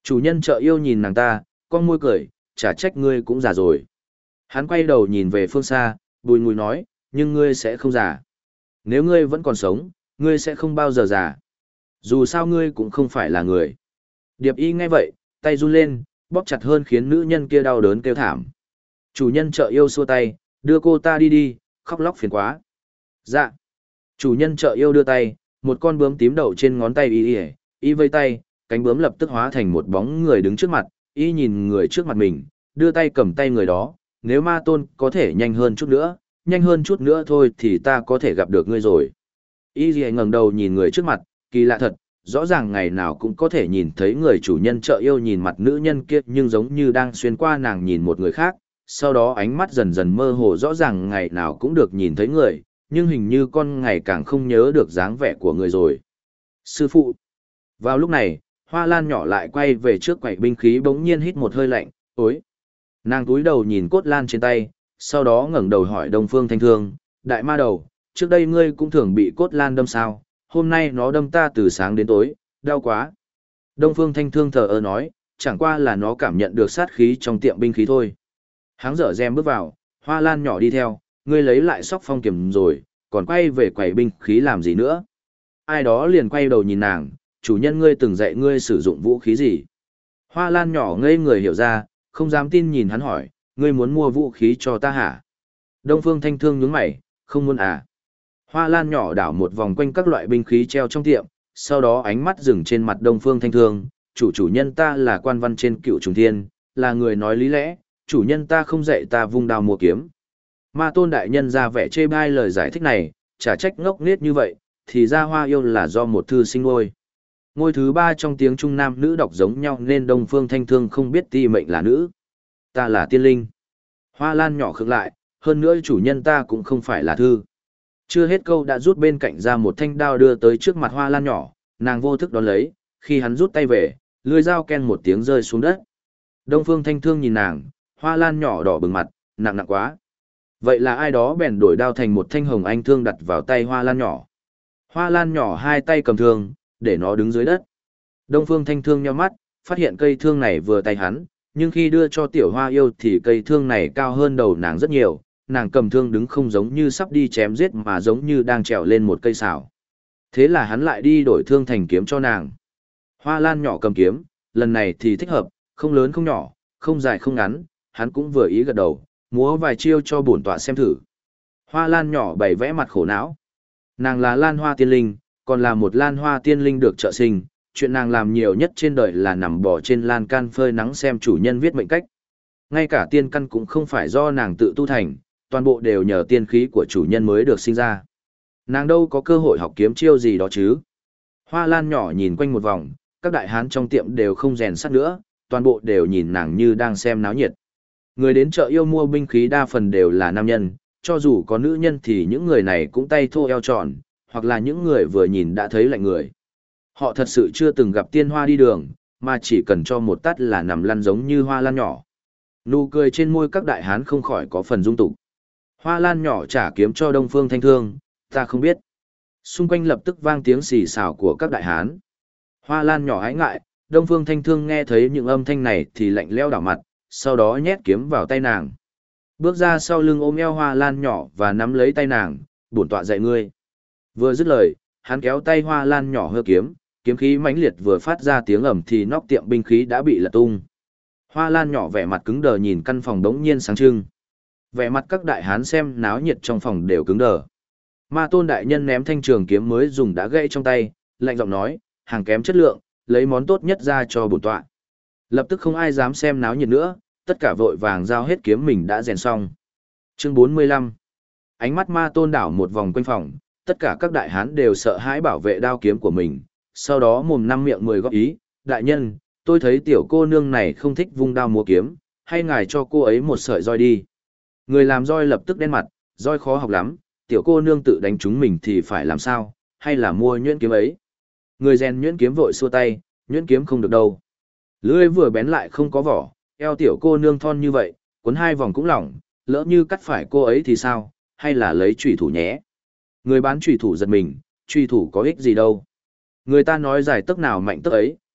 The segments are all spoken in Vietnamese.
Chủ nhân chợ yêu nhìn nàng ta, con môi cười, chả trách ngươi cũng già rồi. Hắn quay đầu nhìn về phương xa, bùi ngùi nói, nhưng ngươi sẽ không già. Nếu ngươi vẫn còn sống, ngươi sẽ không bao giờ già. Dù sao ngươi cũng không phải là người. Điệp y nghe vậy, tay run lên, bóp chặt hơn khiến nữ nhân kia đau đớn kêu thảm. Chủ nhân chợ yêu xua tay, đưa cô ta đi đi, khóc lóc phiền quá. Dạ. Chủ nhân chợ yêu đưa tay, một con bướm tím đậu trên ngón tay y vây tay, cánh bướm lập tức hóa thành một bóng người đứng trước mặt, y nhìn người trước mặt mình, đưa tay cầm tay người đó, nếu ma tôn có thể nhanh hơn chút nữa thôi thì ta có thể gặp được ngươi rồi. Y ngẩng đầu nhìn người trước mặt, kỳ lạ thật, rõ ràng ngày nào cũng có thể nhìn thấy người chủ nhân chợ yêu nhìn mặt nữ nhân kia nhưng giống như đang xuyên qua nàng nhìn một người khác, sau đó ánh mắt dần dần mơ hồ rõ ràng ngày nào cũng được nhìn thấy người, nhưng hình như con ngày càng không nhớ được dáng vẻ của người rồi. Sư phụ. Vào lúc này, Hoa Lan nhỏ lại quay về trước quầy binh khí bỗng nhiên hít một hơi lạnh, ối. Nàng cúi đầu nhìn cốt lan trên tay, sau đó ngẩng đầu hỏi Đông Phương Thanh Thương, đại ma đầu, trước đây ngươi cũng thường bị cốt lan đâm sao, hôm nay nó đâm ta từ sáng đến tối, đau quá. Đông Phương Thanh Thương thờ ơ nói, chẳng qua là nó cảm nhận được sát khí trong tiệm binh khí thôi. Hắn dở rem bước vào, Hoa Lan nhỏ đi theo, ngươi lấy lại sóc phong kiểm rồi, còn quay về quầy binh khí làm gì nữa. Ai đó liền quay đầu nhìn nàng, chủ nhân ngươi từng dạy ngươi sử dụng vũ khí gì. Hoa Lan nhỏ ngây người hiểu ra, không dám tin nhìn hắn hỏi, ngươi muốn mua vũ khí cho ta hả? Đông Phương Thanh Thương nhướng mày, không muốn à? Hoa Lan nhỏ đảo một vòng quanh các loại binh khí treo trong tiệm, sau đó ánh mắt dừng trên mặt Đông Phương Thanh Thương, chủ nhân ta là quan văn trên Cựu Trùng Thiên, là người nói lý lẽ, chủ nhân ta không dạy ta vung đao mua kiếm. Ma Tôn đại nhân ra vẻ chê bai lời giải thích này, chả trách ngốc nghếch như vậy, thì ra Hoa yêu là do một thư sinh ngôi. Ngôi thứ 3 trong tiếng Trung nam nữ đọc giống nhau nên Đông Phương Thanh Thương không biết ti mệnh là nữ. Ta là tiên linh. Hoa Lan nhỏ khựng lại, hơn nữa chủ nhân ta cũng không phải là thư. Chưa hết câu đã rút bên cạnh ra một thanh đao đưa tới trước mặt Hoa Lan nhỏ, nàng vô thức đón lấy, khi hắn rút tay về, lưỡi dao ken một tiếng rơi xuống đất. Đông Phương Thanh Thương nhìn nàng, Hoa Lan nhỏ đỏ bừng mặt, nặng quá. Vậy là ai đó bèn đổi đao thành một thanh hồng anh thương đặt vào tay Hoa Lan nhỏ. Hoa Lan nhỏ hai tay cầm thương, để nó đứng dưới đất. Đông Phương Thanh Thương nhíu mắt, phát hiện cây thương này vừa tay hắn, nhưng khi đưa cho tiểu Hoa yêu thì cây thương này cao hơn đầu nàng rất nhiều, nàng cầm thương đứng không giống như sắp đi chém giết mà giống như đang trèo lên một cây sào. Thế là hắn lại đi đổi thương thành kiếm cho nàng. Hoa Lan nhỏ cầm kiếm, lần này thì thích hợp, không lớn không nhỏ, không dài không ngắn, hắn cũng vừa ý gật đầu, múa vài chiêu cho bổn tọa xem thử. Hoa Lan nhỏ bày vẽ mặt khổ não. Nàng là Lan Hoa tiên linh, còn là một Lan Hoa tiên linh được trợ sinh, chuyện nàng làm nhiều nhất trên đời là nằm bò trên lan can phơi nắng xem chủ nhân viết mệnh cách. Ngay cả tiên căn cũng không phải do nàng tự tu thành, toàn bộ đều nhờ tiên khí của chủ nhân mới được sinh ra. Nàng đâu có cơ hội học kiếm chiêu gì đó chứ. Hoa Lan nhỏ nhìn quanh một vòng, các đại hán trong tiệm đều không rèn sắt nữa, toàn bộ đều nhìn nàng như đang xem náo nhiệt. Người đến chợ yêu mua binh khí đa phần đều là nam nhân, cho dù có nữ nhân thì những người này cũng tay thô eo tròn, hoặc là những người vừa nhìn đã thấy lạnh người. Họ thật sự chưa từng gặp tiên hoa đi đường, mà chỉ cần cho một tát là nằm lăn giống như Hoa Lan nhỏ. Nụ cười trên môi các đại hán không khỏi có phần rung tục. Hoa Lan nhỏ trả kiếm cho Đông Phương Thanh Thương, ta không biết. Xung quanh lập tức vang tiếng xì xào của các đại hán. Hoa Lan nhỏ hãi ngại, Đông Phương Thanh Thương nghe thấy những âm thanh này thì lạnh lẽo đảo mặt, sau đó nhét kiếm vào tay nàng. Bước ra sau lưng ôm eo Hoa Lan nhỏ và nắm lấy tay nàng, bổn tọa dạy ngươi. Vừa dứt lời, hắn kéo tay Hoa Lan nhỏ hơ kiếm, kiếm khí mãnh liệt vừa phát ra tiếng ầm thì nóc tiệm binh khí đã bị lật tung. Hoa Lan nhỏ vẻ mặt cứng đờ nhìn căn phòng đống nhiên sáng trưng. Vẻ mặt các đại hán xem náo nhiệt trong phòng đều cứng đờ. Ma Tôn đại nhân ném thanh trường kiếm mới dùng đã gãy trong tay, lạnh giọng nói, hàng kém chất lượng, lấy món tốt nhất ra cho bổn tọa. Lập tức không ai dám xem náo nhiệt nữa, tất cả vội vàng giao hết kiếm mình đã rèn xong. Chương 45. Ánh mắt Ma Tôn đảo một vòng quanh phòng, tất cả các đại hán đều sợ hãi bảo vệ đao kiếm của mình, sau đó mồm năm miệng mười góp ý, đại nhân, tôi thấy tiểu cô nương này không thích vung đao múa kiếm, hay ngài cho cô ấy một sợi roi đi. Người làm roi lập tức đen mặt, roi khó học lắm, tiểu cô nương tự đánh chúng mình thì phải làm sao, hay là mua nhuyễn kiếm ấy. Người rèn nhuyễn kiếm vội xua tay, nhuyễn kiếm không được đâu. Lưỡi vừa bén lại không có vỏ, eo tiểu cô nương thon như vậy, cuốn hai vòng cũng lỏng, lỡ như cắt phải cô ấy thì sao, hay là lấy chủy thủ nhé. Người bán chủy thủ giật mình, chủy thủ có ích gì đâu. Người ta nói dài tấc nào mạnh tấc ấy,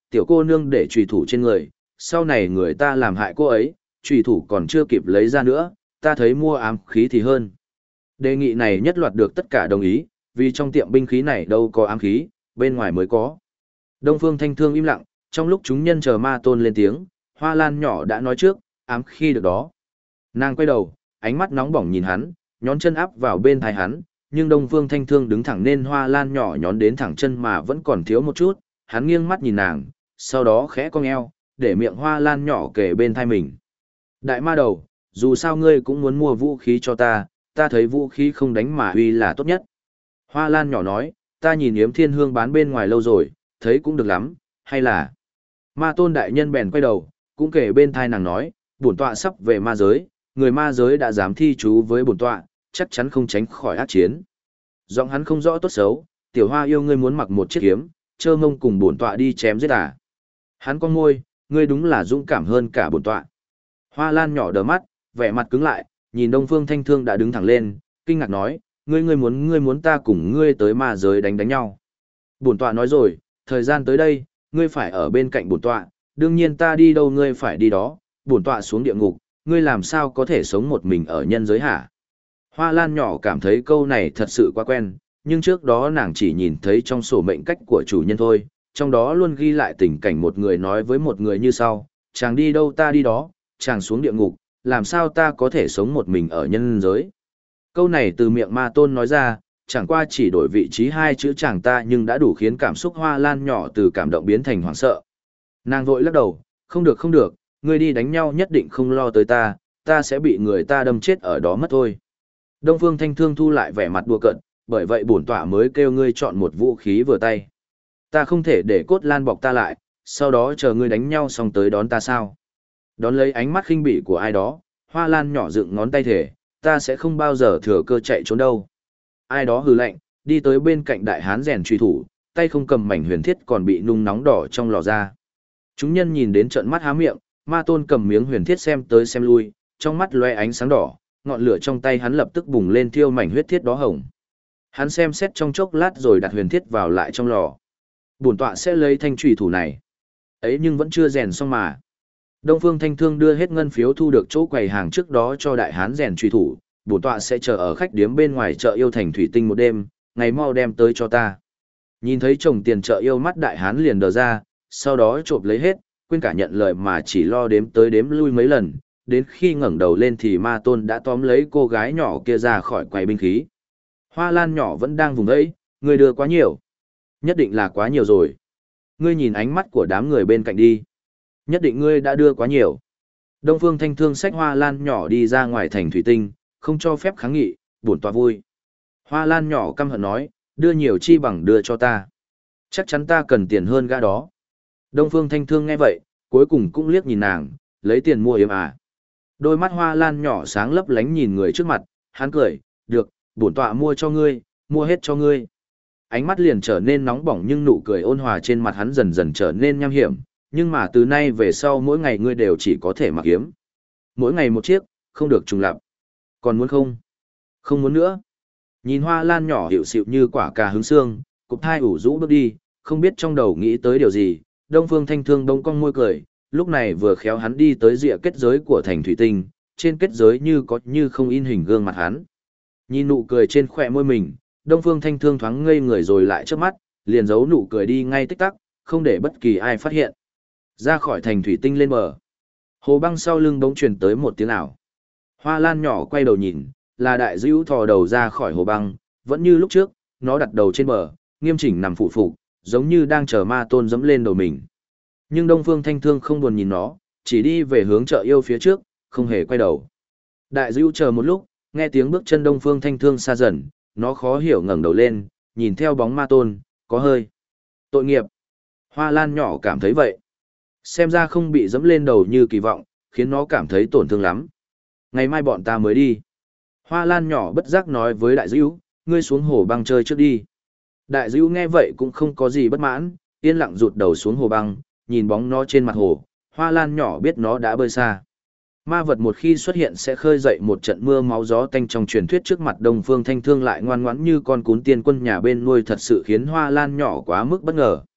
tiểu cô nương để trùy thủ trên người, sau này người ta làm hại cô ấy, trùy thủ còn chưa kịp lấy ra nữa, ta thấy mua ám khí thì hơn. Đề nghị này nhất loạt được tất cả đồng ý, vì trong tiệm binh khí này đâu có ám khí, bên ngoài mới có. Đông Phương Thanh Thương im lặng, trong lúc chúng nhân chờ Ma Tôn lên tiếng, Hoa Lan nhỏ đã nói trước, ám khí được đó. Nàng quay đầu, ánh mắt nóng bỏng nhìn hắn, nhón chân áp vào bên tai hắn, nhưng Đông Phương Thanh Thương đứng thẳng nên Hoa Lan nhỏ nhón đến thẳng chân mà vẫn còn thiếu một chút, hắn nghiêng mắt nhìn nàng, sau đó khẽ cong eo, để miệng Hoa Lan nhỏ kề bên tai mình. Đại ma đầu, dù sao ngươi cũng muốn mua vũ khí cho ta thấy vũ khí không đánh mà uy là tốt nhất. Hoa Lan nhỏ nói, ta nhìn Yếm Thiên Hương bán bên ngoài lâu rồi, thấy cũng được lắm, hay là... Ma Tôn đại nhân bèn quay đầu, cũng kể bên thai nàng nói, bổn tọa sắp về ma giới, người ma giới đã dám thi chú với bổn tọa, chắc chắn không tránh khỏi ác chiến. Giọng hắn không rõ tốt xấu, tiểu hoa yêu ngươi muốn mặc một chiếc kiếm, trơ mông cùng bổn tọa đi chém giết à. Hắn con môi, ngươi đúng là dũng cảm hơn cả bổn tọa. Hoa Lan nhỏ đờ mắt, vẻ mặt cứng lại, nhìn Đông Phương Thanh Thương đã đứng thẳng lên, kinh ngạc nói, ngươi muốn ta cùng ngươi tới ma giới đánh nhau. Bổn tọa nói rồi, thời gian tới đây, ngươi phải ở bên cạnh bổn tọa, đương nhiên ta đi đâu ngươi phải đi đó, bổn tọa xuống địa ngục, ngươi làm sao có thể sống một mình ở nhân giới hả? Hoa Lan nhỏ cảm thấy câu này thật sự quá quen, nhưng trước đó nàng chỉ nhìn thấy trong sổ mệnh cách của chủ nhân thôi, trong đó luôn ghi lại tình cảnh một người nói với một người như sau, chàng đi đâu ta đi đó, chàng xuống địa ngục, làm sao ta có thể sống một mình ở nhân giới. Câu này từ miệng Ma Tôn nói ra, chẳng qua chỉ đổi vị trí hai chữ chàng ta nhưng đã đủ khiến cảm xúc Hoa Lan nhỏ từ cảm động biến thành hoảng sợ. Nàng vội lắc đầu, không được, ngươi đi đánh nhau nhất định không lo tới ta sẽ bị người ta đâm chết ở đó mất thôi. Đông Phương Thanh Thương thu lại vẻ mặt đùa cợt, bởi vậy bổn tọa mới kêu ngươi chọn một vũ khí vừa tay. Ta không thể để Cốt Lan bọc ta lại, sau đó chờ ngươi đánh nhau xong tới đón ta sao? Đón lấy ánh mắt khinh bỉ của ai đó, Hoa Lan nhỏ dựng ngón tay thể, ta sẽ không bao giờ thừa cơ chạy trốn đâu. Ai đó hừ lạnh, đi tới bên cạnh đại hán rèn truy thủ, tay không cầm mảnh huyền thiết còn bị nung nóng đỏ trong lò ra. Chúng nhân nhìn đến trợn mắt há miệng, Ma Tôn cầm miếng huyền thiết xem tới xem lui, trong mắt loe ánh sáng đỏ, ngọn lửa trong tay hắn lập tức bùng lên thiêu mảnh huyết thiết đó hồng. Hắn xem xét trong chốc lát rồi đặt huyền thiết vào lại trong lò. Bổn tọa sẽ lấy thanh trùy thủ này. Ấy nhưng vẫn chưa rèn xong mà. Đông Phương Thanh Thương đưa hết ngân phiếu thu được chỗ quầy hàng trước đó cho đại hán rèn truy thủ, bổn tọa sẽ chờ ở khách điếm bên ngoài chợ yêu thành thủy tinh một đêm, ngày mau đem tới cho ta. Nhìn thấy chồng tiền chợ yêu, mắt đại hán liền đờ ra, sau đó trộm lấy hết, quên cả nhận lời mà chỉ lo đếm tới đếm lui mấy lần, đến khi ngẩng đầu lên thì Ma Tôn đã tóm lấy cô gái nhỏ kia ra khỏi quầy binh khí. Hoa Lan nhỏ vẫn đang vùng ấy, ngươi đưa quá nhiều. Nhất định là quá nhiều rồi. Ngươi nhìn ánh mắt của đám người bên cạnh đi. Nhất định ngươi đã đưa quá nhiều. Đông Phương Thanh Thương xách Hoa Lan nhỏ đi ra ngoài thành thủy tinh, không cho phép kháng nghị, bổn tọa vui. Hoa Lan nhỏ căm hận nói, đưa nhiều chi bằng đưa cho ta. Chắc chắn ta cần tiền hơn gã đó. Đông Phương Thanh Thương nghe vậy, cuối cùng cũng liếc nhìn nàng, lấy tiền mua yếm à. Đôi mắt Hoa Lan nhỏ sáng lấp lánh nhìn người trước mặt, hắn cười, được, bổn tọa mua cho ngươi, mua hết cho ngươi. Ánh mắt liền trở nên nóng bỏng nhưng nụ cười ôn hòa trên mặt hắn dần dần trở nên nham hiểm, nhưng mà từ nay về sau mỗi ngày ngươi đều chỉ có thể mặc yếm. Mỗi ngày một chiếc, không được trùng lặp. Còn muốn không? Không muốn nữa. Nhìn Hoa Lan nhỏ hiệu xịu như quả cà hứng xương, cụp thai ủ rũ bước đi, không biết trong đầu nghĩ tới điều gì, Đông Phương Thanh Thương bỗng cong môi cười, lúc này vừa khéo hắn đi tới rìa kết giới của thành thủy tinh, trên kết giới như có như không in hình gương mặt hắn. Nhìn nụ cười trên khóe môi mình, Đông Phương Thanh Thương thoáng ngây người rồi lại trước mắt, liền giấu nụ cười đi ngay tích tắc, không để bất kỳ ai phát hiện. Ra khỏi thành thủy tinh lên bờ. Hồ băng sau lưng bỗng truyền tới một tiếng ảo. Hoa Lan nhỏ quay đầu nhìn, là đại dữ thò đầu ra khỏi hồ băng, vẫn như lúc trước, nó đặt đầu trên bờ, nghiêm chỉnh nằm phụ phục, giống như đang chờ Ma Tôn dẫm lên đầu mình. Nhưng Đông Phương Thanh Thương không buồn nhìn nó, chỉ đi về hướng chợ yêu phía trước, không hề quay đầu. Đại dữ chờ một lúc, nghe tiếng bước chân Đông Phương Thanh Thương xa dần, nó khó hiểu ngẩng đầu lên, nhìn theo bóng Ma Tôn, có hơi tội nghiệp. Hoa Lan nhỏ cảm thấy vậy. Xem ra không bị dẫm lên đầu như kỳ vọng, khiến nó cảm thấy tổn thương lắm. Ngày mai bọn ta mới đi. Hoa Lan nhỏ bất giác nói với đại dữ, ngươi xuống hồ băng chơi trước đi. Đại dữ nghe vậy cũng không có gì bất mãn, yên lặng rụt đầu xuống hồ băng, nhìn bóng nó trên mặt hồ. Hoa Lan nhỏ biết nó đã bơi xa. Ma vật một khi xuất hiện sẽ khơi dậy một trận mưa máu gió tanh trong truyền thuyết, trước mặt Đông Phương Thanh Thương lại ngoan ngoãn như con cún tiên quân nhà bên nuôi, thật sự khiến Hoa Lan nhỏ quá mức bất ngờ.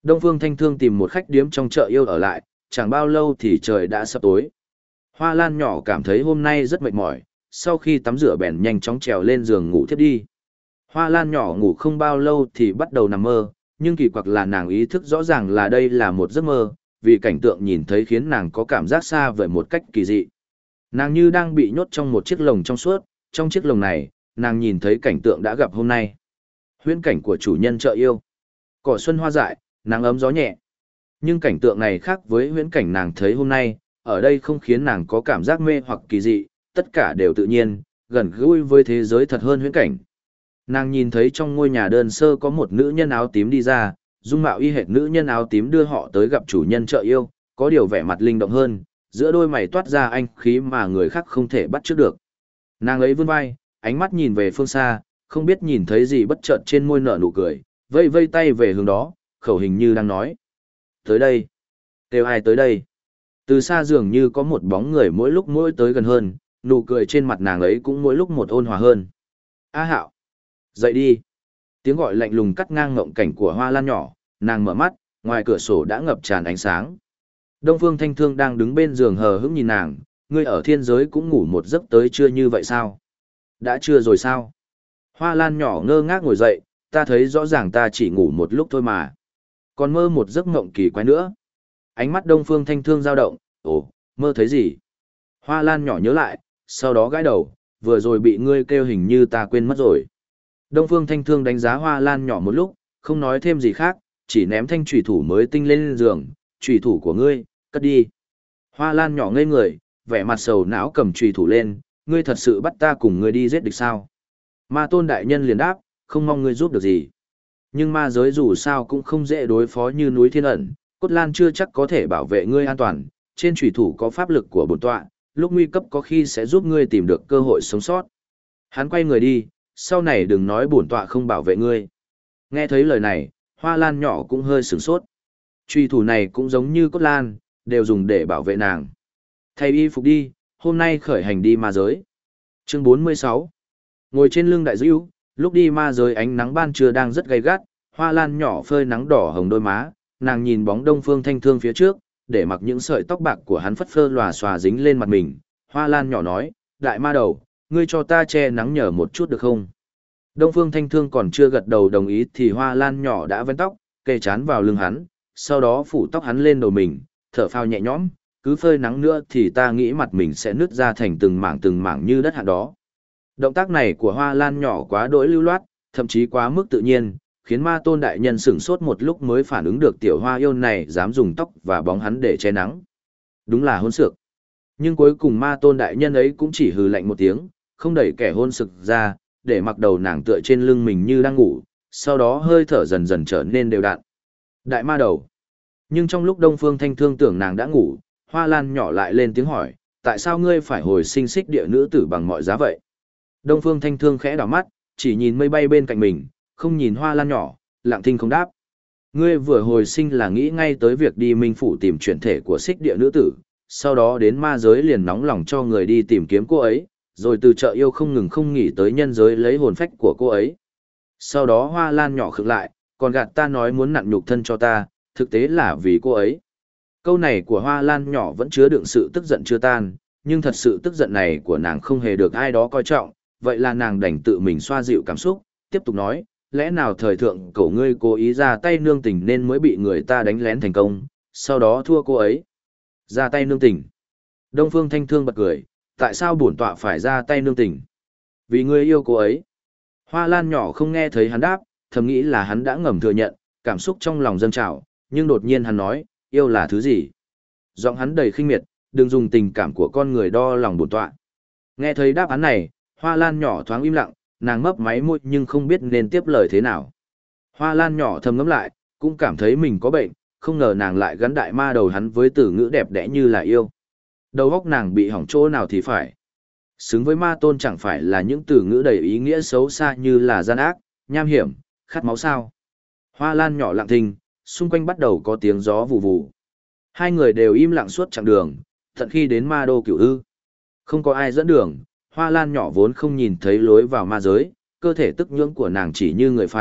Đông Phương Thanh Thương tìm một khách điếm trong chợ yêu ở lại, chẳng bao lâu thì trời đã sắp tối. Hoa Lan nhỏ cảm thấy hôm nay rất mệt mỏi, sau khi tắm rửa bèn nhanh chóng trèo lên giường ngủ thiếp đi. Hoa Lan nhỏ ngủ không bao lâu thì bắt đầu nằm mơ, nhưng kỳ quặc là nàng ý thức rõ ràng là đây là một giấc mơ, vì cảnh tượng nhìn thấy khiến nàng có cảm giác xa vời một cách kỳ dị. Nàng như đang bị nhốt trong một chiếc lồng trong suốt, trong chiếc lồng này, nàng nhìn thấy cảnh tượng đã gặp hôm nay. Huyễn cảnh của chủ nhân chợ yêu. Cỏ xuân hoa dại, nắng ấm gió nhẹ. Nhưng cảnh tượng này khác với huyễn cảnh nàng thấy hôm nay, ở đây không khiến nàng có cảm giác mê hoặc kỳ dị, tất cả đều tự nhiên, gần gũi với thế giới thật hơn huyễn cảnh. Nàng nhìn thấy trong ngôi nhà đơn sơ có một nữ nhân áo tím đi ra, dung mạo y hệt nữ nhân áo tím đưa họ tới gặp chủ nhân chợ yêu, có điều vẻ mặt linh động hơn, giữa đôi mày toát ra anh khí mà người khác không thể bắt chước được. Nàng ấy vươn vai, ánh mắt nhìn về phương xa, không biết nhìn thấy gì bất chợt trên môi nở nụ cười, vây vây tay về hướng đó, khẩu hình như đang nói. Tới đây. Kêu ai tới đây? Từ xa dường như có một bóng người mỗi lúc mỗi tới gần hơn, nụ cười trên mặt nàng ấy cũng mỗi lúc một ôn hòa hơn. A Hạo. Dậy đi. Tiếng gọi lạnh lùng cắt ngang ngộng cảnh của Hoa Lan nhỏ, nàng mở mắt, ngoài cửa sổ đã ngập tràn ánh sáng. Đông Phương Thanh Thương đang đứng bên giường hờ hững nhìn nàng, ngươi ở thiên giới cũng ngủ một giấc tới trưa như vậy sao? Đã trưa rồi sao? Hoa Lan nhỏ ngơ ngác ngồi dậy, ta thấy rõ ràng ta chỉ ngủ một lúc thôi mà. Còn mơ một giấc mộng kỳ quái nữa. Ánh mắt Đông Phương Thanh Thương dao động, ồ, mơ thấy gì? Hoa Lan nhỏ nhớ lại, sau đó gãi đầu, vừa rồi bị ngươi kêu hình như ta quên mất rồi. Đông Phương Thanh Thương đánh giá Hoa Lan nhỏ một lúc, không nói thêm gì khác, chỉ ném thanh chủy thủ mới tinh lên giường, chủy thủ của ngươi, cất đi. Hoa Lan nhỏ ngây người, vẻ mặt sầu não cầm chủy thủ lên, ngươi thật sự bắt ta cùng ngươi đi giết địch sao? Ma Tôn đại nhân liền đáp, không mong ngươi giúp được gì. Nhưng ma giới dù sao cũng không dễ đối phó như núi Thiên Ẩn, Cốt Lan chưa chắc có thể bảo vệ ngươi an toàn, trên chủy thủ có pháp lực của bổn tọa, lúc nguy cấp có khi sẽ giúp ngươi tìm được cơ hội sống sót. Hắn quay người đi, sau này đừng nói bổn tọa không bảo vệ ngươi. Nghe thấy lời này, Hoa Lan nhỏ cũng hơi sửng sốt. Chủy thủ này cũng giống như Cốt Lan, đều dùng để bảo vệ nàng. Thay y phục đi, hôm nay khởi hành đi ma giới. Chương 46. Ngồi trên lưng đại dữ, lúc đi ma giới ánh nắng ban trưa đang rất gay gắt, Hoa Lan nhỏ phơi nắng đỏ hồng đôi má, nàng nhìn bóng Đông Phương Thanh Thương phía trước, để mặc những sợi tóc bạc của hắn phất phơ lòa xòa dính lên mặt mình. Hoa Lan nhỏ nói, đại ma đầu, ngươi cho ta che nắng nhờ một chút được không? Đông Phương Thanh Thương còn chưa gật đầu đồng ý thì Hoa Lan nhỏ đã vén tóc, kề chán vào lưng hắn, sau đó phủ tóc hắn lên đầu mình, thở phào nhẹ nhõm, cứ phơi nắng nữa thì ta nghĩ mặt mình sẽ nứt ra thành từng mảng như đất hạn đó. Động tác này của Hoa Lan nhỏ quá đỗi lưu loát, thậm chí quá mức tự nhiên, khiến Ma Tôn đại nhân sửng sốt một lúc mới phản ứng được tiểu hoa yêu này dám dùng tóc và bóng hắn để che nắng. Đúng là hôn sược. Nhưng cuối cùng Ma Tôn đại nhân ấy cũng chỉ hừ lạnh một tiếng, không đẩy kẻ hôn sực ra, để mặc đầu nàng tựa trên lưng mình như đang ngủ, sau đó hơi thở dần dần trở nên đều đặn. Đại ma đầu. Nhưng trong lúc Đông Phương Thanh Thương tưởng nàng đã ngủ, Hoa Lan nhỏ lại lên tiếng hỏi, tại sao ngươi phải hồi sinh xích địa nữ tử bằng mọi giá vậy? Đông Phương Thanh Thương khẽ đảo mắt, chỉ nhìn mây bay bên cạnh mình, không nhìn Hoa Lan nhỏ, lặng thinh không đáp. Ngươi vừa hồi sinh là nghĩ ngay tới việc đi Minh Phủ tìm chuyển thể của xích địa nữ tử, sau đó đến ma giới liền nóng lòng cho người đi tìm kiếm cô ấy, rồi từ chợ yêu không ngừng không nghỉ tới nhân giới lấy hồn phách của cô ấy. Sau đó Hoa Lan nhỏ khựng lại, còn gạt ta nói muốn nặn nhục thân cho ta, thực tế là vì cô ấy. Câu này của Hoa Lan nhỏ vẫn chứa đựng sự tức giận chưa tan, nhưng thật sự tức giận này của nàng không hề được ai đó coi trọng, vậy là nàng đành tự mình xoa dịu cảm xúc, tiếp tục nói, lẽ nào thời thượng cổ ngươi cố ý ra tay nương tình nên mới bị người ta đánh lén thành công, sau đó thua cô ấy. Ra tay nương tình. Đông Phương Thanh Thương bật cười, tại sao bổn tọa phải ra tay nương tình? Vì ngươi yêu cô ấy. Hoa Lan nhỏ không nghe thấy hắn đáp, thầm nghĩ là hắn đã ngầm thừa nhận, cảm xúc trong lòng dâng trào, nhưng đột nhiên hắn nói, yêu là thứ gì? Giọng hắn đầy khinh miệt, đừng dùng tình cảm của con người đo lòng bổn tọa. Nghe thấy đáp án này, Hoa Lan nhỏ thoáng im lặng, nàng mấp máy môi nhưng không biết nên tiếp lời thế nào. Hoa Lan nhỏ thầm ngẫm lại, cũng cảm thấy mình có bệnh, không ngờ nàng lại gắn đại ma đầu hắn với từ ngữ đẹp đẽ như là yêu. Đầu óc nàng bị hỏng chỗ nào thì phải. Xứng với ma tôn chẳng phải là những từ ngữ đầy ý nghĩa xấu xa như là gian ác, nham hiểm, khát máu sao. Hoa Lan nhỏ lặng thinh, xung quanh bắt đầu có tiếng gió vù vù. Hai người đều im lặng suốt chặng đường, tận khi đến ma đô Cửu Ư. Không có ai dẫn đường, Hoa Lan nhỏ vốn không nhìn thấy lối vào ma giới, cơ thể tức nhưỡng của nàng chỉ như người phàm,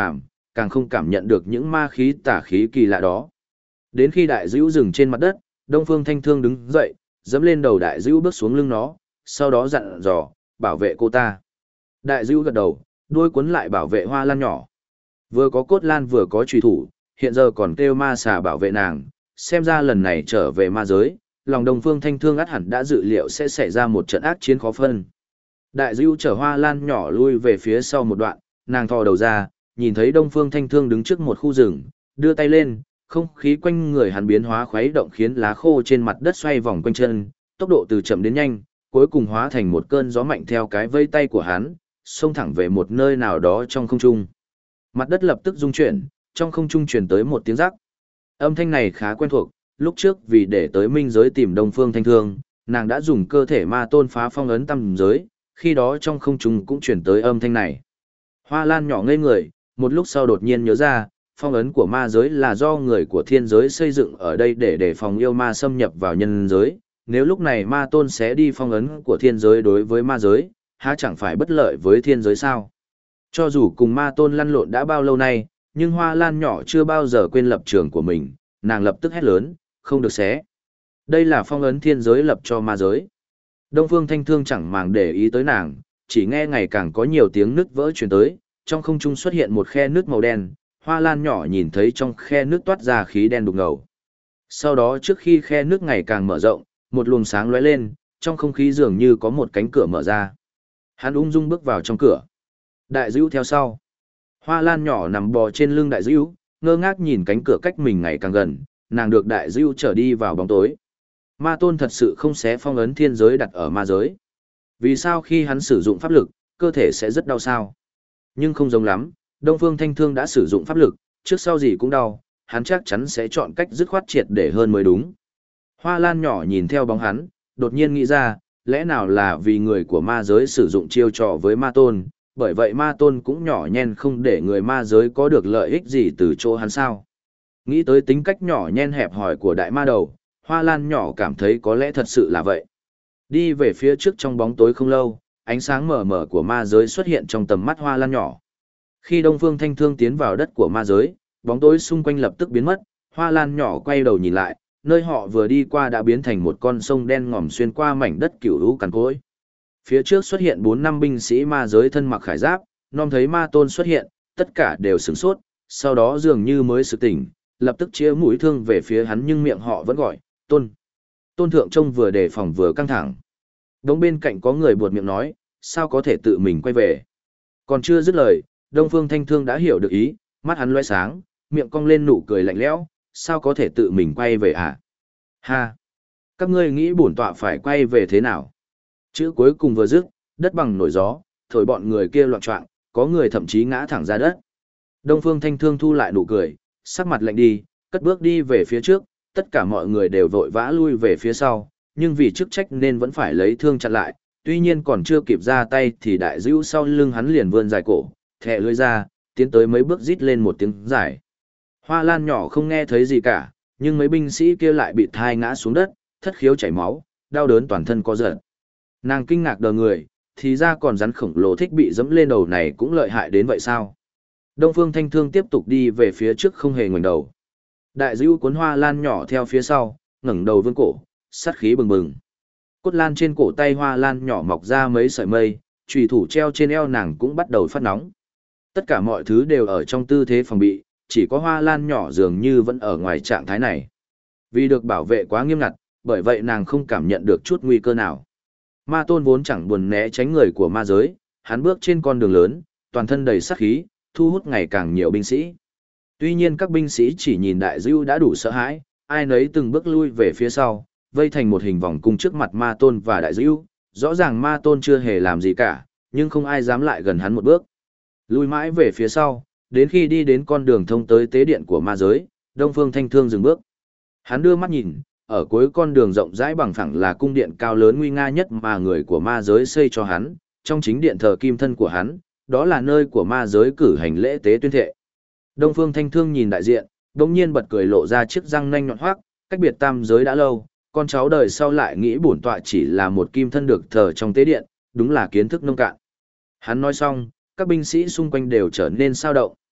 càng không cảm nhận được những ma khí tà khí kỳ lạ đó. Đến khi đại dữ dừng trên mặt đất, Đông Phương Thanh Thương đứng dậy, dẫm lên đầu đại dữ bước xuống lưng nó, sau đó dặn dò, bảo vệ cô ta. Đại dữ gật đầu, đuôi cuốn lại bảo vệ Hoa Lan nhỏ. Vừa có cốt lan vừa có trùy thủ, hiện giờ còn kêu ma xà bảo vệ nàng, xem ra lần này trở về ma giới, lòng Đông Phương Thanh Thương ắt hẳn đã dự liệu sẽ xảy ra một trận ác chiến khó phân. Đại dữ chở Hoa Lan nhỏ lui về phía sau một đoạn, nàng thò đầu ra, nhìn thấy Đông Phương Thanh Thương đứng trước một khu rừng, đưa tay lên, không khí quanh người hắn biến hóa khuấy động khiến lá khô trên mặt đất xoay vòng quanh chân, tốc độ từ chậm đến nhanh, cuối cùng hóa thành một cơn gió mạnh theo cái vây tay của hắn, xông thẳng về một nơi nào đó trong không trung. Mặt đất lập tức rung chuyển, trong không trung truyền tới một tiếng rắc. Âm thanh này khá quen thuộc, lúc trước vì để tới minh giới tìm Đông Phương Thanh Thương, nàng đã dùng cơ thể ma tôn phá phong ấn tam giới, khi đó trong không trung cũng truyền tới âm thanh này. Hoa Lan nhỏ ngây người, một lúc sau đột nhiên nhớ ra, phong ấn của ma giới là do người của thiên giới xây dựng ở đây để đề phòng yêu ma xâm nhập vào nhân giới. Nếu lúc này ma tôn sẽ đi phong ấn của thiên giới đối với ma giới, há chẳng phải bất lợi với thiên giới sao? Cho dù cùng ma tôn lăn lộn đã bao lâu nay, nhưng Hoa Lan nhỏ chưa bao giờ quên lập trường của mình, nàng lập tức hét lớn, không được xé. Đây là phong ấn thiên giới lập cho ma giới. Đông Phương Thanh Thương chẳng màng để ý tới nàng, chỉ nghe ngày càng có nhiều tiếng nứt vỡ truyền tới, trong không trung xuất hiện một khe nước màu đen, Hoa Lan nhỏ nhìn thấy trong khe nước toát ra khí đen đục ngầu. Sau đó trước khi khe nước ngày càng mở rộng, một luồng sáng lóe lên, trong không khí dường như có một cánh cửa mở ra. Hắn ung dung bước vào trong cửa. Đại dữ theo sau. Hoa Lan nhỏ nằm bò trên lưng đại dữ, ngơ ngác nhìn cánh cửa cách mình ngày càng gần, nàng được đại dữ trở đi vào bóng tối. Ma tôn thật sự không xé phong ấn thiên giới đặt ở ma giới. Vì sao khi hắn sử dụng pháp lực, cơ thể sẽ rất đau sao? Nhưng không giống lắm, Đông Phương Thanh Thương đã sử dụng pháp lực, trước sau gì cũng đau, hắn chắc chắn sẽ chọn cách dứt khoát triệt để hơn mới đúng. Hoa Lan nhỏ nhìn theo bóng hắn, đột nhiên nghĩ ra, lẽ nào là vì người của ma giới sử dụng chiêu trò với ma tôn, bởi vậy ma tôn cũng nhỏ nhen không để người ma giới có được lợi ích gì từ chỗ hắn sao? Nghĩ tới tính cách nhỏ nhen hẹp hòi của đại ma đầu, Hoa Lan nhỏ cảm thấy có lẽ thật sự là vậy. Đi về phía trước trong bóng tối không lâu, ánh sáng mờ mờ của ma giới xuất hiện trong tầm mắt Hoa Lan nhỏ. Khi Đông Phương Thanh Thương tiến vào đất của ma giới, bóng tối xung quanh lập tức biến mất, Hoa Lan nhỏ quay đầu nhìn lại, nơi họ vừa đi qua đã biến thành một con sông đen ngòm xuyên qua mảnh đất cửu lũ cằn cỗi. Phía trước xuất hiện 4-5 binh sĩ ma giới thân mặc khải giáp, nom thấy ma tôn xuất hiện, tất cả đều sửng sốt, sau đó dường như mới sực tỉnh, lập tức chĩa mũi thương về phía hắn nhưng miệng họ vẫn gọi, tôn. Tôn thượng trông vừa đề phòng vừa căng thẳng. Đống bên cạnh có người buột miệng nói, sao có thể tự mình quay về. Còn chưa dứt lời, Đông Phương Thanh Thương đã hiểu được ý, mắt hắn loe sáng, miệng cong lên nụ cười lạnh lẽo, sao có thể tự mình quay về à? Ha! Các ngươi nghĩ bổn tọa phải quay về thế nào? Chữ cuối cùng vừa dứt, đất bằng nổi gió, thổi bọn người kia loạn choạng, có người thậm chí ngã thẳng ra đất. Đông Phương Thanh Thương thu lại nụ cười, sắc mặt lạnh đi, cất bước đi về phía trước, tất cả mọi người đều vội vã lui về phía sau, nhưng vì chức trách nên vẫn phải lấy thương chặn lại, tuy nhiên còn chưa kịp ra tay thì đại dữ sau lưng hắn liền vươn dài cổ, thè lưỡi ra, tiến tới mấy bước rít lên một tiếng dài. Hoa Lan nhỏ không nghe thấy gì cả, nhưng mấy binh sĩ kia lại bị thai ngã xuống đất, thất khiếu chảy máu, đau đớn toàn thân co giật. Nàng kinh ngạc đờ người, thì ra còn rắn khổng lồ thích bị dẫm lên đầu này cũng lợi hại đến vậy sao? Đông Phương Thanh Thương tiếp tục đi về phía trước không hề ngoảnh đầu. Đại dữ cuốn Hoa Lan nhỏ theo phía sau, ngẩng đầu vươn cổ, sát khí bừng bừng. Cốt lan trên cổ tay Hoa Lan nhỏ mọc ra mấy sợi mây, chùy thủ treo trên eo nàng cũng bắt đầu phát nóng. Tất cả mọi thứ đều ở trong tư thế phòng bị, chỉ có Hoa Lan nhỏ dường như vẫn ở ngoài trạng thái này. Vì được bảo vệ quá nghiêm ngặt, bởi vậy nàng không cảm nhận được chút nguy cơ nào. Ma tôn vốn chẳng buồn né tránh người của ma giới, hắn bước trên con đường lớn, toàn thân đầy sát khí, thu hút ngày càng nhiều binh sĩ. Tuy nhiên các binh sĩ chỉ nhìn đại dữ đã đủ sợ hãi, ai nấy từng bước lui về phía sau, vây thành một hình vòng cung trước mặt ma tôn và đại dữ. Rõ ràng ma tôn chưa hề làm gì cả, nhưng không ai dám lại gần hắn một bước. Lui mãi về phía sau, đến khi đi đến con đường thông tới tế điện của ma giới, Đông Phương Thanh Thương dừng bước. Hắn đưa mắt nhìn, ở cuối con đường rộng rãi bằng phẳng là cung điện cao lớn nguy nga nhất mà người của ma giới xây cho hắn, trong chính điện thờ kim thân của hắn, đó là nơi của ma giới cử hành lễ tế tuyên thệ. Đông Phương Thanh Thương nhìn đại diện, đột nhiên bật cười lộ ra chiếc răng nanh nhọn hoắc, cách biệt tam giới đã lâu, con cháu đời sau lại nghĩ bổn tọa chỉ là một kim thân được thờ trong tế điện, đúng là kiến thức nông cạn. Hắn nói xong, các binh sĩ xung quanh đều trở nên sao động.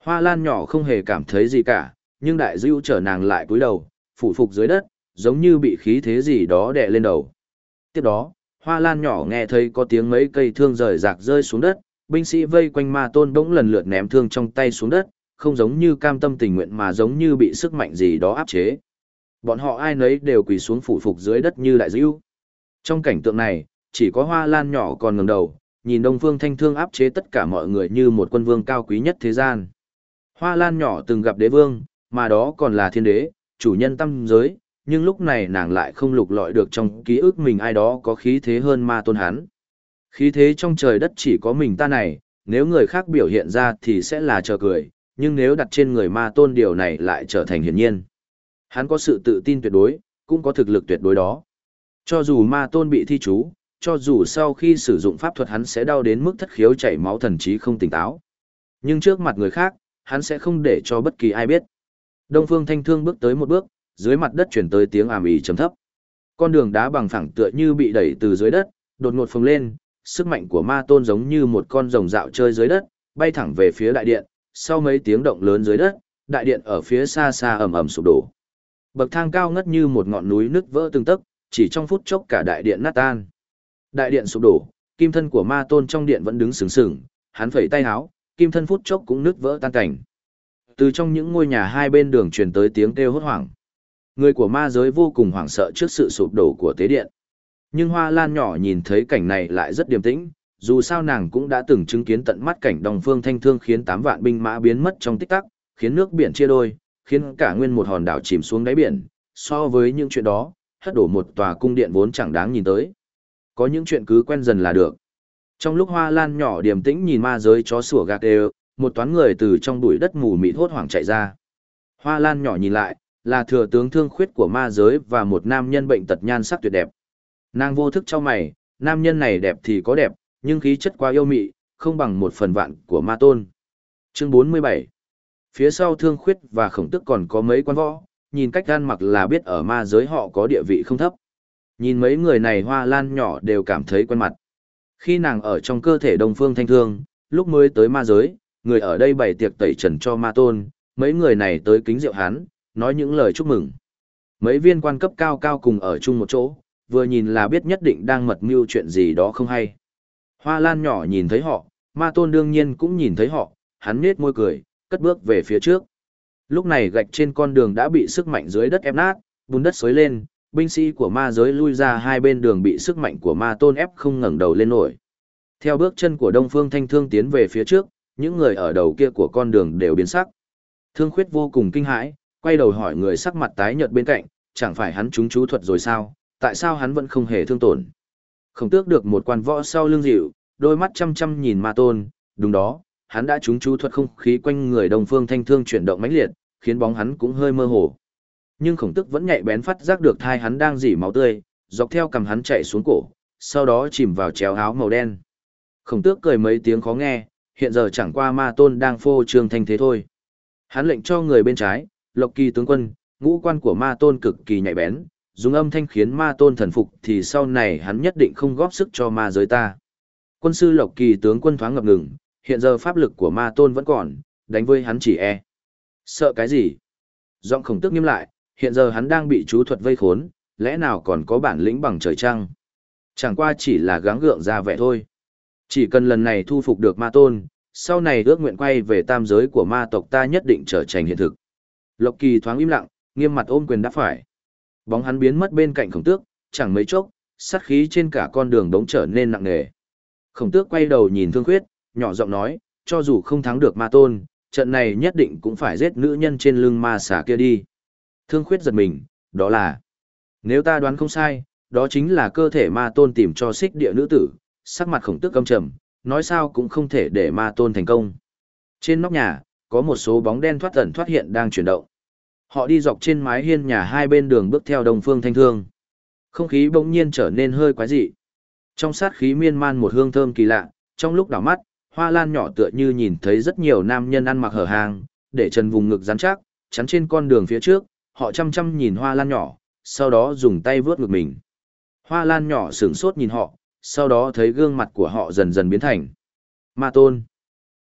Hoa lan nhỏ không hề cảm thấy gì cả, nhưng đại dữ trở nàng lại cúi đầu, phủ phục dưới đất, giống như bị khí thế gì đó đè lên đầu. Tiếp đó, hoa lan nhỏ nghe thấy có tiếng mấy cây thương rời rạc rơi xuống đất, binh sĩ vây quanh ma tôn bỗng lần lượt ném thương trong tay xuống đất, không giống như cam tâm tình nguyện mà giống như bị sức mạnh gì đó áp chế. Bọn họ ai nấy đều quỳ xuống phủ phục dưới đất như đại dữ. Trong cảnh tượng này, chỉ có hoa lan nhỏ còn ngẩng đầu, nhìn Đông Phương Thanh Thương áp chế tất cả mọi người như một quân vương cao quý nhất thế gian. Hoa lan nhỏ từng gặp đế vương, mà đó còn là thiên đế, chủ nhân tam giới, nhưng lúc này nàng lại không lục lọi được trong ký ức mình ai đó có khí thế hơn ma tôn hắn. Khí thế trong trời đất chỉ có mình ta này, nếu người khác biểu hiện ra thì sẽ là trò cười, nhưng nếu đặt trên người ma tôn điều này lại trở thành hiển nhiên. Hắn có sự tự tin tuyệt đối, cũng có thực lực tuyệt đối đó. Cho dù ma tôn bị thi chú, cho dù sau khi sử dụng pháp thuật hắn sẽ đau đến mức thất khiếu chảy máu thần trí không tỉnh táo. Nhưng trước mặt người khác, hắn sẽ không để cho bất kỳ ai biết. Đông Phương Thanh Thương bước tới một bước, dưới mặt đất chuyển tới tiếng ầm ĩ trầm thấp. Con đường đá bằng phẳng tựa như bị đẩy từ dưới đất, đột ngột phồng lên, sức mạnh của ma tôn giống như một con rồng dạo chơi dưới đất, bay thẳng về phía đại điện, sau mấy tiếng động lớn dưới đất, đại điện ở phía xa xa ầm ầm sụp đổ. Bậc thang cao ngất như một ngọn núi nứt vỡ từng tấc, chỉ trong phút chốc cả đại điện nát tan. Đại điện sụp đổ, kim thân của ma tôn trong điện vẫn đứng sừng sừng, hắn phẩy tay háo, kim thân phút chốc cũng nứt vỡ tan cảnh. Từ trong những ngôi nhà hai bên đường truyền tới tiếng kêu hốt hoảng. Người của ma giới vô cùng hoảng sợ trước sự sụp đổ của tế điện. Nhưng Hoa Lan nhỏ nhìn thấy cảnh này lại rất điềm tĩnh, dù sao nàng cũng đã từng chứng kiến tận mắt cảnh Đông Phương Thanh Thương khiến 8 vạn binh mã biến mất trong tích tắc, khiến nước biển chia đôi, khiến cả nguyên một hòn đảo chìm xuống đáy biển. So với những chuyện đó, hất đổ một tòa cung điện vốn chẳng đáng nhìn tới. Có những chuyện cứ quen dần là được. Trong lúc Hoa Lan nhỏ điềm tĩnh nhìn ma giới chó sủa gạt đều, một toán người từ trong bụi đất mù mịt hốt hoảng chạy ra. Hoa Lan nhỏ nhìn lại, là thừa tướng Thương Khuyết của ma giới và một nam nhân bệnh tật nhan sắc tuyệt đẹp. Nàng vô thức chau mày, nam nhân này đẹp thì có đẹp, nhưng khí chất quá yêu mị, không bằng 1/1000 của ma tôn. Chương 47. Phía sau Thương Khuyết và Khổng Tước còn có mấy quan võ, nhìn cách ăn mặc là biết ở ma giới họ có địa vị không thấp. Nhìn mấy người này Hoa Lan nhỏ đều cảm thấy quen mặt. Khi nàng ở trong cơ thể Đông Phương Thanh Thương, lúc mới tới ma giới, người ở đây bày tiệc tẩy trần cho ma tôn, mấy người này tới kính rượu hắn, nói những lời chúc mừng. Mấy viên quan cấp cao cao cùng ở chung một chỗ, vừa nhìn là biết nhất định đang mật mưu chuyện gì đó không hay. Hoa Lan nhỏ nhìn thấy họ, ma tôn đương nhiên cũng nhìn thấy họ, hắn nhếch môi cười, cất bước về phía trước. Lúc này gạch trên con đường đã bị sức mạnh dưới đất ép nát, bùn đất xối lên, binh sĩ của ma giới lui ra hai bên đường bị sức mạnh của ma tôn ép không ngẩng đầu lên nổi. Theo bước chân của Đông Phương Thanh Thương tiến về phía trước, những người ở đầu kia của con đường đều biến sắc. Thương Khuyết vô cùng kinh hãi, quay đầu hỏi người sắc mặt tái nhợt bên cạnh, chẳng phải hắn trúng chú thuật rồi sao, tại sao hắn vẫn không hề thương tổn. Khổng Tước được một quan võ sau lưng dịu, đôi mắt chăm chăm nhìn ma tôn, đúng đó, hắn đã trúng chú thuật không khí quanh người Đông Phương Thanh Thương chuyển động mãnh liệt, khiến bóng hắn cũng hơi mơ hồ. Nhưng Khổng Tước vẫn nhạy bén phát giác được thai hắn đang rỉ máu tươi, dọc theo cằm hắn chạy xuống cổ, sau đó chìm vào chéo áo màu đen. Khổng Tước cười mấy tiếng khó nghe, hiện giờ chẳng qua ma tôn đang phô trương thanh thế thôi. Hắn lệnh cho người bên trái, Lộc Kỳ tướng quân, ngũ quan của ma tôn cực kỳ nhạy bén, dùng âm thanh khiến ma tôn thần phục thì sau này hắn nhất định không góp sức cho ma giới ta. Quân sư Lộc Kỳ tướng quân thoáng ngập ngừng, hiện giờ pháp lực của ma tôn vẫn còn, đánh với hắn chỉ e. Sợ cái gì? Giọng Khổng Tước nghiêm lại, hiện giờ hắn đang bị chú thuật vây khốn, lẽ nào còn có bản lĩnh bằng trời trăng? Chẳng qua chỉ là gắng gượng ra vẻ thôi. Chỉ cần lần này thu phục được ma tôn, sau này ước nguyện quay về tam giới của ma tộc ta nhất định trở thành hiện thực. Lộc Kỳ thoáng im lặng, nghiêm mặt ôm quyền đáp phải. Bóng hắn biến mất bên cạnh Khổng Tước, chẳng mấy chốc, sát khí trên cả con đường đống trở nên nặng nề. Khổng Tước quay đầu nhìn Thương Khuyết, nhỏ giọng nói, cho dù không thắng được ma tôn, trận này nhất định cũng phải giết nữ nhân trên lưng ma xà kia đi. Thương Khuyết giật mình, đó là... Nếu ta đoán không sai, đó chính là cơ thể ma tôn tìm cho xích địa nữ tử, sắc mặt Khổng Tước căm trầm, nói sao cũng không thể để ma tôn thành công. Trên nóc nhà, có một số bóng đen thoát ẩn thoát hiện đang chuyển động. Họ đi dọc trên mái hiên nhà hai bên đường bước theo Đông Phương Thanh Thương. Không khí bỗng nhiên trở nên hơi quái dị. Trong sát khí miên man một hương thơm kỳ lạ, trong lúc đảo mắt, Hoa Lan nhỏ tựa như nhìn thấy rất nhiều nam nhân ăn mặc hở hang, để trần vùng ngực rắn chắc, chắn trên con đường phía trước, họ chăm chăm nhìn Hoa Lan nhỏ, sau đó dùng tay vướt ngực mình. Hoa Lan nhỏ sửng sốt nhìn họ, sau đó thấy gương mặt của họ dần dần biến thành ma tôn.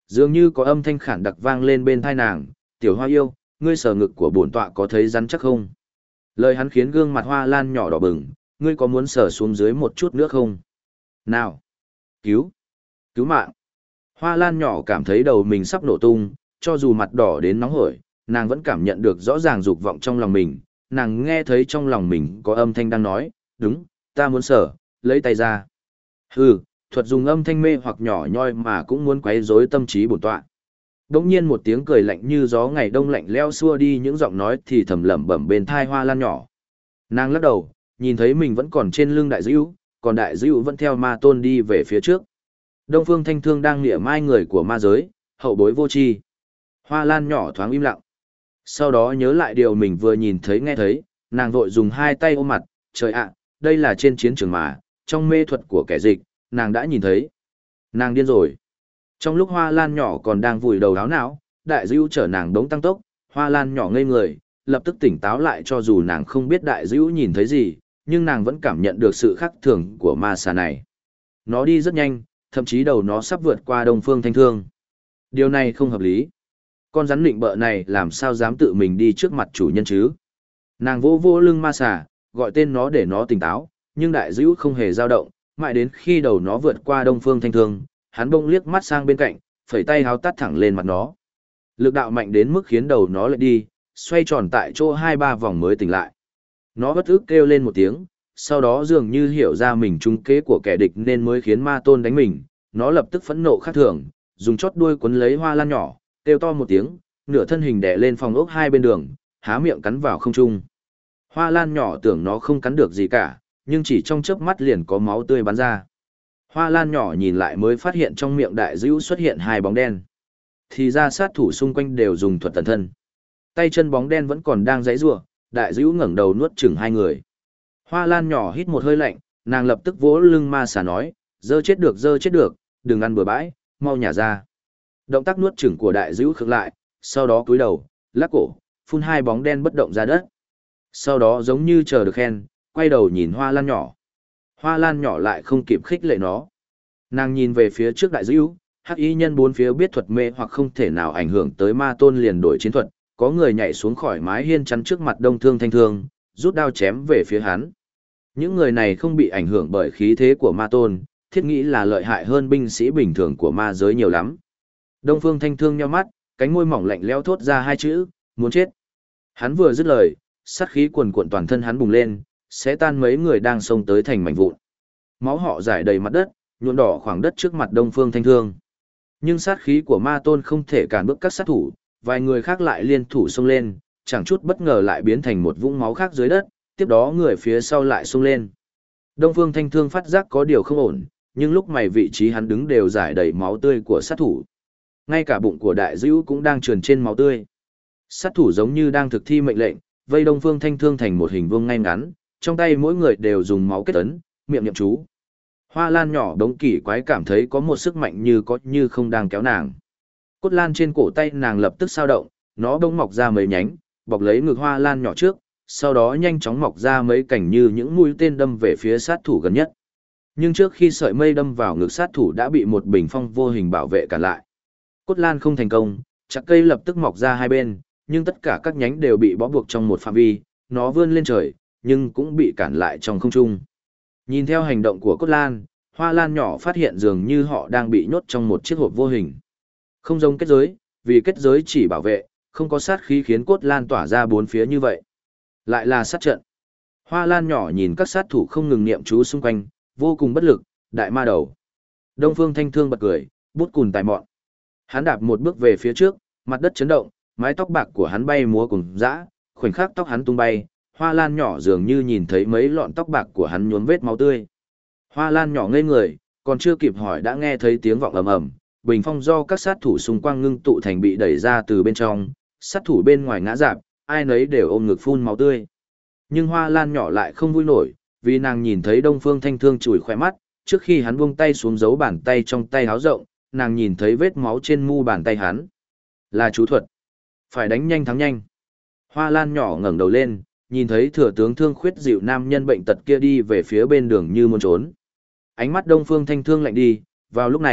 Dường như có âm thanh khản đặc vang lên bên tai nàng, "Tiểu Hoa yêu, ngươi sờ ngực của bổn tọa có thấy rắn chắc không?" Lời hắn khiến gương mặt Hoa Lan nhỏ đỏ bừng, "Ngươi có muốn sờ xuống dưới một chút nữa không? Nào, cứu, cứu mạng." Hoa Lan nhỏ cảm thấy đầu mình sắp nổ tung, cho dù mặt đỏ đến nóng hổi, nàng vẫn cảm nhận được rõ ràng dục vọng trong lòng mình, nàng nghe thấy trong lòng mình có âm thanh đang nói, "Đúng, ta muốn sờ, lấy tay ra." Hừ, thuật dùng âm thanh mê hoặc nhỏ nhoi mà cũng muốn quấy rối tâm trí bổn tọa. Đống nhiên một tiếng cười lạnh như gió ngày đông lạnh leo xua đi những giọng nói thì thầm lẩm bẩm bên thai Hoa Lan nhỏ. Nàng lắc đầu, nhìn thấy mình vẫn còn trên lưng đại dữ, còn đại dữ vẫn theo ma tôn đi về phía trước. Đông Phương Thanh Thương đang nịa mai người của ma giới, hậu bối vô tri. Hoa Lan nhỏ thoáng im lặng. Sau đó nhớ lại điều mình vừa nhìn thấy nghe thấy, nàng vội dùng hai tay ôm mặt, "Trời ạ, đây là trên chiến trường mà, trong mê thuật của kẻ dịch, nàng đã nhìn thấy." Nàng điên rồi. Trong lúc Hoa Lan nhỏ còn đang vùi đầu áo não, đại dữ chở nàng đống tăng tốc, Hoa Lan nhỏ ngây người, lập tức tỉnh táo lại cho dù nàng không biết đại dữ nhìn thấy gì, nhưng nàng vẫn cảm nhận được sự khác thường của ma xà này. Nó đi rất nhanh, thậm chí đầu nó sắp vượt qua Đông Phương Thanh Thương. Điều này không hợp lý. Con rắn nịnh bợ này làm sao dám tự mình đi trước mặt chủ nhân chứ? Nàng vỗ vỗ lưng ma xà, gọi tên nó để nó tỉnh táo, nhưng đại dữ không hề dao động, mãi đến khi đầu nó vượt qua Đông Phương Thanh Thương, hắn bỗng liếc mắt sang bên cạnh, phẩy tay háo tát thẳng lên mặt nó. Lực đạo mạnh đến mức khiến đầu nó lại đi, xoay tròn tại chỗ 2-3 vòng mới tỉnh lại. Nó bất ức kêu lên một tiếng, sau đó dường như hiểu ra mình trúng kế của kẻ địch nên mới khiến ma tôn đánh mình. Nó lập tức phẫn nộ khác thường, dùng chót đuôi quấn lấy Hoa Lan nhỏ, kêu to một tiếng, nửa thân hình đè lên phòng ốc hai bên đường, há miệng cắn vào không trung. Hoa Lan nhỏ tưởng nó không cắn được gì cả, nhưng chỉ trong chớp mắt liền có máu tươi bắn ra. Hoa Lan nhỏ nhìn lại mới phát hiện trong miệng đại dữ xuất hiện hai bóng đen. Thì ra sát thủ xung quanh đều dùng thuật tẩn thân. Tay chân bóng đen vẫn còn đang giãy giụa, đại dữ ngẩng đầu nuốt chửng hai người. Hoa Lan nhỏ hít một hơi lạnh, nàng lập tức vỗ lưng ma xà nói, dơ chết được, đừng ăn bừa bãi, mau nhả ra. Động tác nuốt chửng của đại dữ khựng lại, sau đó cúi đầu, lắc cổ, phun hai bóng đen bất động ra đất. Sau đó giống như chờ được khen, quay đầu nhìn Hoa Lan nhỏ. Hoa Lan nhỏ lại không kịp khích lệ nó. Nàng nhìn về phía trước đại dữ, hắc y nhân bốn phía biết thuật mê hoặc không thể nào ảnh hưởng tới ma tôn liền đổi chiến thuật, có người nhảy xuống khỏi mái hiên chắn trước mặt Đông Thương Thanh Thương, rút đao chém về phía hắn. Những người này không bị ảnh hưởng bởi khí thế của ma tôn, thiết nghĩ là lợi hại hơn binh sĩ bình thường của ma giới nhiều lắm. Đông Phương Thanh Thương nheo mắt, cánh môi mỏng lạnh lẽo thốt ra hai chữ, muốn chết. Hắn vừa dứt lời, sát khí cuồn cuộn toàn thân hắn bùng lên, xé tan mấy người đang xông tới thành mảnh vụn. Máu họ rải đầy mặt đất, nhuộm đỏ khoảng đất trước mặt Đông Phương Thanh Thương. Nhưng sát khí của ma tôn không thể cản bước các sát thủ, vài người khác lại liên thủ xông lên, chẳng chút bất ngờ lại biến thành một vũng máu khác dưới đất, tiếp đó người phía sau lại xông lên. Đông Phương Thanh Thương phát giác có điều không ổn, nhưng lúc này vị trí hắn đứng đều rải đầy máu tươi của sát thủ. Ngay cả bụng của đại dữ cũng đang trườn trên máu tươi. Sát thủ giống như đang thực thi mệnh lệnh, vây Đông Phương Thanh Thương thành một hình vuông ngay ngắn, trong tay mỗi người đều dùng máu kết ấn, miệng niệm chú. Hoa Lan nhỏ đống kỳ quái cảm thấy có một sức mạnh như có như không đang kéo nàng. Cốt lan trên cổ tay nàng lập tức sao động, nó bỗng mọc ra mấy nhánh, bọc lấy ngực Hoa Lan nhỏ trước, sau đó nhanh chóng mọc ra mấy cành như những mũi tên đâm về phía sát thủ gần nhất. Nhưng trước khi sợi mây đâm vào ngực sát thủ đã bị một bình phong vô hình bảo vệ cản lại. Cốt lan không thành công, chặt cây lập tức mọc ra hai bên, nhưng tất cả các nhánh đều bị bó buộc trong một phạm vi, nó vươn lên trời, nhưng cũng bị cản lại trong không trung. Nhìn theo hành động của cốt lan, Hoa Lan nhỏ phát hiện dường như họ đang bị nhốt trong một chiếc hộp vô hình. Không giống kết giới, vì kết giới chỉ bảo vệ, không có sát khí khiến cốt lan tỏa ra bốn phía như vậy. Lại là sát trận. Hoa Lan nhỏ nhìn các sát thủ không ngừng niệm chú xung quanh, vô cùng bất lực, đại ma đầu. Đông Phương Thanh Thương bật cười, bút cùn tài mọn. Hắn đạp một bước về phía trước, mặt đất chấn động, mái tóc bạc của hắn bay múa cùng dã, khoảnh khắc tóc hắn tung bay, Hoa Lan nhỏ dường như nhìn thấy mấy lọn tóc bạc của hắn nhuốm vết máu tươi. Hoa Lan nhỏ ngây người, còn chưa kịp hỏi đã nghe thấy tiếng vọng ầm ầm, bình phong do các sát thủ xung quanh ngưng tụ thành bị đẩy ra từ bên trong, sát thủ bên ngoài ngã rạp, ai nấy đều ôm ngực phun máu tươi. Nhưng Hoa Lan nhỏ lại không vui nổi, vì nàng nhìn thấy Đông Phương Thanh Thương chùi khóe mắt, trước khi hắn buông tay xuống giấu bàn tay trong tay háo rộng, nàng nhìn thấy vết máu trên mu bàn tay hắn. Là chú thuật. Phải đánh nhanh thắng nhanh. Hoa Lan nhỏ ngẩng đầu lên, nhìn thấy thừa tướng Thương Khuyết dịu nam nhân bệnh tật kia đi về phía bên đường như muốn trốn. Ánh mắt Đông Phương Thanh Thương lạnh đi, vào lúc này,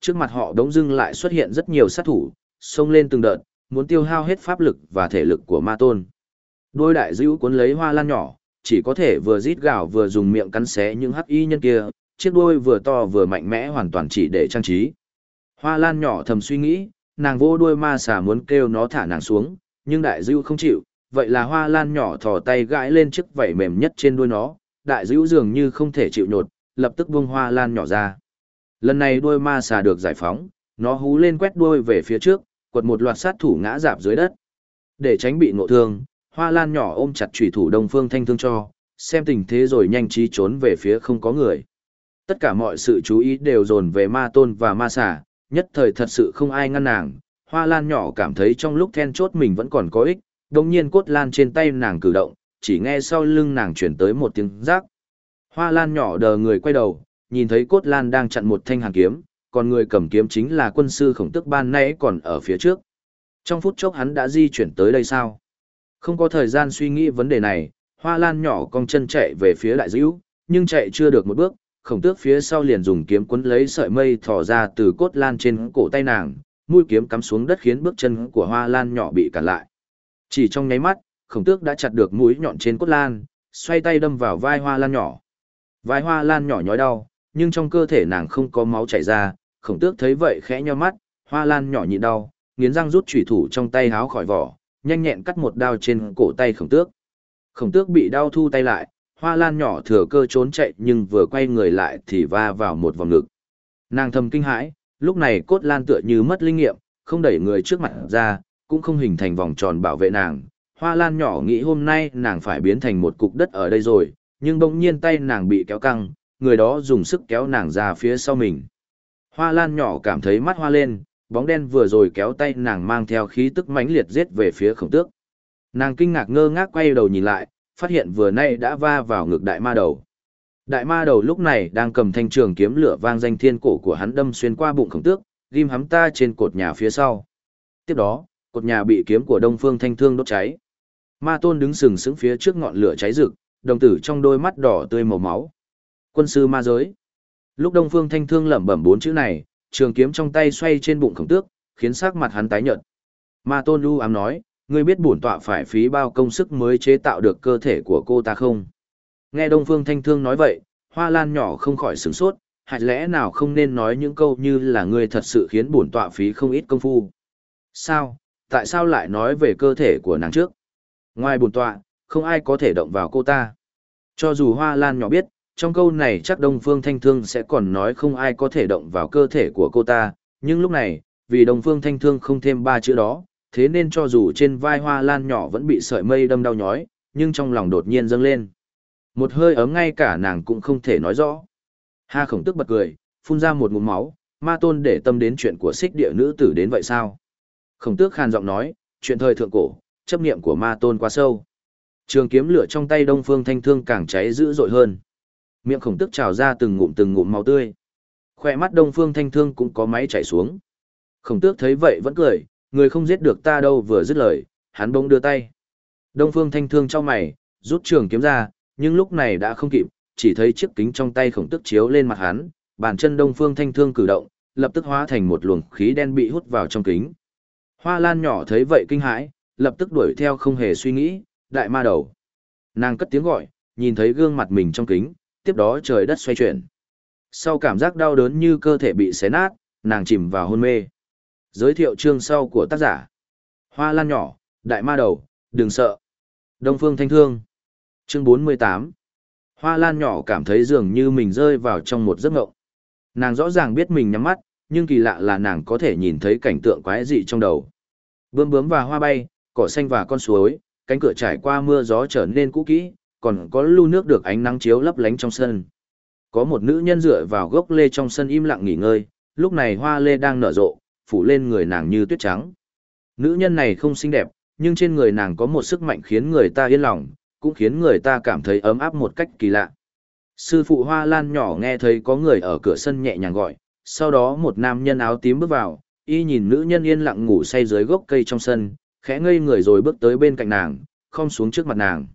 trước mặt họ đống dưng lại xuất hiện rất nhiều sát thủ, xông lên từng đợt, muốn tiêu hao hết pháp lực và thể lực của ma tôn. Đôi đại dữ cuốn lấy Hoa Lan nhỏ, chỉ có thể vừa rít gào vừa dùng miệng cắn xé những hắc y nhân kia, chiếc đuôi vừa to vừa mạnh mẽ hoàn toàn chỉ để trang trí. Hoa Lan nhỏ thầm suy nghĩ, nàng vô đuôi ma xà muốn kêu nó thả nàng xuống, nhưng đại dữ không chịu, vậy là Hoa Lan nhỏ thò tay gãi lên chiếc vảy mềm nhất trên đuôi nó, đại dữ dường như không thể chịu nhột, lập tức buông Hoa Lan nhỏ ra. Lần này đuôi ma xà được giải phóng, nó hú lên quét đuôi về phía trước, quật một loạt sát thủ ngã rạp dưới đất. Để tránh bị ngộ thương, Hoa Lan nhỏ ôm chặt chủy thủ Đông Phương Thanh Thương cho, xem tình thế rồi nhanh trí trốn về phía không có người. Tất cả mọi sự chú ý đều dồn về ma tôn và ma xà, nhất thời thật sự không ai ngăn nàng. Hoa Lan nhỏ cảm thấy trong lúc then chốt mình vẫn còn có ích, đồng nhiên cốt lan trên tay nàng cử động, chỉ nghe sau lưng nàng chuyển tới một tiếng rác. Hoa Lan nhỏ đờ người quay đầu, nhìn thấy cốt lan đang chặn một thanh hàn kiếm, còn người cầm kiếm chính là quân sư Khổng Tước ban nãy còn ở phía trước. Trong phút chốc hắn đã di chuyển tới đây sao? Không có thời gian suy nghĩ vấn đề này, Hoa Lan nhỏ cong chân chạy về phía đại dữ, nhưng chạy chưa được một bước, Khổng Tước phía sau liền dùng kiếm quấn lấy sợi mây thò ra từ cốt lan trên cổ tay nàng, mũi kiếm cắm xuống đất khiến bước chân của Hoa Lan nhỏ bị cản lại. Chỉ trong nháy mắt, Khổng Tước đã chặt được mũi nhọn trên cốt lan, xoay tay đâm vào vai Hoa Lan nhỏ. Vai Hoa Lan nhỏ nhói đau, nhưng trong cơ thể nàng không có máu chảy ra, Khổng Tước thấy vậy khẽ nheo mắt, Hoa Lan nhỏ nhịn đau, nghiến răng rút chủy thủ trong tay háo khỏi vỏ, nhanh nhẹn cắt một đao trên cổ tay Khổng Tước. Khổng Tước bị đau thu tay lại, Hoa Lan nhỏ thừa cơ trốn chạy nhưng vừa quay người lại thì va vào một vòng ngực. Nàng thầm kinh hãi, lúc này cốt lan tựa như mất linh nghiệm, không đẩy người trước mặt ra, cũng không hình thành vòng tròn bảo vệ nàng. Hoa Lan nhỏ nghĩ hôm nay nàng phải biến thành một cục đất ở đây rồi, nhưng bỗng nhiên tay nàng bị kéo căng, người đó dùng sức kéo nàng ra phía sau mình. Hoa Lan nhỏ cảm thấy mắt hoa lên, bóng đen vừa rồi kéo tay nàng mang theo khí tức mãnh liệt giết về phía Khổng Tước. Nàng kinh ngạc ngơ ngác quay đầu nhìn lại, phát hiện vừa nay đã va vào ngực đại ma đầu. Đại ma đầu lúc này đang cầm thanh trường kiếm lửa vang danh thiên cổ của hắn đâm xuyên qua bụng Khổng Tước, ghim hắn ta trên cột nhà phía sau. Tiếp đó, cột nhà bị kiếm của Đông Phương Thanh Thương đốt cháy. Ma tôn đứng sừng sững phía trước ngọn lửa cháy rực, đồng tử trong đôi mắt đỏ tươi màu máu. Quân sư ma giới. Lúc Đông Phương Thanh Thương lẩm bẩm bốn chữ này, trường kiếm trong tay xoay trên bụng Khổng Tước, khiến sắc mặt hắn tái nhợt. Ma tôn u ám nói, ngươi biết bổn tọa phải phí bao công sức mới chế tạo được cơ thể của cô ta không? Nghe Đông Phương Thanh Thương nói vậy, Hoa Lan nhỏ không khỏi sửng sốt, hạt lẽ nào không nên nói những câu như là ngươi thật sự khiến bổn tọa phí không ít công phu. Sao? Tại sao lại nói về cơ thể của nàng trước? Ngoài bổn tọa, không ai có thể động vào cô ta. Cho dù Hoa Lan nhỏ biết, trong câu này chắc Đông Phương Thanh Thương sẽ còn nói không ai có thể động vào cơ thể của cô ta, nhưng lúc này, vì Đông Phương Thanh Thương không thêm ba chữ đó, thế nên cho dù trên vai Hoa Lan nhỏ vẫn bị sợi mây đâm đau nhói, nhưng trong lòng đột nhiên dâng lên. Một hơi ấm ngay cả nàng cũng không thể nói rõ. Ha Khổng Tước bật cười, phun ra một ngụm máu, ma tôn để tâm đến chuyện của xích địa nữ tử đến vậy sao? Khổng Tước khàn giọng nói, chuyện thời thượng cổ, chấp niệm của ma tôn quá sâu. Trường kiếm lửa trong tay Đông Phương Thanh Thương càng cháy dữ dội hơn. Miệng Khổng Tước trào ra từng ngụm máu tươi. Khoe mắt Đông Phương Thanh Thương cũng có máy chảy xuống. Khổng Tước thấy vậy vẫn cười, người không giết được ta đâu, vừa dứt lời, hắn bỗng đưa tay. Đông Phương Thanh Thương chau mày, rút trường kiếm ra, nhưng lúc này đã không kịp, chỉ thấy chiếc kính trong tay Khổng Tước chiếu lên mặt hắn, bàn chân Đông Phương Thanh Thương cử động, lập tức hóa thành một luồng khí đen bị hút vào trong kính. Hoa Lan nhỏ thấy vậy kinh hãi, lập tức đuổi theo không hề suy nghĩ, đại ma đầu. Nàng cất tiếng gọi, nhìn thấy gương mặt mình trong kính, tiếp đó trời đất xoay chuyển. Sau cảm giác đau đớn như cơ thể bị xé nát, nàng chìm vào hôn mê. Giới thiệu chương sau của tác giả. Hoa Lan nhỏ, đại ma đầu, đừng sợ. Đông Phương Thanh Thương. Chương 48. Hoa Lan nhỏ cảm thấy dường như mình rơi vào trong một giấc mộng. Nàng rõ ràng biết mình nhắm mắt, nhưng kỳ lạ là nàng có thể nhìn thấy cảnh tượng quái dị trong đầu. Bướm bướm và hoa bay, cỏ xanh và con suối, cánh cửa trải qua mưa gió trở nên cũ kỹ, còn có lu nước được ánh nắng chiếu lấp lánh trong sân. Có một nữ nhân dựa vào gốc lê trong sân im lặng nghỉ ngơi, lúc này hoa lê đang nở rộ, phủ lên người nàng như tuyết trắng. Nữ nhân này không xinh đẹp, nhưng trên người nàng có một sức mạnh khiến người ta yên lòng, cũng khiến người ta cảm thấy ấm áp một cách kỳ lạ. Sư phụ Hoa Lan nhỏ nghe thấy có người ở cửa sân nhẹ nhàng gọi, sau đó một nam nhân áo tím bước vào, y nhìn nữ nhân yên lặng ngủ say dưới gốc cây trong sân, khẽ ngây người rồi bước tới bên cạnh nàng, khom xuống trước mặt nàng.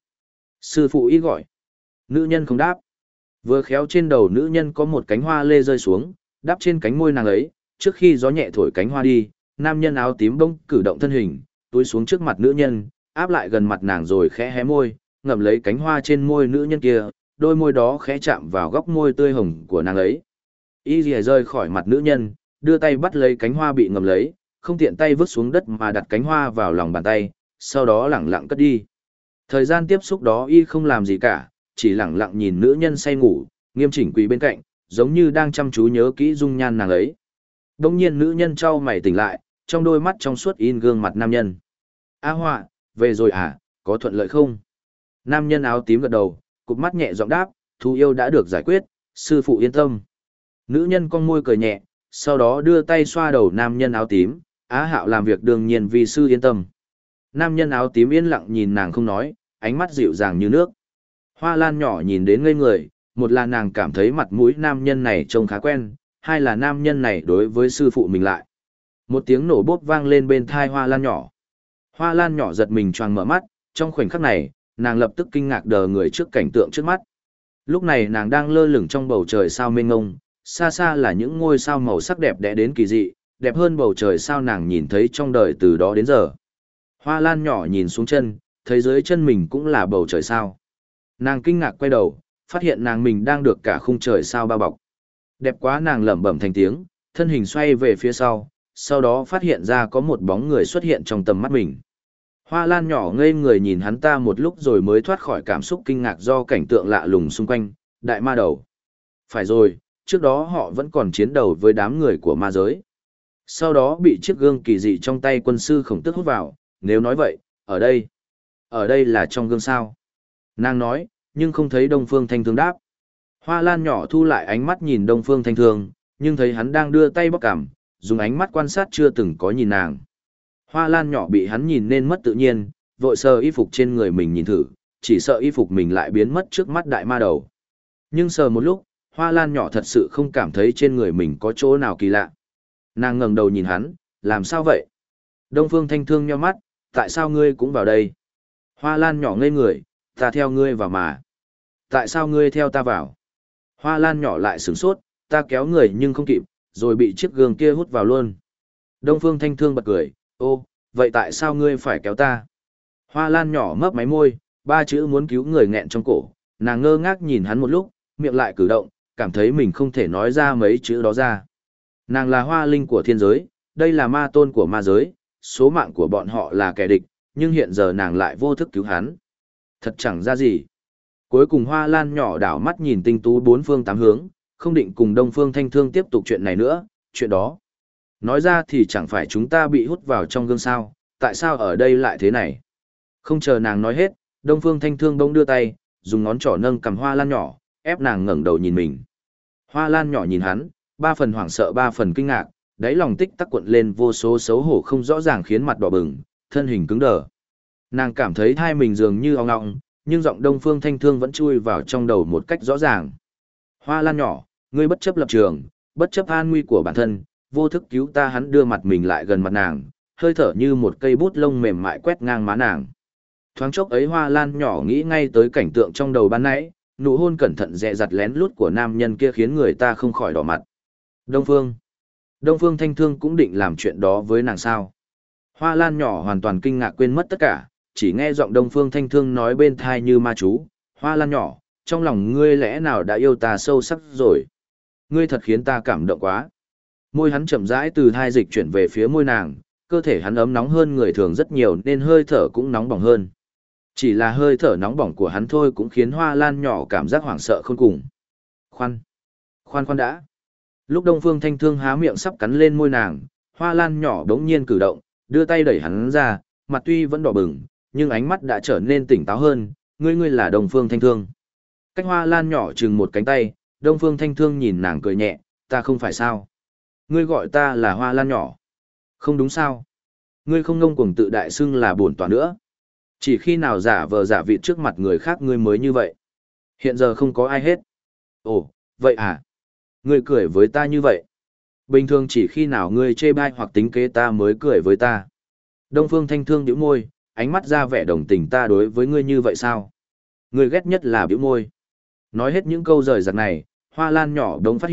Sư phụ y gọi. Nữ nhân không đáp. Vừa khéo trên đầu nữ nhân có một cánh hoa lê rơi xuống, đáp trên cánh môi nàng ấy, trước khi gió nhẹ thổi cánh hoa đi, nam nhân áo tím bỗng cử động thân hình, túi xuống trước mặt nữ nhân, áp lại gần mặt nàng rồi khẽ hé môi, ngậm lấy cánh hoa trên môi nữ nhân kia, đôi môi đó khẽ chạm vào góc môi tươi hồng của nàng ấy. Y lìa rơi khỏi mặt nữ nhân, đưa tay bắt lấy cánh hoa bị ngậm lấy, không tiện tay vứt xuống đất mà đặt cánh hoa vào lòng bàn tay, sau đó lẳng lặng cất đi. Thời gian tiếp xúc đó y không làm gì cả, chỉ lẳng lặng nhìn nữ nhân say ngủ, nghiêm chỉnh quỳ bên cạnh, giống như đang chăm chú nhớ kỹ dung nhan nàng ấy. Đông nhiên nữ nhân trao mày tỉnh lại, trong đôi mắt trong suốt in gương mặt nam nhân. A Họa, về rồi à, có thuận lợi không? Nam nhân áo tím gật đầu, cụp mắt nhẹ giọng đáp, thú yêu đã được giải quyết, sư phụ yên tâm. Nữ nhân cong môi cười nhẹ, sau đó đưa tay xoa đầu nam nhân áo tím, Á Hạo làm việc đương nhiên vì sư yên tâm. Nam nhân áo tím yên lặng nhìn nàng không nói, ánh mắt dịu dàng như nước. Hoa Lan nhỏ nhìn đến ngây người, một là nàng cảm thấy mặt mũi nam nhân này trông khá quen, hai là nam nhân này đối với sư phụ mình lại. Một tiếng nổ bốp vang lên bên thai Hoa Lan nhỏ. Hoa Lan nhỏ giật mình choàng mở mắt, trong khoảnh khắc này, nàng lập tức kinh ngạc đờ người trước cảnh tượng trước mắt. Lúc này nàng đang lơ lửng trong bầu trời sao mênh mông, xa xa là những ngôi sao màu sắc đẹp đẽ đến kỳ dị, đẹp hơn bầu trời sao nàng nhìn thấy trong đời từ đó đến giờ. Hoa Lan nhỏ nhìn xuống chân, thấy dưới chân mình cũng là bầu trời sao. Nàng kinh ngạc quay đầu, phát hiện nàng mình đang được cả khung trời sao bao bọc. Đẹp quá, nàng lẩm bẩm thành tiếng, thân hình xoay về phía sau đó phát hiện ra có một bóng người xuất hiện trong tầm mắt mình. Hoa Lan nhỏ ngây người nhìn hắn ta một lúc rồi mới thoát khỏi cảm xúc kinh ngạc do cảnh tượng lạ lùng xung quanh, đại ma đầu. Phải rồi, trước đó họ vẫn còn chiến đấu với đám người của ma giới. Sau đó bị chiếc gương kỳ dị trong tay quân sư Khổng Tước hút vào, nếu nói vậy, ở đây là trong gương sao? Nàng nói, nhưng không thấy Đông Phương Thanh Thương đáp. Hoa Lan nhỏ thu lại ánh mắt nhìn Đông Phương Thanh Thương, nhưng thấy hắn đang đưa tay bóp cằm, dùng ánh mắt quan sát chưa từng có nhìn nàng. Hoa Lan nhỏ bị hắn nhìn nên mất tự nhiên, vội sờ y phục trên người mình nhìn thử, chỉ sợ y phục mình lại biến mất trước mắt đại ma đầu. Nhưng sờ một lúc, Hoa Lan nhỏ thật sự không cảm thấy trên người mình có chỗ nào kỳ lạ. Nàng ngẩng đầu nhìn hắn, làm sao vậy? Đông Phương Thanh Thương nhíu mắt, tại sao ngươi cũng vào đây? Hoa Lan nhỏ ngây người, ta theo ngươi vào mà. Tại sao ngươi theo ta vào? Hoa Lan nhỏ lại sửng sốt, ta kéo người nhưng không kịp, rồi bị chiếc gương kia hút vào luôn. Đông Phương Thanh Thương bật cười, ô, vậy tại sao ngươi phải kéo ta? Hoa Lan nhỏ mấp máy môi, ba chữ muốn cứu người nghẹn trong cổ, nàng ngơ ngác nhìn hắn một lúc, miệng lại cử động, cảm thấy mình không thể nói ra mấy chữ đó ra. Nàng là hoa linh của thiên giới, đây là ma tôn của ma giới, số mạng của bọn họ là kẻ địch, nhưng hiện giờ nàng lại vô thức cứu hắn. Thật chẳng ra gì. Cuối cùng Hoa Lan nhỏ đảo mắt nhìn tinh tú bốn phương tám hướng, không định cùng Đông Phương Thanh Thương tiếp tục chuyện này nữa, chuyện đó. Nói ra thì chẳng phải chúng ta bị hút vào trong gương sao, tại sao ở đây lại thế này? Không chờ nàng nói hết, Đông Phương Thanh Thương bỗng đưa tay, dùng ngón trỏ nâng cầm Hoa Lan nhỏ, ép nàng ngẩng đầu nhìn mình. Hoa Lan nhỏ nhìn hắn, ba phần hoảng sợ ba phần kinh ngạc, đáy lòng tích tắc cuộn lên vô số xấu hổ không rõ ràng khiến mặt đỏ bừng, thân hình cứng đờ. Nàng cảm thấy thai mình dường như ong ong, nhưng giọng Đông Phương Thanh Thương vẫn chui vào trong đầu một cách rõ ràng. Hoa Lan nhỏ, ngươi bất chấp lập trường, bất chấp an nguy của bản thân, vô thức cứu ta. Hắn đưa mặt mình lại gần mặt nàng, hơi thở như một cây bút lông mềm mại quét ngang má nàng. Thoáng chốc ấy Hoa Lan nhỏ nghĩ ngay tới cảnh tượng trong đầu ban nãy, nụ hôn cẩn thận dè dặt lén lút của nam nhân kia khiến người ta không khỏi đỏ mặt. Đông Phương Thanh Thương cũng định làm chuyện đó với nàng sao? Hoa Lan nhỏ hoàn toàn kinh ngạc quên mất tất cả, chỉ nghe giọng Đông Phương Thanh Thương nói bên thai như ma chú, Hoa Lan nhỏ, trong lòng ngươi lẽ nào đã yêu ta sâu sắc rồi? Ngươi thật khiến ta cảm động quá. Môi hắn chậm rãi từ thai dịch chuyển về phía môi nàng, cơ thể hắn ấm nóng hơn người thường rất nhiều nên hơi thở cũng nóng bỏng hơn. Chỉ là hơi thở nóng bỏng của hắn thôi cũng khiến Hoa Lan nhỏ cảm giác hoảng sợ khôn cùng. Khoan đã. Lúc Đông Phương Thanh Thương há miệng sắp cắn lên môi nàng, Hoa Lan nhỏ đống nhiên cử động, đưa tay đẩy hắn ra, mặt tuy vẫn đỏ bừng, nhưng ánh mắt đã trở nên tỉnh táo hơn, ngươi là Đông Phương Thanh Thương. Cách Hoa Lan nhỏ chừng một cánh tay, Đông Phương Thanh Thương nhìn nàng cười nhẹ, ta không phải sao? Ngươi gọi ta là Hoa Lan nhỏ. Không đúng sao? Ngươi không ngông cuồng tự đại xưng là bổn tọa nữa. Chỉ khi nào giả vờ giả vịt trước mặt người khác ngươi mới như vậy. Hiện giờ không có ai hết. Ồ, vậy à? Ngươi cười với ta như vậy. Bình thường chỉ khi nào ngươi chê bai hoặc tính kế ta mới cười với ta. Đông Phương Thanh Thương nhíu môi, ánh mắt ra vẻ đồng tình, ta đối với ngươi như vậy sao? Ngươi ghét nhất là bĩu môi. Nói hết những câu rời rạc này, Hoa Lan nhỏ đống phát hiện,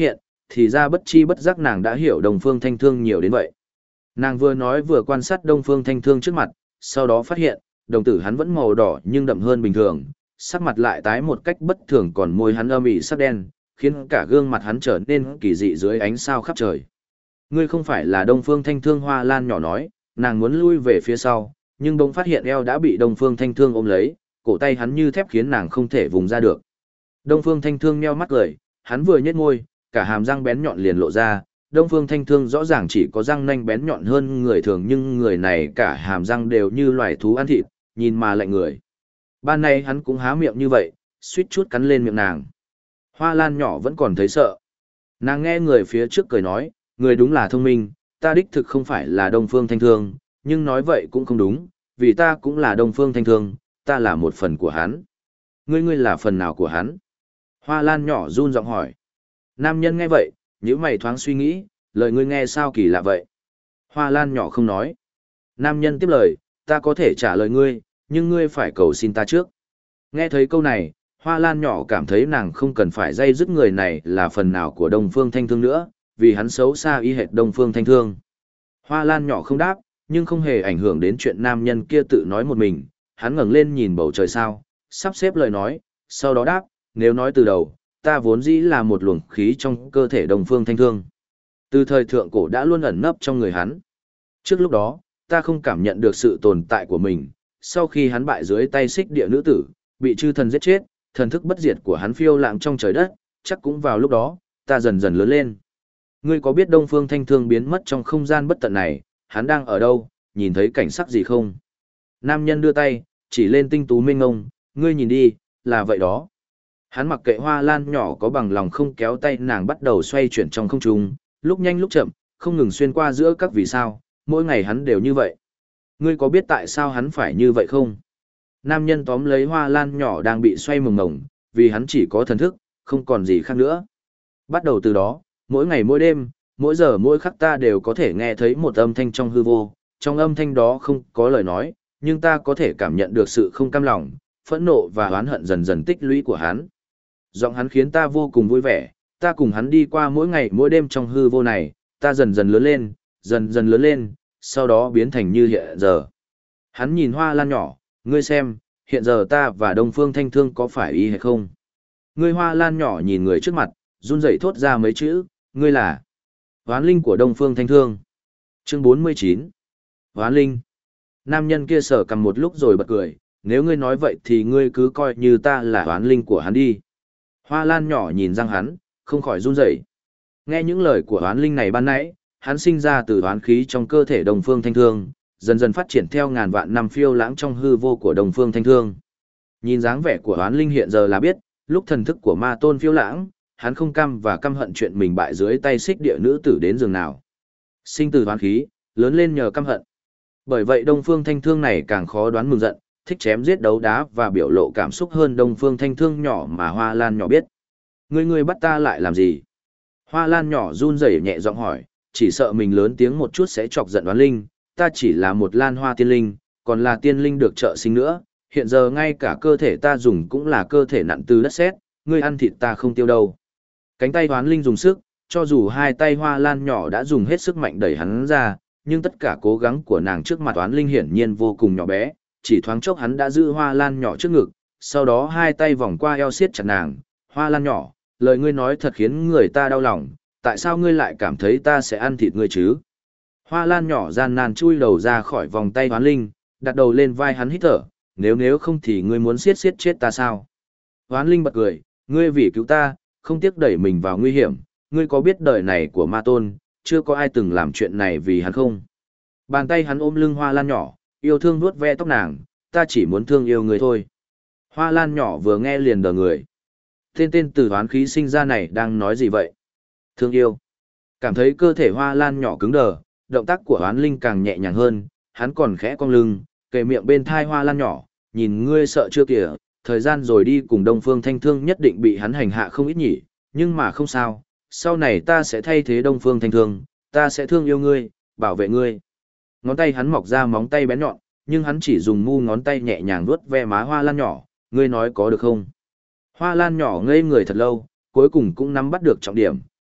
thì ra bất chi bất giác nàng đã hiểu Đông Phương Thanh Thương nhiều đến vậy. Nàng vừa nói vừa quan sát Đông Phương Thanh Thương trước mặt, sau đó phát hiện, đồng tử hắn vẫn màu đỏ nhưng đậm hơn bình thường, sắc mặt lại tái một cách bất thường, còn môi hắn âm ỉ sắc đen, khiến cả gương mặt hắn trở nên kỳ dị dưới ánh sao khắp trời. Ngươi không phải là Đông Phương Thanh Thương, Hoa Lan nhỏ nói, nàng muốn lui về phía sau, nhưng bỗng phát hiện eo đã bị Đông Phương Thanh Thương ôm lấy, cổ tay hắn như thép khiến nàng không thể vùng ra được. Đông Phương Thanh Thương nheo mắt cười, hắn vừa nhếch môi, cả hàm răng bén nhọn liền lộ ra. Đông Phương Thanh Thương rõ ràng chỉ có răng nanh bén nhọn hơn người thường, nhưng người này cả hàm răng đều như loài thú ăn thịt, nhìn mà lạnh người. Ban nay hắn cũng há miệng như vậy, suýt chút cắn lên miệng nàng. Hoa Lan nhỏ vẫn còn thấy sợ. Nàng nghe người phía trước cười nói, người đúng là thông minh, ta đích thực không phải là Đông Phương Thanh Thương, nhưng nói vậy cũng không đúng, vì ta cũng là Đông Phương Thanh Thương, ta là một phần của hắn. Ngươi là phần nào của hắn? Hoa Lan nhỏ run giọng hỏi. Nam nhân nghe vậy, nhíu mày thoáng suy nghĩ, lời ngươi nghe sao kỳ lạ vậy? Hoa Lan nhỏ không nói. Nam nhân tiếp lời, ta có thể trả lời ngươi, nhưng ngươi phải cầu xin ta trước. Nghe thấy câu này, Hoa Lan nhỏ cảm thấy nàng không cần phải dây dứt người này là phần nào của Đông Phương Thanh Thương nữa, vì hắn xấu xa y hệt Đông Phương Thanh Thương. Hoa Lan nhỏ không đáp, nhưng không hề ảnh hưởng đến chuyện nam nhân kia tự nói một mình, hắn ngẩng lên nhìn bầu trời sao, sắp xếp lời nói, sau đó đáp, nếu nói từ đầu, ta vốn dĩ là một luồng khí trong cơ thể Đông Phương Thanh Thương. Từ thời thượng cổ đã luôn ẩn nấp trong người hắn. Trước lúc đó, ta không cảm nhận được sự tồn tại của mình, sau khi hắn bại dưới tay xích địa nữ tử, bị chư thần giết chết, thần thức bất diệt của hắn phiêu lãng trong trời đất, chắc cũng vào lúc đó, ta dần dần lớn lên. Ngươi có biết Đông Phương Thanh Thương biến mất trong không gian bất tận này, hắn đang ở đâu, nhìn thấy cảnh sắc gì không? Nam nhân đưa tay, chỉ lên tinh tú mênh ngông, ngươi nhìn đi, là vậy đó. Hắn mặc kệ Hoa Lan nhỏ có bằng lòng không, kéo tay nàng bắt đầu xoay chuyển trong không trung, lúc nhanh lúc chậm, không ngừng xuyên qua giữa các vì sao, mỗi ngày hắn đều như vậy. Ngươi có biết tại sao hắn phải như vậy không? Nam nhân tóm lấy Hoa Lan nhỏ đang bị xoay mồng mồng, vì hắn chỉ có thần thức, không còn gì khác nữa. Bắt đầu từ đó, mỗi ngày mỗi đêm, mỗi giờ mỗi khắc ta đều có thể nghe thấy một âm thanh trong hư vô, trong âm thanh đó không có lời nói, nhưng ta có thể cảm nhận được sự không cam lòng, phẫn nộ và oán hận dần dần tích lũy của hắn. Giọng hắn khiến ta vô cùng vui vẻ, ta cùng hắn đi qua mỗi ngày mỗi đêm trong hư vô này, ta dần dần lớn lên, sau đó biến thành như hiện giờ. Hắn nhìn Hoa Lan nhỏ, ngươi xem, hiện giờ ta và Đông Phương Thanh Thương có phải y hay không? Ngươi Hoa Lan nhỏ nhìn người trước mặt, run rẩy thốt ra mấy chữ, ngươi là Hoán Linh của Đông Phương Thanh Thương. Chương 49. Hoán Linh. Nam nhân kia sờ cầm một lúc rồi bật cười, nếu ngươi nói vậy thì ngươi cứ coi như ta là Hoán Linh của hắn đi. Hoa Lan nhỏ nhìn răng hắn, không khỏi run rẩy. Nghe những lời của Hoán Linh này ban nãy, hắn sinh ra từ hoán khí trong cơ thể Đông Phương Thanh Thương, dần dần phát triển theo ngàn vạn năm phiêu lãng trong hư vô của Đông Phương Thanh Thương. Nhìn dáng vẻ của Hoán Linh hiện giờ là biết, lúc thần thức của ma tôn phiêu lãng, hắn không cam và căm hận chuyện mình bại dưới tay xích địa nữ tử đến giường nào. Sinh từ hoán khí, lớn lên nhờ căm hận. Bởi vậy Đông Phương Thanh Thương này càng khó đoán mừng giận, thích chém giết đấu đá và biểu lộ cảm xúc hơn Đông Phương Thanh Thương nhỏ mà Hoa Lan nhỏ biết. Ngươi bắt ta lại làm gì? Hoa Lan nhỏ run rẩy nhẹ giọng hỏi, chỉ sợ mình lớn tiếng một chút sẽ chọc giận Hoán Linh, ta chỉ là một lan hoa tiên linh, còn là tiên linh được trợ sinh nữa, hiện giờ ngay cả cơ thể ta dùng cũng là cơ thể nặng từ đất sét, ngươi ăn thịt ta không tiêu đâu. Cánh tay Hoán Linh dùng sức, cho dù hai tay Hoa Lan nhỏ đã dùng hết sức mạnh đẩy hắn ra, nhưng tất cả cố gắng của nàng trước mặt Hoán Linh hiển nhiên vô cùng nhỏ bé, chỉ thoáng chốc hắn đã giữ Hoa Lan nhỏ trước ngực, sau đó hai tay vòng qua eo siết chặt nàng, Hoa Lan nhỏ, lời ngươi nói thật khiến người ta đau lòng, tại sao ngươi lại cảm thấy ta sẽ ăn thịt ngươi chứ? Hoa Lan nhỏ gian nan chui đầu ra khỏi vòng tay Hoán Linh, đặt đầu lên vai hắn hít thở, nếu không thì ngươi muốn siết chết ta sao? Hoán Linh bật cười, ngươi vì cứu ta, không tiếc đẩy mình vào nguy hiểm, ngươi có biết đời này của ma tôn, chưa có ai từng làm chuyện này vì hắn không? Bàn tay hắn ôm lưng Hoa Lan nhỏ, yêu thương vuốt ve tóc nàng, ta chỉ muốn thương yêu ngươi thôi. Hoa Lan nhỏ vừa nghe liền đờ người. Tên từ hoán khí sinh ra này đang nói gì vậy? Thương yêu. Cảm thấy cơ thể Hoa Lan nhỏ cứng đờ, động tác của Hoán Linh càng nhẹ nhàng hơn, hắn còn khẽ cong lưng, kề miệng bên thai Hoa Lan nhỏ, nhìn ngươi sợ chưa kìa, thời gian rồi đi cùng Đông Phương Thanh Thương nhất định bị hắn hành hạ không ít nhỉ, nhưng mà không sao, sau này ta sẽ thay thế Đông Phương Thanh Thương, ta sẽ thương yêu ngươi, bảo vệ ngươi. Ngón tay hắn mọc ra móng tay bén nhọn, nhưng hắn chỉ dùng mu ngón tay nhẹ nhàng vuốt ve má Hoa Lan nhỏ, ngươi nói có được không? Hoa Lan nhỏ ngây người thật lâu, cuối cùng cũng nắm bắt được trọng điểm,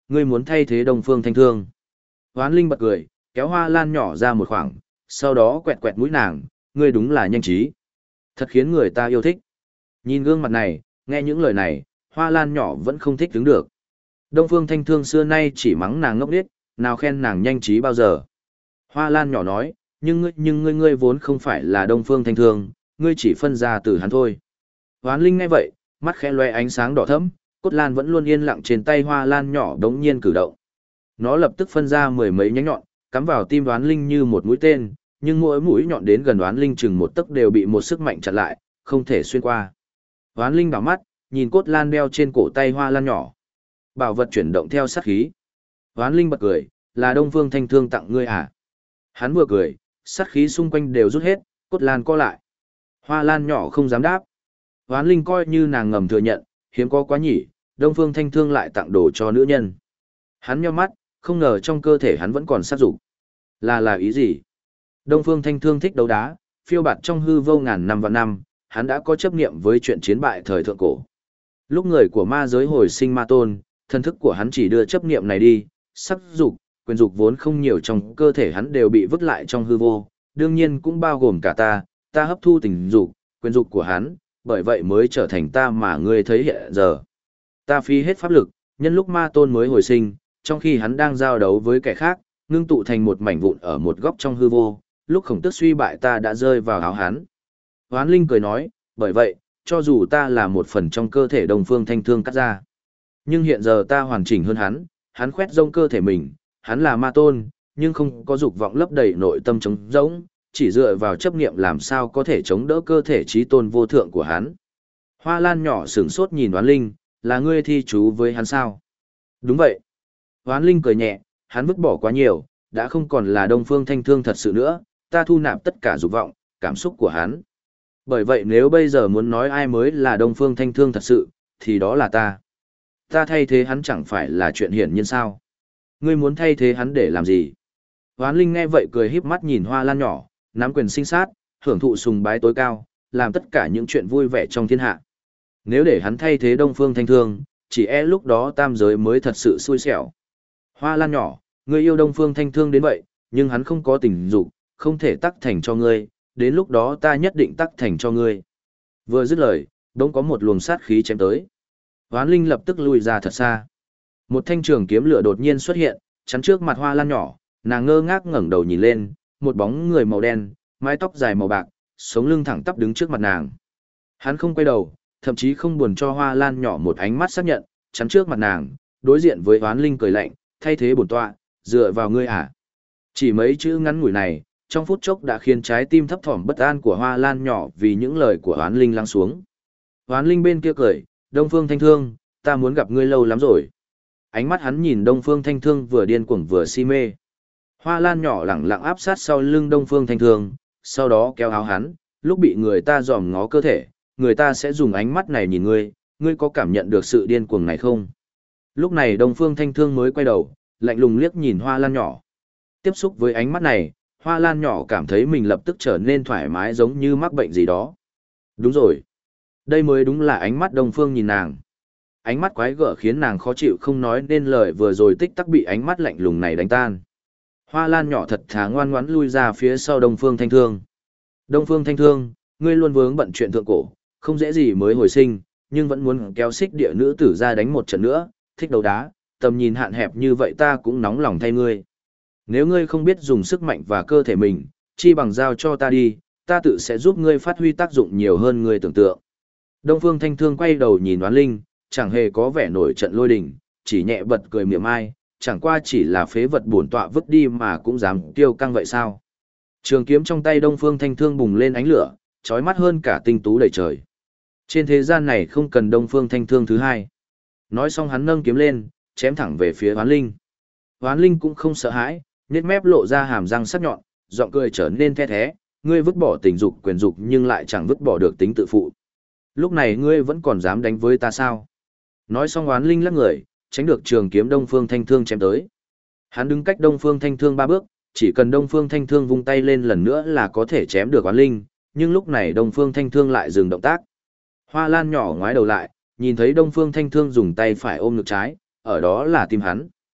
ngươi muốn thay thế Đông Phương Thanh Thương. Hoán Linh bật cười, kéo Hoa Lan nhỏ ra một khoảng, sau đó quẹt quẹt mũi nàng, ngươi đúng là nhanh trí. Thật khiến người ta yêu thích. Nhìn gương mặt này, nghe những lời này, Hoa Lan nhỏ vẫn không thích đứng được. Đông Phương Thanh Thương xưa nay chỉ mắng nàng ngốc điếc, nào khen nàng nhanh trí bao giờ. Hoa Lan nhỏ nói, nhưng ngươi vốn không phải là Đông Phương Thanh Thương, ngươi chỉ phân ra từ hắn thôi. Hoán Linh nghe vậy, mắt khẽ loe ánh sáng đỏ thẫm, cốt lan vẫn luôn yên lặng trên tay Hoa Lan nhỏ đống nhiên cử động. Nó lập tức phân ra mười mấy nhánh nhọn, cắm vào tim Hoán Linh như một mũi tên, nhưng mỗi mũi nhọn đến gần Hoán Linh chừng một tấc đều bị một sức mạnh chặn lại, không thể xuyên qua. Hoán Linh đảo mắt, nhìn cốt lan đeo trên cổ tay Hoa Lan nhỏ. Bảo vật chuyển động theo sát khí. Hoán Linh bật cười, là Đông Phương Thanh Thương tặng ngươi à? Hắn vừa cười, sát khí xung quanh đều rút hết, cốt lan co lại. Hoa Lan nhỏ không dám đáp. Hoán Linh coi như nàng ngầm thừa nhận, hiếm có quá nhỉ, Đông Phương Thanh Thương lại tặng đồ cho nữ nhân. Hắn nhíu mắt, không ngờ trong cơ thể hắn vẫn còn sát dục. Là ý gì? Đông Phương Thanh Thương thích đấu đá, phiêu bạt trong hư vô ngàn năm vạn năm, hắn đã có chấp niệm với chuyện chiến bại thời thượng cổ. Lúc người của ma giới hồi sinh ma tôn, thân thức của hắn chỉ đưa chấp niệm này đi, sắc dục, quyền dục vốn không nhiều trong cơ thể hắn đều bị vứt lại trong hư vô, đương nhiên cũng bao gồm cả ta hấp thu tình dục, quyền dục của hắn, bởi vậy mới trở thành ta mà ngươi thấy hiện giờ. Ta phí hết pháp lực, nhân lúc ma tôn mới hồi sinh, trong khi hắn đang giao đấu với kẻ khác, ngưng tụ thành một mảnh vụn ở một góc trong hư vô, lúc Khổng Tước suy bại ta đã rơi vào áo hắn. Hoán Linh cười nói, bởi vậy, cho dù ta là một phần trong cơ thể Đông Phương Thanh Thương cắt ra, nhưng hiện giờ ta hoàn chỉnh hơn hắn khoét rông cơ thể mình, hắn là ma tôn, nhưng không có dục vọng lấp đầy nội tâm trống rỗng, chỉ dựa vào chấp niệm làm sao có thể chống đỡ cơ thể trí tôn vô thượng của hắn. Hoa Lan nhỏ sửng sốt nhìn Hoán Linh, là ngươi thi chú với hắn sao? Đúng vậy. Hoán Linh cười nhẹ, hắn vứt bỏ quá nhiều, đã không còn là Đông Phương Thanh Thương thật sự nữa, ta thu nạp tất cả dục vọng, cảm xúc của hắn. Bởi vậy nếu bây giờ muốn nói ai mới là Đông Phương Thanh Thương thật sự, thì đó là ta. Ta thay thế hắn chẳng phải là chuyện hiển nhiên sao? Ngươi muốn thay thế hắn để làm gì? Hoán Linh nghe vậy cười híp mắt nhìn Hoa Lan nhỏ, nắm quyền sinh sát, hưởng thụ sùng bái tối cao, làm tất cả những chuyện vui vẻ trong thiên hạ. Nếu để hắn thay thế Đông Phương Thanh Thương, chỉ e lúc đó tam giới mới thật sự xui xẻo. Hoa Lan nhỏ, ngươi yêu Đông Phương Thanh Thương đến vậy, nhưng hắn không có tình dục, không thể tắc thành cho ngươi, đến lúc đó ta nhất định tắc thành cho ngươi. Vừa dứt lời, đống có một luồng sát khí chém tới. Hoán Linh lập tức lùi ra thật xa. Một thanh trường kiếm lửa đột nhiên xuất hiện, chắn trước mặt Hoa Lan nhỏ, nàng ngơ ngác ngẩng đầu nhìn lên, một bóng người màu đen, mái tóc dài màu bạc, sống lưng thẳng tắp đứng trước mặt nàng. Hắn không quay đầu, thậm chí không buồn cho Hoa Lan nhỏ một ánh mắt xác nhận, chắn trước mặt nàng, đối diện với Hoán Linh cười lạnh, thay thế bổn tọa, dựa vào ngươi à? Chỉ mấy chữ ngắn ngủi này, trong phút chốc đã khiến trái tim thấp thỏm bất an của Hoa Lan nhỏ vì những lời của Hoán Linh lắng xuống. Hoán Linh bên kia cười, Đông Phương Thanh Thương, ta muốn gặp ngươi lâu lắm rồi. Ánh mắt hắn nhìn Đông Phương Thanh Thương vừa điên cuồng vừa si mê. Hoa Lan nhỏ lẳng lặng áp sát sau lưng Đông Phương Thanh Thương, sau đó kéo áo hắn, lúc bị người ta dòm ngó cơ thể, người ta sẽ dùng ánh mắt này nhìn ngươi, ngươi có cảm nhận được sự điên cuồng này không? Lúc này Đông Phương Thanh Thương mới quay đầu, lạnh lùng liếc nhìn Hoa Lan nhỏ. Tiếp xúc với ánh mắt này, Hoa Lan nhỏ cảm thấy mình lập tức trở nên thoải mái giống như mắc bệnh gì đó. Đúng rồi. Đây mới đúng là ánh mắt Đông Phương nhìn nàng. Ánh mắt quái gở khiến nàng khó chịu không nói nên lời vừa rồi tích tắc bị ánh mắt lạnh lùng này đánh tan. Hoa Lan nhỏ thật thà ngoan ngoãn lui ra phía sau Đông Phương Thanh Thương. Đông Phương Thanh Thương, ngươi luôn vướng bận chuyện thượng cổ, không dễ gì mới hồi sinh, nhưng vẫn muốn kéo xích địa nữ tử ra đánh một trận nữa, thích đấu đá, tầm nhìn hạn hẹp như vậy ta cũng nóng lòng thay ngươi. Nếu ngươi không biết dùng sức mạnh và cơ thể mình, chi bằng giao cho ta đi, ta tự sẽ giúp ngươi phát huy tác dụng nhiều hơn ngươi tưởng tượng. Đông Phương Thanh Thương quay đầu nhìn Oán Linh, chẳng hề có vẻ nổi trận lôi đình, chỉ nhẹ bật cười mỉa mai, chẳng qua chỉ là phế vật bổn tọa vứt đi mà cũng dám tiêu căng vậy sao. Trường kiếm trong tay Đông Phương Thanh Thương bùng lên ánh lửa, chói mắt hơn cả tinh tú đầy trời. Trên thế gian này không cần Đông Phương Thanh Thương thứ hai. Nói xong hắn nâng kiếm lên, chém thẳng về phía Oán Linh. Oán Linh cũng không sợ hãi, nét mép lộ ra hàm răng sắc nhọn, giọng cười trở nên the thé, ngươi vứt bỏ tình dục quyền dục nhưng lại chẳng vứt bỏ được tính tự phụ. Lúc này ngươi vẫn còn dám đánh với ta sao? Nói xong Oán Linh lắc người, tránh được trường kiếm Đông Phương Thanh Thương chém tới. Hắn đứng cách Đông Phương Thanh Thương 3 bước, chỉ cần Đông Phương Thanh Thương vung tay lên lần nữa là có thể chém được Oán Linh, nhưng lúc này Đông Phương Thanh Thương lại dừng động tác. Hoa Lan nhỏ ngoái đầu lại, nhìn thấy Đông Phương Thanh Thương dùng tay phải ôm ngực trái, ở đó là tim hắn.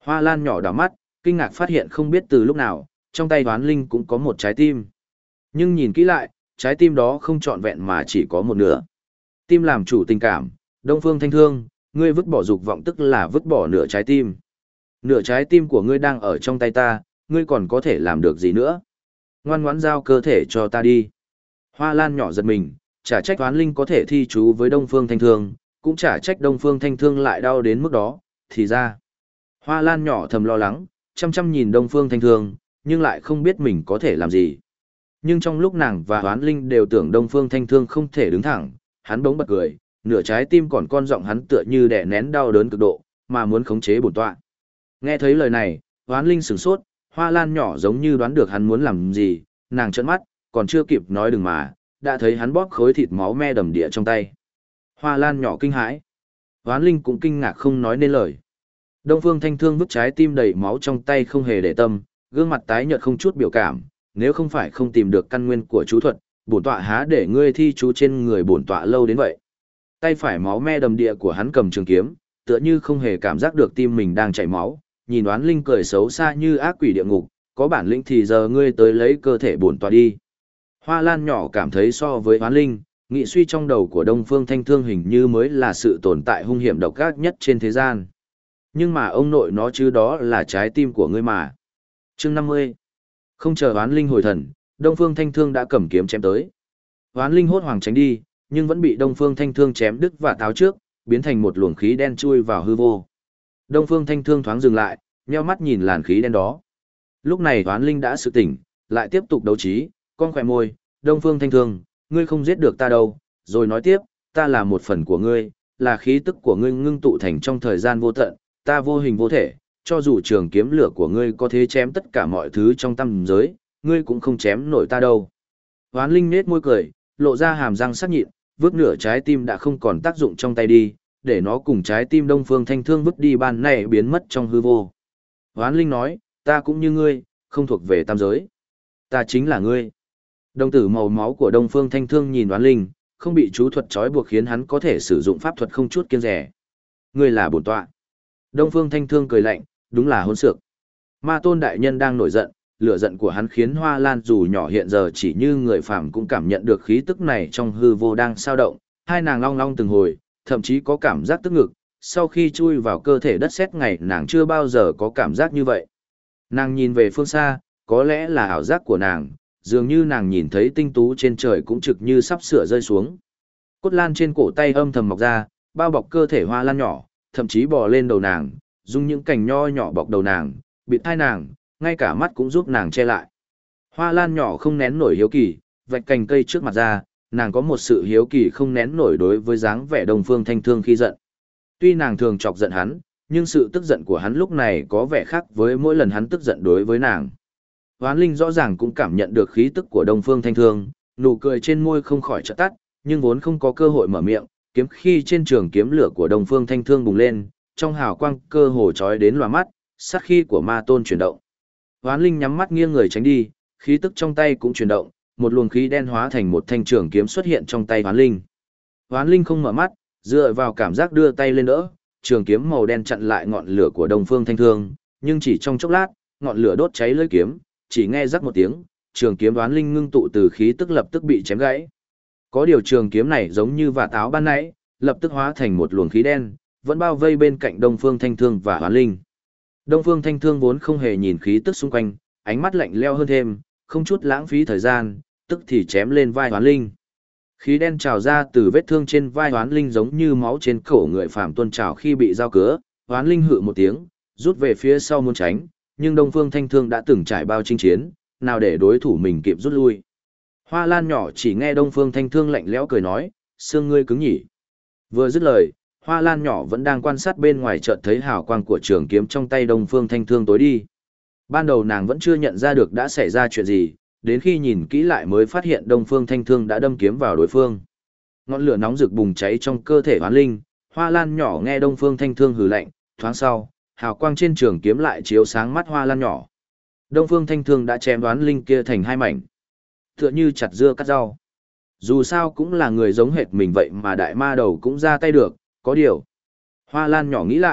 Hoa lan nhỏ đảo mắt, kinh ngạc phát hiện không biết từ lúc nào, trong tay Hoán Linh cũng có một trái tim. Nhưng nhìn kỹ lại, trái tim đó không trọn vẹn mà chỉ có một nửa. Tim làm chủ tình cảm, Đông Phương Thanh Thương, ngươi vứt bỏ dục vọng tức là vứt bỏ nửa trái tim. Nửa trái tim của ngươi đang ở trong tay ta, ngươi còn có thể làm được gì nữa? Ngoan ngoãn giao cơ thể cho ta đi. Hoa lan nhỏ giật mình, chả trách Hoán Linh có thể thi chú với Đông Phương Thanh Thương, cũng chả trách Đông Phương Thanh Thương lại đau đến mức đó, thì ra. Hoa lan nhỏ thầm lo lắng, chăm chăm nhìn Đông Phương Thanh Thương, nhưng lại không biết mình có thể làm gì. Nhưng trong lúc nàng và Hoán Linh đều tưởng Đông Phương Thanh Thương không thể đứng thẳng, hắn bỗng bật cười, nửa trái tim còn con giọng hắn tựa như đè nén đau đớn cực độ, mà muốn khống chế bổn tọa. Nghe thấy lời này, Hoán Linh sửng sốt, Hoa lan nhỏ giống như đoán được hắn muốn làm gì, nàng trợn mắt, còn chưa kịp nói đừng mà, đã thấy hắn bóp khối thịt máu me đầm địa trong tay. Hoa lan nhỏ kinh hãi. Hoán Linh cũng kinh ngạc không nói nên lời. Đông Phương Thanh Thương vứt trái tim đầy máu trong tay không hề để tâm, gương mặt tái nhợt không chút biểu cảm, nếu không phải không tìm được căn nguyên của chú thuật, bổn tọa há để ngươi thi chú trên người bổn tọa lâu đến vậy. Tay phải máu me đầm địa của hắn cầm trường kiếm, tựa như không hề cảm giác được tim mình đang chảy máu, nhìn Hoán Linh cười xấu xa như ác quỷ địa ngục, có bản lĩnh thì giờ ngươi tới lấy cơ thể bổn tọa đi. Hoa lan nhỏ cảm thấy so với Hoán Linh, nghĩ suy trong đầu của Đông Phương Thanh Thương hình như mới là sự tồn tại hung hiểm độc ác nhất trên thế gian. Nhưng mà ông nội nó chứ đó là trái tim của ngươi mà. Chương 50. Không chờ Hoán Linh hồi thần, Đông Phương Thanh Thương đã cầm kiếm chém tới. Hoán Linh hốt hoảng tránh đi, nhưng vẫn bị Đông Phương Thanh Thương chém đứt và tháo trước, biến thành một luồng khí đen chui vào hư vô. Đông Phương Thanh Thương thoáng dừng lại, nheo mắt nhìn làn khí đen đó. Lúc này Hoán Linh đã sự tỉnh, lại tiếp tục đấu trí, con khỏe môi, Đông Phương Thanh Thương, ngươi không giết được ta đâu, rồi nói tiếp, ta là một phần của ngươi, là khí tức của ngươi ngưng tụ thành trong thời gian vô tận, ta vô hình vô thể, cho dù trường kiếm lửa của ngươi có thể chém tất cả mọi thứ trong tam giới, ngươi cũng không chém nổi ta đâu. Hoán Linh nết môi cười, lộ ra hàm răng sắc nhịn, vứt nửa trái tim đã không còn tác dụng trong tay đi, để nó cùng trái tim Đông Phương Thanh Thương vứt đi ban này biến mất trong hư vô. Hoán Linh nói, ta cũng như ngươi, không thuộc về tam giới. Ta chính là ngươi. Đồng tử màu máu của Đông Phương Thanh Thương nhìn Hoán Linh, không bị chú thuật trói buộc khiến hắn có thể sử dụng pháp thuật không chút kiêng dè. Ngươi là bổn tọa. Đông Phương Thanh Thương cười lạnh, đúng là hỗn xược. Ma Tôn đại nhân đang nổi giận, lửa giận của hắn khiến Hoa Lan dù nhỏ hiện giờ chỉ như người phàm cũng cảm nhận được khí tức này trong hư vô đang sao động, hai nàng long long từng hồi, thậm chí có cảm giác tức ngực, sau khi chui vào cơ thể đất sét ngày nàng chưa bao giờ có cảm giác như vậy. Nàng nhìn về phương xa, có lẽ là ảo giác của nàng, dường như nàng nhìn thấy tinh tú trên trời cũng trực như sắp sửa rơi xuống. Cốt lan trên cổ tay âm thầm mọc ra, bao bọc cơ thể Hoa Lan nhỏ, thậm chí bò lên đầu nàng, dùng những cành nho nhỏ bọc đầu nàng, bịt tai nàng, ngay cả mắt cũng giúp nàng che lại. Hoa Lan nhỏ không nén nổi hiếu kỳ, vạch cành cây trước mặt ra, nàng có một sự hiếu kỳ không nén nổi đối với dáng vẻ Đông Phương Thanh Thương khi giận. Tuy nàng thường chọc giận hắn, nhưng sự tức giận của hắn lúc này có vẻ khác với mỗi lần hắn tức giận đối với nàng. Hoán Linh rõ ràng cũng cảm nhận được khí tức của Đông Phương Thanh Thương, nụ cười trên môi không khỏi chợt tắt, nhưng vốn không có cơ hội mở miệng, kiếm khi trên trường kiếm lửa của Đông Phương Thanh Thương bùng lên, trong hào quang cơ hồ chói đến lòa mắt, sát khí của Ma Tôn chuyển động. Hoán Linh nhắm mắt nghiêng người tránh đi, khí tức trong tay cũng chuyển động, một luồng khí đen hóa thành một thanh trường kiếm xuất hiện trong tay Hoán Linh. Hoán Linh không mở mắt, dựa vào cảm giác đưa tay lên đỡ, trường kiếm màu đen chặn lại ngọn lửa của Đông Phương Thanh Thương, nhưng chỉ trong chốc lát, ngọn lửa đốt cháy lưỡi kiếm, chỉ nghe rắc một tiếng, trường kiếm Hoán Linh ngưng tụ từ khí tức lập tức bị chém gãy. Có điều trường kiếm này giống như vả táo ban nãy, lập tức hóa thành một luồng khí đen, vẫn bao vây bên cạnh Đông Phương Thanh Thương và Hoán Linh. Đông Phương Thanh Thương vốn không hề nhìn khí tức xung quanh, ánh mắt lạnh lẽo hơn thêm, không chút lãng phí thời gian, tức thì chém lên vai Hoán Linh. Khí đen trào ra từ vết thương trên vai Hoán Linh giống như máu trên cổ người phàm tuôn trào khi bị dao cứa, Hoán Linh hự một tiếng, rút về phía sau muốn tránh, nhưng Đông Phương Thanh Thương đã từng trải bao chinh chiến, nào để đối thủ mình kịp rút lui. Hoa Lan nhỏ chỉ nghe Đông Phương Thanh Thương lạnh lẽo cười nói, xương ngươi cứng nhỉ. Vừa dứt lời, Hoa Lan nhỏ vẫn đang quan sát bên ngoài chợt thấy hào quang của trường kiếm trong tay Đông Phương Thanh Thương tối đi. Ban đầu nàng vẫn chưa nhận ra được đã xảy ra chuyện gì, đến khi nhìn kỹ lại mới phát hiện Đông Phương Thanh Thương đã đâm kiếm vào đối phương. Ngọn lửa nóng rực bùng cháy trong cơ thể Hoán Linh, Hoa Lan nhỏ nghe Đông Phương Thanh Thương hừ lạnh, thoáng sau, hào quang trên trường kiếm lại chiếu sáng mắt Hoa Lan nhỏ. Đông Phương Thanh Thương đã chém Hoán Linh kia thành hai mảnh, tựa như chặt dưa cắt rau. Dù sao cũng là người giống hệt mình vậy mà đại ma đầu cũng ra tay được, có điều. Hoa Lan nhỏ nghĩ lại,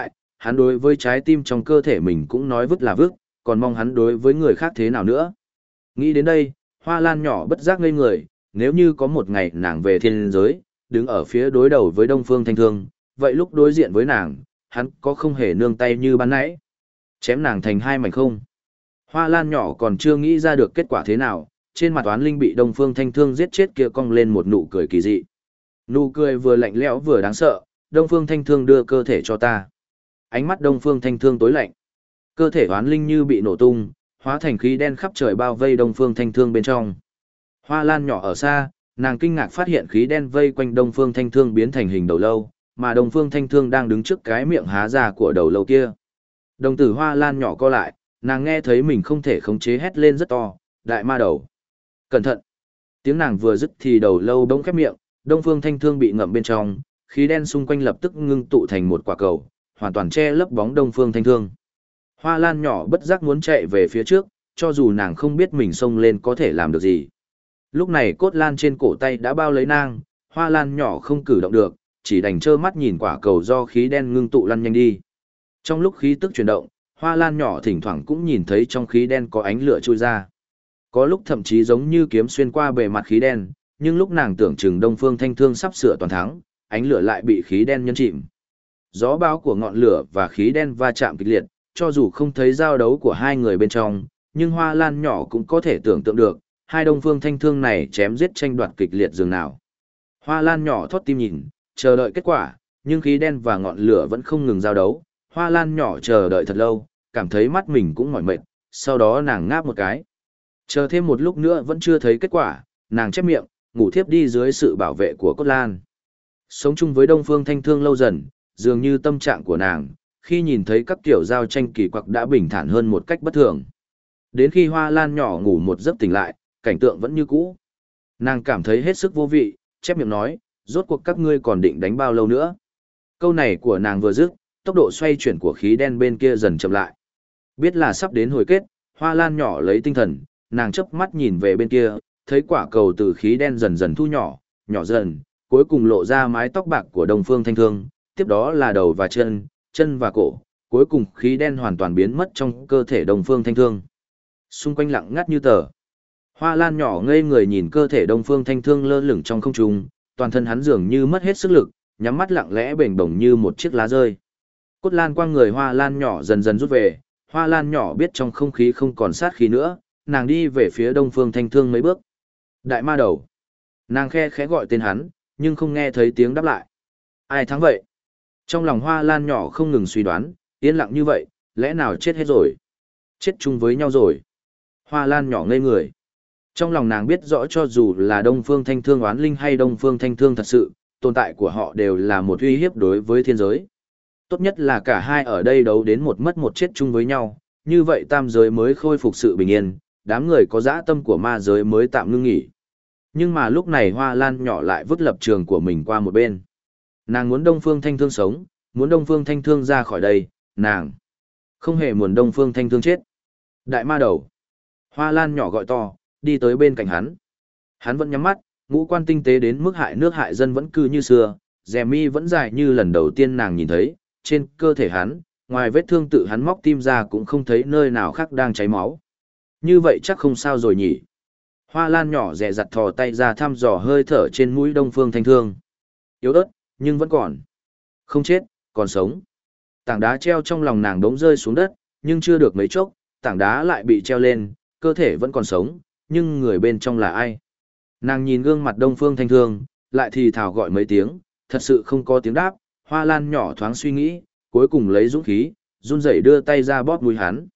hắn đối với trái tim trong cơ thể mình cũng nói vứt là vứt, còn mong hắn đối với người khác thế nào nữa. Nghĩ đến đây, Hoa Lan nhỏ bất giác ngây người, nếu như có một ngày nàng về thiên giới, đứng ở phía đối đầu với Đông Phương Thanh Thương, vậy lúc đối diện với nàng, hắn có không hề nương tay như ban nãy, chém nàng thành hai mảnh không? Hoa Lan nhỏ còn chưa nghĩ ra được kết quả thế nào, trên mặt Toán Linh bị Đông Phương Thanh Thương giết chết kia cong lên một nụ cười kỳ dị. Nụ cười vừa lạnh lẽo vừa đáng sợ, Đông Phương Thanh Thương đưa cơ thể cho ta. Ánh mắt Đông Phương Thanh Thương tối lạnh. Cơ thể Toán Linh như bị nổ tung, hóa thành khí đen khắp trời bao vây Đông Phương Thanh Thương bên trong. Hoa Lan nhỏ ở xa, nàng kinh ngạc phát hiện khí đen vây quanh Đông Phương Thanh Thương biến thành hình đầu lâu, mà Đông Phương Thanh Thương đang đứng trước cái miệng há ra của đầu lâu kia. Đồng tử Hoa Lan nhỏ co lại, nàng nghe thấy mình không thể khống chế hét lên rất to, đại ma đầu. Cẩn thận! Tiếng nàng vừa dứt thì đầu lâu bỗng khép miệng, Đông Phương Thanh Thương bị ngậm bên trong, khí đen xung quanh lập tức ngưng tụ thành một quả cầu, hoàn toàn che lấp bóng Đông Phương Thanh Thương. Hoa Lan nhỏ bất giác muốn chạy về phía trước, cho dù nàng không biết mình xông lên có thể làm được gì. Lúc này cốt lan trên cổ tay đã bao lấy nàng, Hoa Lan nhỏ không cử động được, chỉ đành trơ mắt nhìn quả cầu do khí đen ngưng tụ lăn nhanh đi. Trong lúc khí tức chuyển động, Hoa Lan nhỏ thỉnh thoảng cũng nhìn thấy trong khí đen có ánh lửa trôi ra. Có lúc thậm chí giống như kiếm xuyên qua bề mặt khí đen, nhưng lúc nàng tưởng chừng Đông Phương Thanh Thương sắp sửa toàn thắng, ánh lửa lại bị khí đen nhấn chìm. Gió bão của ngọn lửa và khí đen va chạm kịch liệt, cho dù không thấy giao đấu của hai người bên trong, nhưng Hoa Lan nhỏ cũng có thể tưởng tượng được, hai Đông Phương Thanh Thương này chém giết tranh đoạt kịch liệt dường nào. Hoa Lan nhỏ thót tim nhìn, chờ đợi kết quả, nhưng khí đen và ngọn lửa vẫn không ngừng giao đấu. Hoa Lan nhỏ chờ đợi thật lâu, cảm thấy mắt mình cũng mỏi mệt, sau đó nàng ngáp một cái. Chờ thêm một lúc nữa vẫn chưa thấy kết quả, nàng chép miệng, ngủ thiếp đi dưới sự bảo vệ của Cốt Lan. Sống chung với Đông Phương Thanh Thương lâu dần, dường như tâm trạng của nàng, khi nhìn thấy các kiểu giao tranh kỳ quặc đã bình thản hơn một cách bất thường. Đến khi Hoa Lan nhỏ ngủ một giấc tỉnh lại, cảnh tượng vẫn như cũ. Nàng cảm thấy hết sức vô vị, chép miệng nói, rốt cuộc các ngươi còn định đánh bao lâu nữa. Câu này của nàng vừa dứt, tốc độ xoay chuyển của khí đen bên kia dần chậm lại. Biết là sắp đến hồi kết, Hoa Lan nhỏ lấy tinh thần, nàng chớp mắt nhìn về bên kia, thấy quả cầu từ khí đen dần dần thu nhỏ, nhỏ dần, cuối cùng lộ ra mái tóc bạc của Đông Phương Thanh Thương, tiếp đó là đầu và chân, chân và cổ, cuối cùng khí đen hoàn toàn biến mất trong cơ thể Đông Phương Thanh Thương. Xung quanh lặng ngắt như tờ. Hoa Lan nhỏ ngây người nhìn cơ thể Đông Phương Thanh Thương lơ lửng trong không trung, toàn thân hắn dường như mất hết sức lực, nhắm mắt lặng lẽ bềnh bổng như một chiếc lá rơi. Cốt lan quang người Hoa Lan nhỏ dần dần rút về, Hoa Lan nhỏ biết trong không khí không còn sát khí nữa, nàng đi về phía Đông Phương Thanh Thương mấy bước. Đại ma đầu. Nàng khe khẽ gọi tên hắn, nhưng không nghe thấy tiếng đáp lại. Ai thắng vậy? Trong lòng Hoa Lan nhỏ không ngừng suy đoán, yên lặng như vậy, lẽ nào chết hết rồi? Chết chung với nhau rồi. Hoa Lan nhỏ ngây người. Trong lòng nàng biết rõ cho dù là Đông Phương Thanh Thương oán linh hay Đông Phương Thanh Thương thật sự, tồn tại của họ đều là một uy hiếp đối với thiên giới. Tốt nhất là cả hai ở đây đấu đến một mất một chết chung với nhau, như vậy tam giới mới khôi phục sự bình yên, đám người có dã tâm của ma giới mới tạm ngưng nghỉ. Nhưng mà lúc này Hoa Lan nhỏ lại vứt lập trường của mình qua một bên. Nàng muốn Đông Phương Thanh Thương sống, muốn Đông Phương Thanh Thương ra khỏi đây, nàng không hề muốn Đông Phương Thanh Thương chết. Đại ma đầu. Hoa Lan nhỏ gọi to, đi tới bên cạnh hắn. Hắn vẫn nhắm mắt, ngũ quan tinh tế đến mức hại nước hại dân vẫn cư như xưa, rèm mi vẫn dài như lần đầu tiên nàng nhìn thấy, trên cơ thể hắn, ngoài vết thương tự hắn móc tim ra cũng không thấy nơi nào khác đang cháy máu. Như vậy chắc không sao rồi nhỉ. Hoa Lan nhỏ dè dặt thò tay ra thăm dò hơi thở trên mũi Đông Phương Thanh Thương. Yếu ớt, nhưng vẫn còn. Không chết, còn sống. Tảng đá treo trong lòng nàng đống rơi xuống đất, nhưng chưa được mấy chốc, tảng đá lại bị treo lên, cơ thể vẫn còn sống, nhưng người bên trong là ai? Nàng nhìn gương mặt Đông Phương Thanh Thương, lại thì thào gọi mấy tiếng, thật sự không có tiếng đáp. Hoa Lan nhỏ thoáng suy nghĩ, cuối cùng lấy dũng khí, run rẩy đưa tay ra bóp mũi hắn.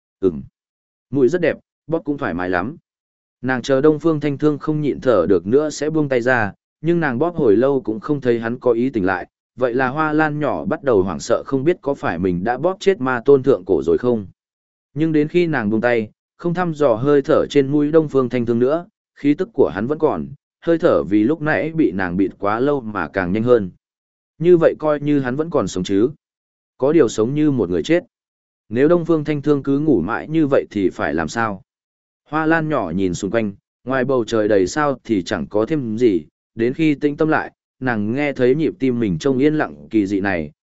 Mũi rất đẹp, bóp cũng thoải mái lắm. Nàng chờ Đông Phương Thanh Thương không nhịn thở được nữa sẽ buông tay ra, nhưng nàng bóp hồi lâu cũng không thấy hắn có ý tỉnh lại. Vậy là Hoa Lan nhỏ bắt đầu hoảng sợ không biết có phải mình đã bóp chết ma tôn thượng cổ rồi không. Nhưng đến khi nàng buông tay, không thăm dò hơi thở trên mũi Đông Phương Thanh Thương nữa, khí tức của hắn vẫn còn, hơi thở vì lúc nãy bị nàng bịt quá lâu mà càng nhanh hơn. Như vậy coi như hắn vẫn còn sống chứ. Có điều sống như một người chết. Nếu Đông Phương Thanh Thương cứ ngủ mãi như vậy thì phải làm sao? Hoa Lan nhỏ nhìn xung quanh, ngoài bầu trời đầy sao thì chẳng có thêm gì, đến khi tĩnh tâm lại, nàng nghe thấy nhịp tim mình trông yên lặng kỳ dị này,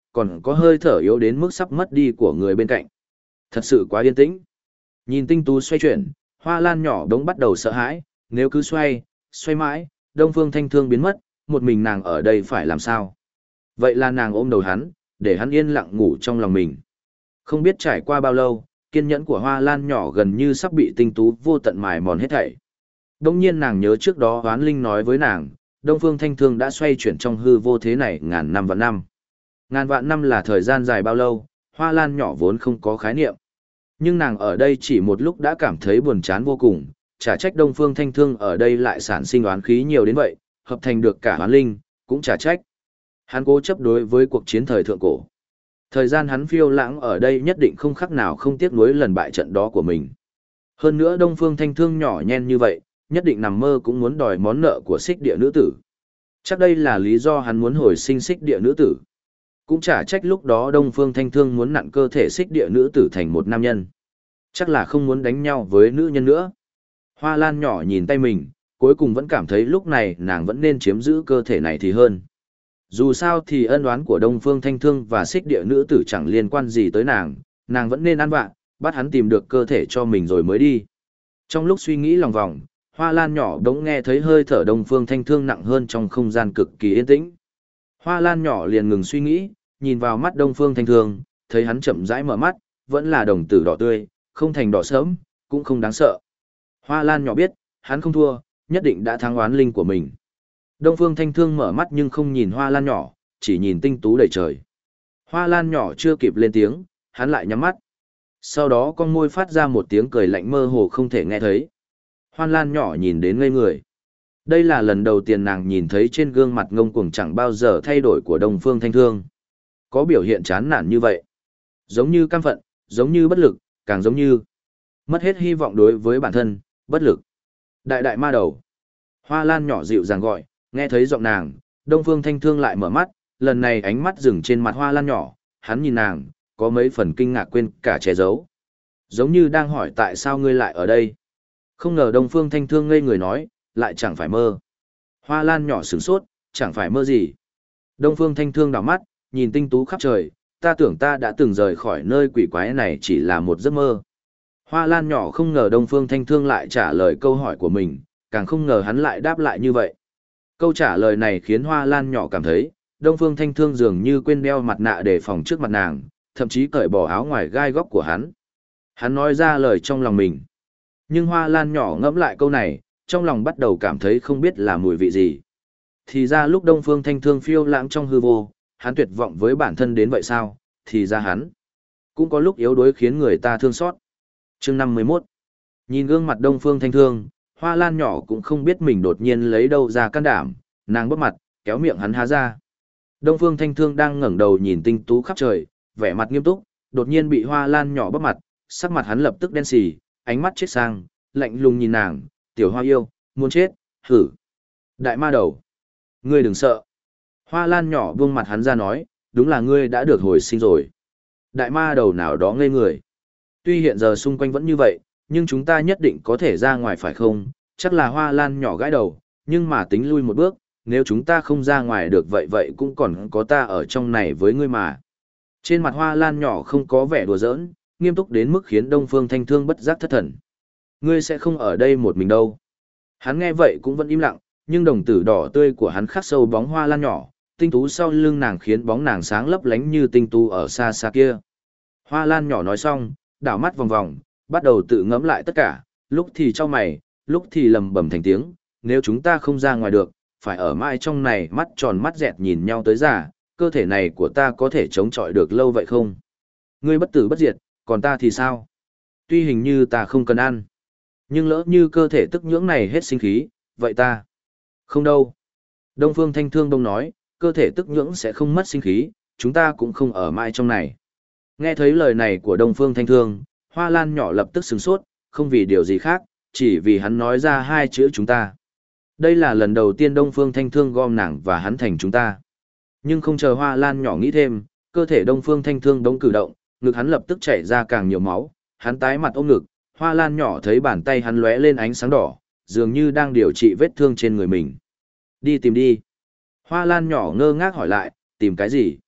còn có hơi thở yếu đến mức sắp mất đi của người bên cạnh. Thật sự quá yên tĩnh. Nhìn tinh tú xoay chuyển, Hoa Lan nhỏ đống bắt đầu sợ hãi, nếu cứ xoay, xoay mãi, Đông Phương Thanh Thương biến mất, một mình nàng ở đây phải làm sao? Vậy là nàng ôm đầu hắn, để hắn yên lặng ngủ trong lòng mình. Không biết trải qua bao lâu, kiên nhẫn của Hoa Lan nhỏ gần như sắp bị tinh tú vô tận mài mòn hết thảy. Đông nhiên nàng nhớ trước đó Hoán Linh nói với nàng, Đông Phương Thanh Thương đã xoay chuyển trong hư vô thế này ngàn năm vạn năm. Ngàn vạn năm là thời gian dài bao lâu, Hoa Lan nhỏ vốn không có khái niệm. Nhưng nàng ở đây chỉ một lúc đã cảm thấy buồn chán vô cùng, chả trách Đông Phương Thanh Thương ở đây lại sản sinh oán khí nhiều đến vậy, hợp thành được cả Hoán Linh, cũng chả trách. Hắn cố chấp đối với cuộc chiến thời thượng cổ. Thời gian hắn phiêu lãng ở đây nhất định không khác nào không tiếc nuối lần bại trận đó của mình. Hơn nữa Đông Phương Thanh Thương nhỏ nhen như vậy, nhất định nằm mơ cũng muốn đòi món nợ của xích địa nữ tử. Chắc đây là lý do hắn muốn hồi sinh xích địa nữ tử. Cũng chả trách lúc đó Đông Phương Thanh Thương muốn nặn cơ thể xích địa nữ tử thành một nam nhân. Chắc là không muốn đánh nhau với nữ nhân nữa. Hoa Lan nhỏ nhìn tay mình, cuối cùng vẫn cảm thấy lúc này nàng vẫn nên chiếm giữ cơ thể này thì hơn. Dù sao thì ân oán của Đông Phương Thanh Thương và xích địa nữ tử chẳng liên quan gì tới nàng vẫn nên ăn vạ, bắt hắn tìm được cơ thể cho mình rồi mới đi. Trong lúc suy nghĩ lòng vòng, Hoa Lan nhỏ đống nghe thấy hơi thở Đông Phương Thanh Thương nặng hơn trong không gian cực kỳ yên tĩnh. Hoa Lan nhỏ liền ngừng suy nghĩ, nhìn vào mắt Đông Phương Thanh Thương, thấy hắn chậm rãi mở mắt, vẫn là đồng tử đỏ tươi, không thành đỏ sớm, cũng không đáng sợ. Hoa Lan nhỏ biết, hắn không thua, nhất định đã thắng oán linh của mình. Đông Phương Thanh Thương mở mắt nhưng không nhìn Hoa Lan nhỏ, chỉ nhìn tinh tú đầy trời. Hoa Lan nhỏ chưa kịp lên tiếng, hắn lại nhắm mắt. Sau đó con môi phát ra một tiếng cười lạnh mơ hồ không thể nghe thấy. Hoa Lan nhỏ nhìn đến ngây người. Đây là lần đầu tiên nàng nhìn thấy trên gương mặt ngông cuồng chẳng bao giờ thay đổi của Đông Phương Thanh Thương. Có biểu hiện chán nản như vậy. Giống như căm phận, giống như bất lực, càng giống như mất hết hy vọng đối với bản thân, bất lực. Đại đại ma đầu. Hoa Lan nhỏ dịu dàng gọi, nghe thấy giọng nàng, Đông Phương Thanh Thương lại mở mắt, lần này ánh mắt dừng trên mặt Hoa Lan nhỏ, hắn nhìn nàng, có mấy phần kinh ngạc quên cả che giấu. Giống như đang hỏi tại sao ngươi lại ở đây. Không ngờ Đông Phương Thanh Thương ngây người nói, lại chẳng phải mơ. Hoa Lan nhỏ sửng sốt, chẳng phải mơ gì. Đông Phương Thanh Thương đảo mắt, nhìn tinh tú khắp trời, ta tưởng ta đã từng rời khỏi nơi quỷ quái này chỉ là một giấc mơ. Hoa Lan nhỏ không ngờ Đông Phương Thanh Thương lại trả lời câu hỏi của mình, càng không ngờ hắn lại đáp lại như vậy. Câu trả lời này khiến Hoa Lan nhỏ cảm thấy, Đông Phương Thanh Thương dường như quên đeo mặt nạ để phòng trước mặt nàng, thậm chí cởi bỏ áo ngoài gai góc của hắn. Hắn nói ra lời trong lòng mình. Nhưng Hoa Lan nhỏ ngẫm lại câu này, trong lòng bắt đầu cảm thấy không biết là mùi vị gì. Thì ra lúc Đông Phương Thanh Thương phiêu lãng trong hư vô, hắn tuyệt vọng với bản thân đến vậy sao, thì ra hắn cũng có lúc yếu đuối khiến người ta thương xót. Chương 51. Nhìn gương mặt Đông Phương Thanh Thương, Hoa Lan nhỏ cũng không biết mình đột nhiên lấy đâu ra can đảm, nàng bóp mặt, kéo miệng hắn há ra. Đông Phương Thanh Thương đang ngẩng đầu nhìn tinh tú khắp trời, vẻ mặt nghiêm túc, đột nhiên bị Hoa Lan nhỏ bóp mặt, sắc mặt hắn lập tức đen xì, ánh mắt chết sang, lạnh lùng nhìn nàng, tiểu hoa yêu, muốn chết, hử. Đại ma đầu. Ngươi đừng sợ. Hoa Lan nhỏ buông mặt hắn ra nói, đúng là ngươi đã được hồi sinh rồi. Đại ma đầu nào đó ngây người. Tuy hiện giờ xung quanh vẫn như vậy, nhưng chúng ta nhất định có thể ra ngoài phải không? Chắc là Hoa Lan nhỏ gãi đầu, nhưng mà tính lui một bước, nếu chúng ta không ra ngoài được vậy vậy cũng còn có ta ở trong này với ngươi mà. Trên mặt Hoa Lan nhỏ không có vẻ đùa giỡn, nghiêm túc đến mức khiến Đông Phương Thanh Thương bất giác thất thần. Ngươi sẽ không ở đây một mình đâu. Hắn nghe vậy cũng vẫn im lặng, nhưng đồng tử đỏ tươi của hắn khắc sâu bóng Hoa Lan nhỏ, tinh tú sau lưng nàng khiến bóng nàng sáng lấp lánh như tinh tú ở xa xa kia. Hoa Lan nhỏ nói xong, đảo mắt vòng vòng, bắt đầu tự ngẫm lại tất cả, lúc thì chau mày, lúc thì lầm bầm thành tiếng, nếu chúng ta không ra ngoài được, phải ở mãi trong này mắt tròn mắt dẹt nhìn nhau tới già, cơ thể này của ta có thể chống chọi được lâu vậy không? Ngươi bất tử bất diệt, còn ta thì sao? Tuy hình như ta không cần ăn, nhưng lỡ như cơ thể tức nhưỡng này hết sinh khí, vậy ta? Không đâu. Đông Phương Thanh Thương đông nói, cơ thể tức nhưỡng sẽ không mất sinh khí, chúng ta cũng không ở mãi trong này. Nghe thấy lời này của Đông Phương Thanh Thương, Hoa Lan nhỏ lập tức sửng sốt, không vì điều gì khác, chỉ vì hắn nói ra hai chữ chúng ta. Đây là lần đầu tiên Đông Phương Thanh Thương gom nàng và hắn thành chúng ta. Nhưng không chờ Hoa Lan nhỏ nghĩ thêm, cơ thể Đông Phương Thanh Thương đống cử động, ngực hắn lập tức chảy ra càng nhiều máu, hắn tái mặt ôm ngực, Hoa Lan nhỏ thấy bàn tay hắn lóe lên ánh sáng đỏ, dường như đang điều trị vết thương trên người mình. Đi tìm đi. Hoa Lan nhỏ ngơ ngác hỏi lại, tìm cái gì?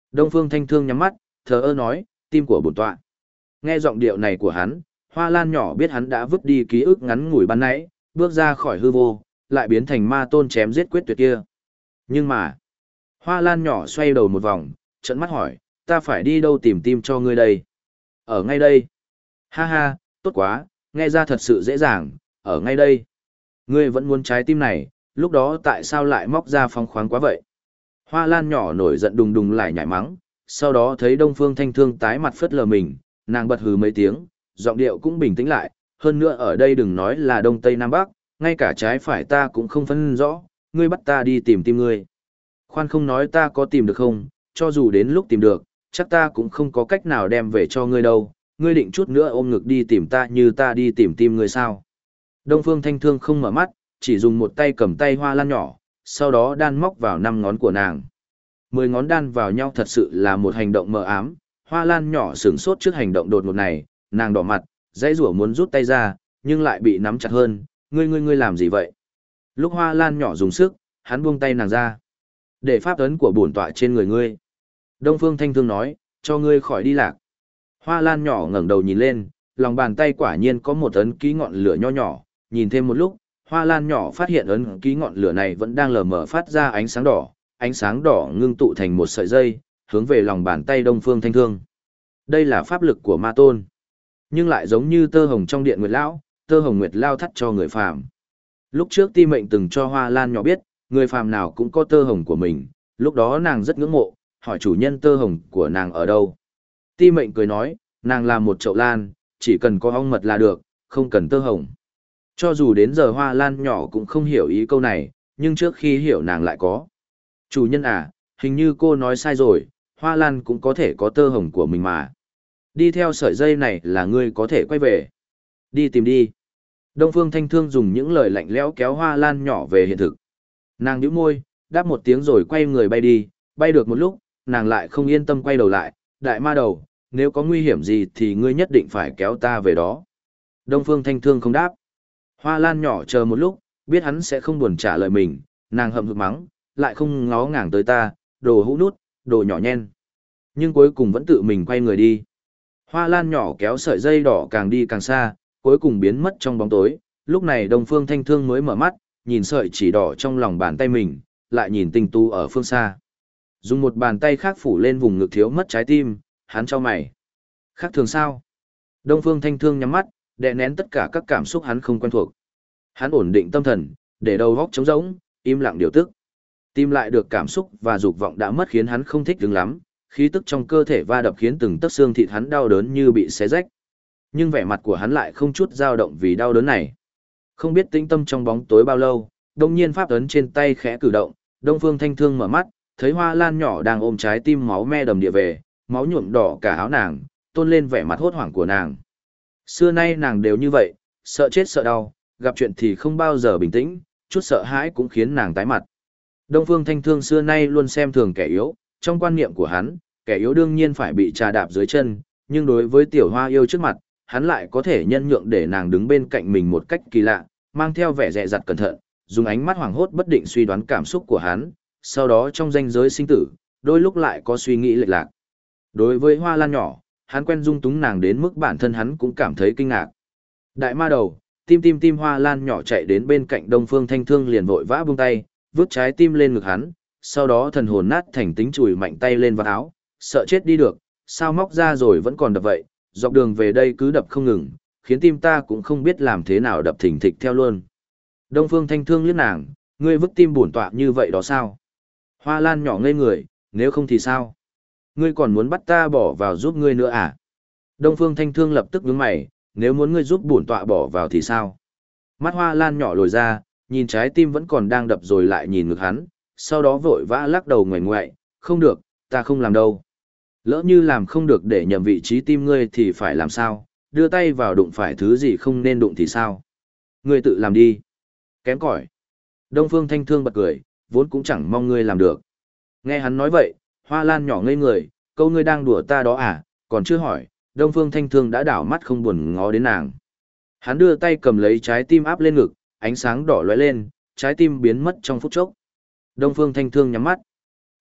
Đông Phương Thanh Thương nhắm mắt, thờ ơ nói, tim của bổn tọa. Nghe giọng điệu này của hắn, Hoa Lan nhỏ biết hắn đã vứt đi ký ức ngắn ngủi ban nãy, bước ra khỏi hư vô, lại biến thành ma tôn chém giết quyết tuyệt kia. Nhưng mà, Hoa Lan nhỏ xoay đầu một vòng, trợn mắt hỏi, ta phải đi đâu tìm tim cho ngươi đây? Ở ngay đây. Ha ha, tốt quá, nghe ra thật sự dễ dàng, ở ngay đây. Ngươi vẫn muốn trái tim này, lúc đó tại sao lại móc ra phóng khoáng quá vậy? Hoa Lan nhỏ nổi giận đùng đùng lại nhảy mắng, sau đó thấy Đông Phương Thanh Thương tái mặt phất lờ mình, nàng bật hừ mấy tiếng, giọng điệu cũng bình tĩnh lại, hơn nữa ở đây đừng nói là Đông Tây Nam Bắc, ngay cả trái phải ta cũng không phân rõ, ngươi bắt ta đi tìm tim ngươi. Khoan không nói ta có tìm được không, cho dù đến lúc tìm được, chắc ta cũng không có cách nào đem về cho ngươi đâu, ngươi định chút nữa ôm ngực đi tìm ta như ta đi tìm tim ngươi sao? Đông Phương Thanh Thương không mở mắt, chỉ dùng một tay cầm tay Hoa Lan nhỏ, sau đó đan móc vào 5 ngón của nàng. 10 ngón đan vào nhau thật sự là một hành động mờ ám, Hoa Lan nhỏ sửng sốt trước hành động đột ngột này, nàng đỏ mặt, dãy rủa muốn rút tay ra, nhưng lại bị nắm chặt hơn, ngươi làm gì vậy? Lúc Hoa Lan nhỏ dùng sức, hắn buông tay nàng ra. Để pháp ấn của bổn tọa trên người ngươi. Đông Phương Thanh Thương nói, cho ngươi khỏi đi lạc. Hoa Lan nhỏ ngẩng đầu nhìn lên, lòng bàn tay quả nhiên có một ấn ký ngọn lửa nho nhỏ, nhìn thêm một lúc, Hoa Lan nhỏ phát hiện ấn ký ngọn lửa này vẫn đang lờ mờ phát ra ánh sáng đỏ ngưng tụ thành một sợi dây, hướng về lòng bàn tay Đông Phương Thanh Thương. Đây là pháp lực của ma tôn, nhưng lại giống như tơ hồng trong điện nguyệt lão, tơ hồng nguyệt lao thắt cho người phàm. Lúc trước Ti Mệnh từng cho Hoa Lan nhỏ biết, người phàm nào cũng có tơ hồng của mình, lúc đó nàng rất ngưỡng mộ, hỏi chủ nhân tơ hồng của nàng ở đâu. Ti Mệnh cười nói, nàng là một chậu lan, chỉ cần có ong mật là được, không cần tơ hồng. Cho dù đến giờ Hoa Lan nhỏ cũng không hiểu ý câu này, nhưng trước khi hiểu nàng lại có. Chủ nhân à, hình như cô nói sai rồi, Hoa Lan cũng có thể có tơ hồng của mình mà. Đi theo sợi dây này là ngươi có thể quay về. Đi tìm đi. Đông Phương Thanh Thương dùng những lời lạnh lẽo kéo Hoa Lan nhỏ về hiện thực. Nàng nhíu môi, đáp một tiếng rồi quay người bay đi, bay được một lúc, nàng lại không yên tâm quay đầu lại, đại ma đầu, nếu có nguy hiểm gì thì ngươi nhất định phải kéo ta về đó. Đông Phương Thanh Thương không đáp. Hoa Lan nhỏ chờ một lúc, biết hắn sẽ không buồn trả lời mình, nàng hậm hực mắng, lại không ngó ngàng tới ta, đồ hũ nút, đồ nhỏ nhen. Nhưng cuối cùng vẫn tự mình quay người đi. Hoa Lan nhỏ kéo sợi dây đỏ càng đi càng xa, cuối cùng biến mất trong bóng tối, lúc này Đông Phương Thanh Thương mới mở mắt, nhìn sợi chỉ đỏ trong lòng bàn tay mình, lại nhìn tinh tú ở phương xa. Dùng một bàn tay khác phủ lên vùng ngực thiếu mất trái tim, hắn chau mày. Khác thường sao? Đông Phương Thanh Thương nhắm mắt, đè nén tất cả các cảm xúc hắn không quen thuộc. Hắn ổn định tâm thần, để đầu óc trống rỗng, im lặng điều tức. Tìm lại được cảm xúc và dục vọng đã mất khiến hắn không thích đứng lắm, khí tức trong cơ thể va đập khiến từng tấc xương thịt hắn đau đớn như bị xé rách. Nhưng vẻ mặt của hắn lại không chút dao động vì đau đớn này. Không biết tĩnh tâm trong bóng tối bao lâu, đột nhiên pháp ấn trên tay khẽ cử động, Đông Phương Thanh Thương mở mắt, thấy Hoa Lan nhỏ đang ôm trái tim máu me đầm địa về, máu nhuộm đỏ cả áo nàng, tôn lên vẻ mặt hốt hoảng của nàng. Xưa nay nàng đều như vậy, sợ chết sợ đau, gặp chuyện thì không bao giờ bình tĩnh, chút sợ hãi cũng khiến nàng tái mặt. Đông Phương Thanh Thương xưa nay luôn xem thường kẻ yếu, trong quan niệm của hắn, kẻ yếu đương nhiên phải bị trà đạp dưới chân, nhưng đối với tiểu hoa yêu trước mặt, hắn lại có thể nhân nhượng để nàng đứng bên cạnh mình một cách kỳ lạ, mang theo vẻ dè dặt cẩn thận, dùng ánh mắt hoảng hốt bất định suy đoán cảm xúc của hắn, sau đó trong ranh giới sinh tử, đôi lúc lại có suy nghĩ lệch lạc. Đối với Hoa Lan nhỏ, hắn quen dung túng nàng đến mức bản thân hắn cũng cảm thấy kinh ngạc. Đại ma đầu, tim Hoa Lan nhỏ chạy đến bên cạnh Đông Phương Thanh Thương liền vội vã buông tay, vứt trái tim lên ngực hắn, sau đó thần hồn nát thành tính chùi mạnh tay lên vào áo, sợ chết đi được, sao móc ra rồi vẫn còn đập vậy, dọc đường về đây cứ đập không ngừng, khiến tim ta cũng không biết làm thế nào đập thình thịch theo luôn. Đông Phương Thanh Thương liếc nàng, ngươi vứt tim bổn tọa như vậy đó sao? Hoa Lan nhỏ ngây người, nếu không thì sao? Ngươi còn muốn bắt ta bỏ vào giúp ngươi nữa à? Đông Phương Thanh Thương lập tức nhướng mày, nếu muốn ngươi giúp bổn tọa bỏ vào thì sao? Mắt Hoa Lan nhỏ lồi ra, nhìn trái tim vẫn còn đang đập rồi lại nhìn ngực hắn, sau đó vội vã lắc đầu ngoảnh ngoại, không được, ta không làm đâu. Lỡ như làm không được để nhầm vị trí tim ngươi thì phải làm sao? Đưa tay vào đụng phải thứ gì không nên đụng thì sao? Ngươi tự làm đi. Kém cỏi. Đông Phương Thanh Thương bật cười, vốn cũng chẳng mong ngươi làm được. Nghe hắn nói vậy, Hoa Lan nhỏ ngây người, câu ngươi đang đùa ta đó à, còn chưa hỏi, Đông Phương Thanh Thương đã đảo mắt không buồn ngó đến nàng. Hắn đưa tay cầm lấy trái tim áp lên ngực, ánh sáng đỏ lóe lên, trái tim biến mất trong phút chốc. Đông Phương Thanh Thương nhắm mắt.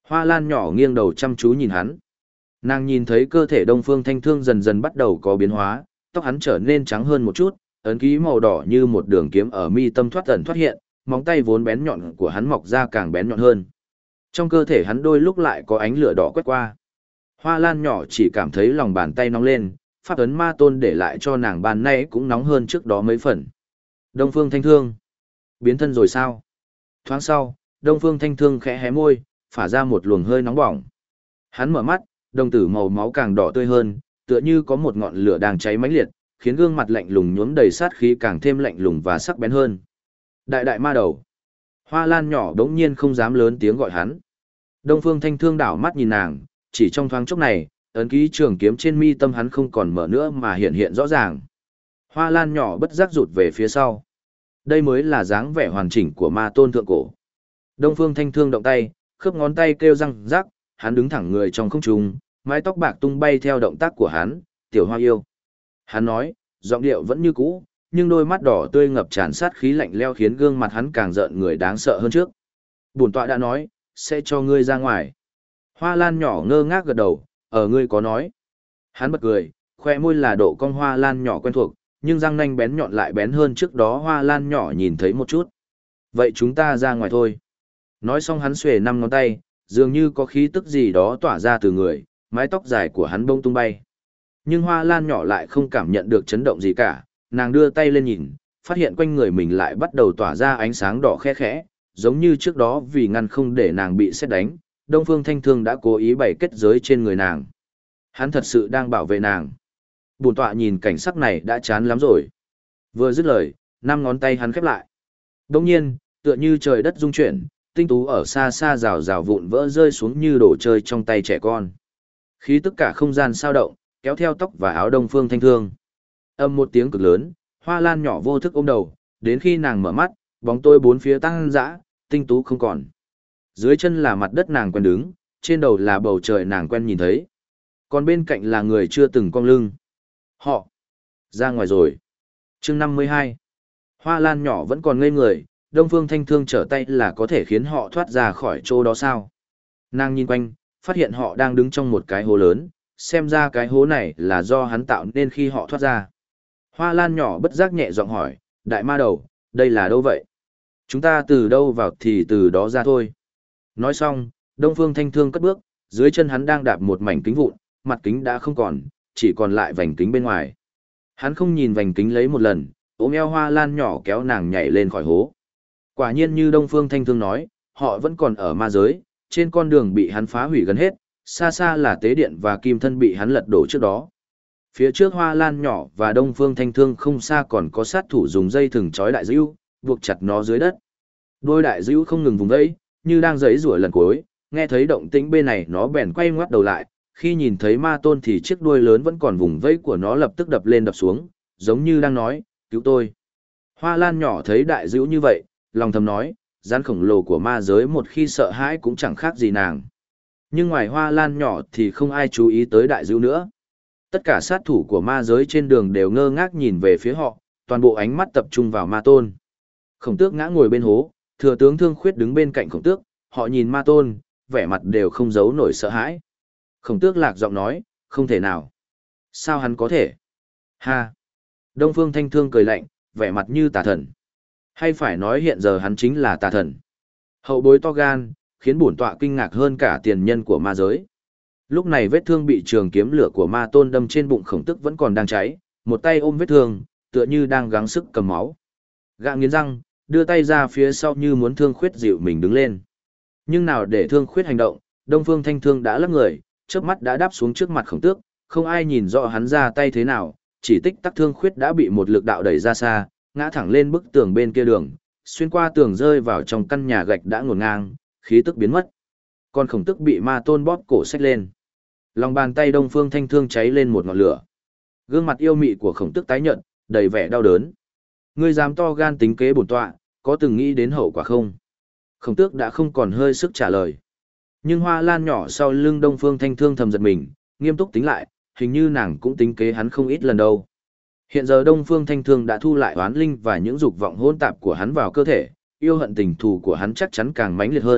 Hoa Lan nhỏ nghiêng đầu chăm chú nhìn hắn. Nàng nhìn thấy cơ thể Đông Phương Thanh Thương dần dần bắt đầu có biến hóa, tóc hắn trở nên trắng hơn một chút, ấn ký màu đỏ như một đường kiếm ở mi tâm thoát ẩn thoát hiện, móng tay vốn bén nhọn của hắn mọc ra càng bén nhọn hơn. Trong cơ thể hắn đôi lúc lại có ánh lửa đỏ quét qua. Hoa Lan nhỏ chỉ cảm thấy lòng bàn tay nóng lên, pháp ấn ma tôn để lại cho nàng ban nay cũng nóng hơn trước đó mấy phần. Đông Phương Thanh Thương. Biến thân rồi sao? Thoáng sau, Đông Phương Thanh Thương khẽ hé môi, phả ra một luồng hơi nóng bỏng. Hắn mở mắt, đồng tử màu máu càng đỏ tươi hơn, tựa như có một ngọn lửa đang cháy mãnh liệt, khiến gương mặt lạnh lùng nhuốm đầy sát khí càng thêm lạnh lùng và sắc bén hơn. Đại đại ma đầu. Hoa Lan nhỏ đống nhiên không dám lớn tiếng gọi hắn. Đông Phương Thanh Thương đảo mắt nhìn nàng, chỉ trong thoáng chốc này, ấn ký trường kiếm trên mi tâm hắn không còn mở nữa mà hiện hiện rõ ràng. Hoa Lan nhỏ bất giác rụt về phía sau. Đây mới là dáng vẻ hoàn chỉnh của ma tôn thượng cổ. Đông Phương Thanh Thương động tay, khớp ngón tay kêu răng rắc, hắn đứng thẳng người trong không trung, mái tóc bạc tung bay theo động tác của hắn, "Tiểu Hoa yêu." Hắn nói, giọng điệu vẫn như cũ, nhưng đôi mắt đỏ tươi ngập tràn sát khí lạnh lẽo khiến gương mặt hắn càng rợn người đáng sợ hơn trước. "Bổn tọa đã nói, sẽ cho ngươi ra ngoài." Hoa Lan nhỏ ngơ ngác gật đầu, "Ngươi có nói." Hắn bật cười, khoe môi là độ cong Hoa Lan nhỏ quen thuộc, nhưng răng nanh bén nhọn lại bén hơn trước đó Hoa Lan nhỏ nhìn thấy một chút. "Vậy chúng ta ra ngoài thôi." Nói xong hắn xuề 5 ngón tay, dường như có khí tức gì đó tỏa ra từ người, mái tóc dài của hắn bông tung bay. Nhưng Hoa Lan nhỏ lại không cảm nhận được chấn động gì cả, nàng đưa tay lên nhìn, phát hiện quanh người mình lại bắt đầu tỏa ra ánh sáng đỏ khẽ khẽ, giống như trước đó vì ngăn không để nàng bị sét đánh, Đông Phương Thanh Thương đã cố ý bày kết giới trên người nàng. Hắn thật sự đang bảo vệ nàng. Bổn tọa nhìn cảnh sắc này đã chán lắm rồi. Vừa dứt lời, 5 ngón tay hắn khép lại. Đột nhiên, tựa như trời đất rung chuyển, tinh tú ở xa xa rào rào vụn vỡ rơi xuống như đồ chơi trong tay trẻ con. Khí tất cả không gian sao động, kéo theo tóc và áo Đông Phương Thanh Thương. Âm một tiếng cực lớn, Hoa Lan nhỏ vô thức ôm đầu, đến khi nàng mở mắt, bóng tối bốn phía tăng dã, tinh tú không còn. Dưới chân là mặt đất nàng quen đứng, trên đầu là bầu trời nàng quen nhìn thấy. Còn bên cạnh là người chưa từng cong lưng. Họ ra ngoài rồi. Chương 52. Hoa Lan nhỏ vẫn còn ngây người, Đông Phương Thanh Thương trở tay là có thể khiến họ thoát ra khỏi chỗ đó sao? Nàng nhìn quanh, phát hiện họ đang đứng trong một cái hố lớn, xem ra cái hố này là do hắn tạo nên khi họ thoát ra. Hoa Lan nhỏ bất giác nhẹ giọng hỏi, "Đại ma đầu, đây là đâu vậy? Chúng ta từ đâu vào thì từ đó ra thôi." Nói xong, Đông Phương Thanh Thương cất bước, dưới chân hắn đang đạp một mảnh kính vụn, mặt kính đã không còn, chỉ còn lại vành kính bên ngoài. Hắn không nhìn vành kính lấy một lần, ôm eo Hoa Lan nhỏ kéo nàng nhảy lên khỏi hố. Quả nhiên như Đông Phương Thanh Thương nói, họ vẫn còn ở ma giới, trên con đường bị hắn phá hủy gần hết, xa xa là tế điện và kim thân bị hắn lật đổ trước đó. Phía trước Hoa Lan nhỏ và Đông Phương Thanh Thương không xa còn có sát thủ dùng dây thừng trói đại dữ, buộc chặt nó dưới đất. Đôi đại dữ không ngừng vùng vẫy, như đang giãy giụa lần cuối, nghe thấy động tĩnh bên này nó bèn quay ngoắt đầu lại, khi nhìn thấy ma tôn thì chiếc đuôi lớn vẫn còn vùng vẫy của nó lập tức đập lên đập xuống, giống như đang nói, "Cứu tôi." Hoa Lan nhỏ thấy đại dữ như vậy, lòng thầm nói, rắn khổng lồ của ma giới một khi sợ hãi cũng chẳng khác gì nàng. Nhưng ngoài Hoa Lan nhỏ thì không ai chú ý tới đại dữ nữa. Tất cả sát thủ của ma giới trên đường đều ngơ ngác nhìn về phía họ, toàn bộ ánh mắt tập trung vào ma tôn. Khổng tước ngã ngồi bên hố, thừa tướng Thương Khuyết đứng bên cạnh khổng tước, họ nhìn ma tôn, vẻ mặt đều không giấu nổi sợ hãi. Khổng tước lạc giọng nói, "Không thể nào." "Sao hắn có thể?" "Ha." Đông Phương Thanh Thương cười lạnh, vẻ mặt như tà thần. Hay phải nói hiện giờ hắn chính là tà thần. Hậu bối to gan, khiến bổn tọa kinh ngạc hơn cả tiền nhân của ma giới. Lúc này vết thương bị trường kiếm lửa của ma tôn đâm trên bụng khổng tức vẫn còn đang cháy, một tay ôm vết thương, tựa như đang gắng sức cầm máu. Gã nghiến răng, đưa tay ra phía sau như muốn Thương Khuyết dịu mình đứng lên. Nhưng nào để Thương Khuyết hành động, Đông Phương Thanh Thương đã lắc người, chớp mắt đã đáp xuống trước mặt khổng tước, không ai nhìn rõ hắn ra tay thế nào, chỉ tích tắc Thương Khuyết đã bị một lực đạo đẩy ra xa, ngã thẳng lên bức tường bên kia đường, xuyên qua tường rơi vào trong căn nhà gạch đã ngổn ngang, khí tức biến mất. Còn khổng tức bị ma tôn bóp cổ xách lên. Lòng bàn tay Đông Phương Thanh Thương cháy lên một ngọn lửa. Gương mặt yêu mị của khổng tức tái nhợt, đầy vẻ đau đớn. "Ngươi dám to gan tính kế bổn tọa, có từng nghĩ đến hậu quả không?" Khổng tước đã không còn hơi sức trả lời. Nhưng Hoa Lan nhỏ sau lưng Đông Phương Thanh Thương thầm giật mình, nghiêm túc tính lại, hình như nàng cũng tính kế hắn không ít lần đâu. Hiện giờ Đông Phương Thanh Thương đã thu lại oán linh và những dục vọng hỗn tạp của hắn vào cơ thể, yêu hận tình thù của hắn chắc chắn càng mãnh liệt hơn,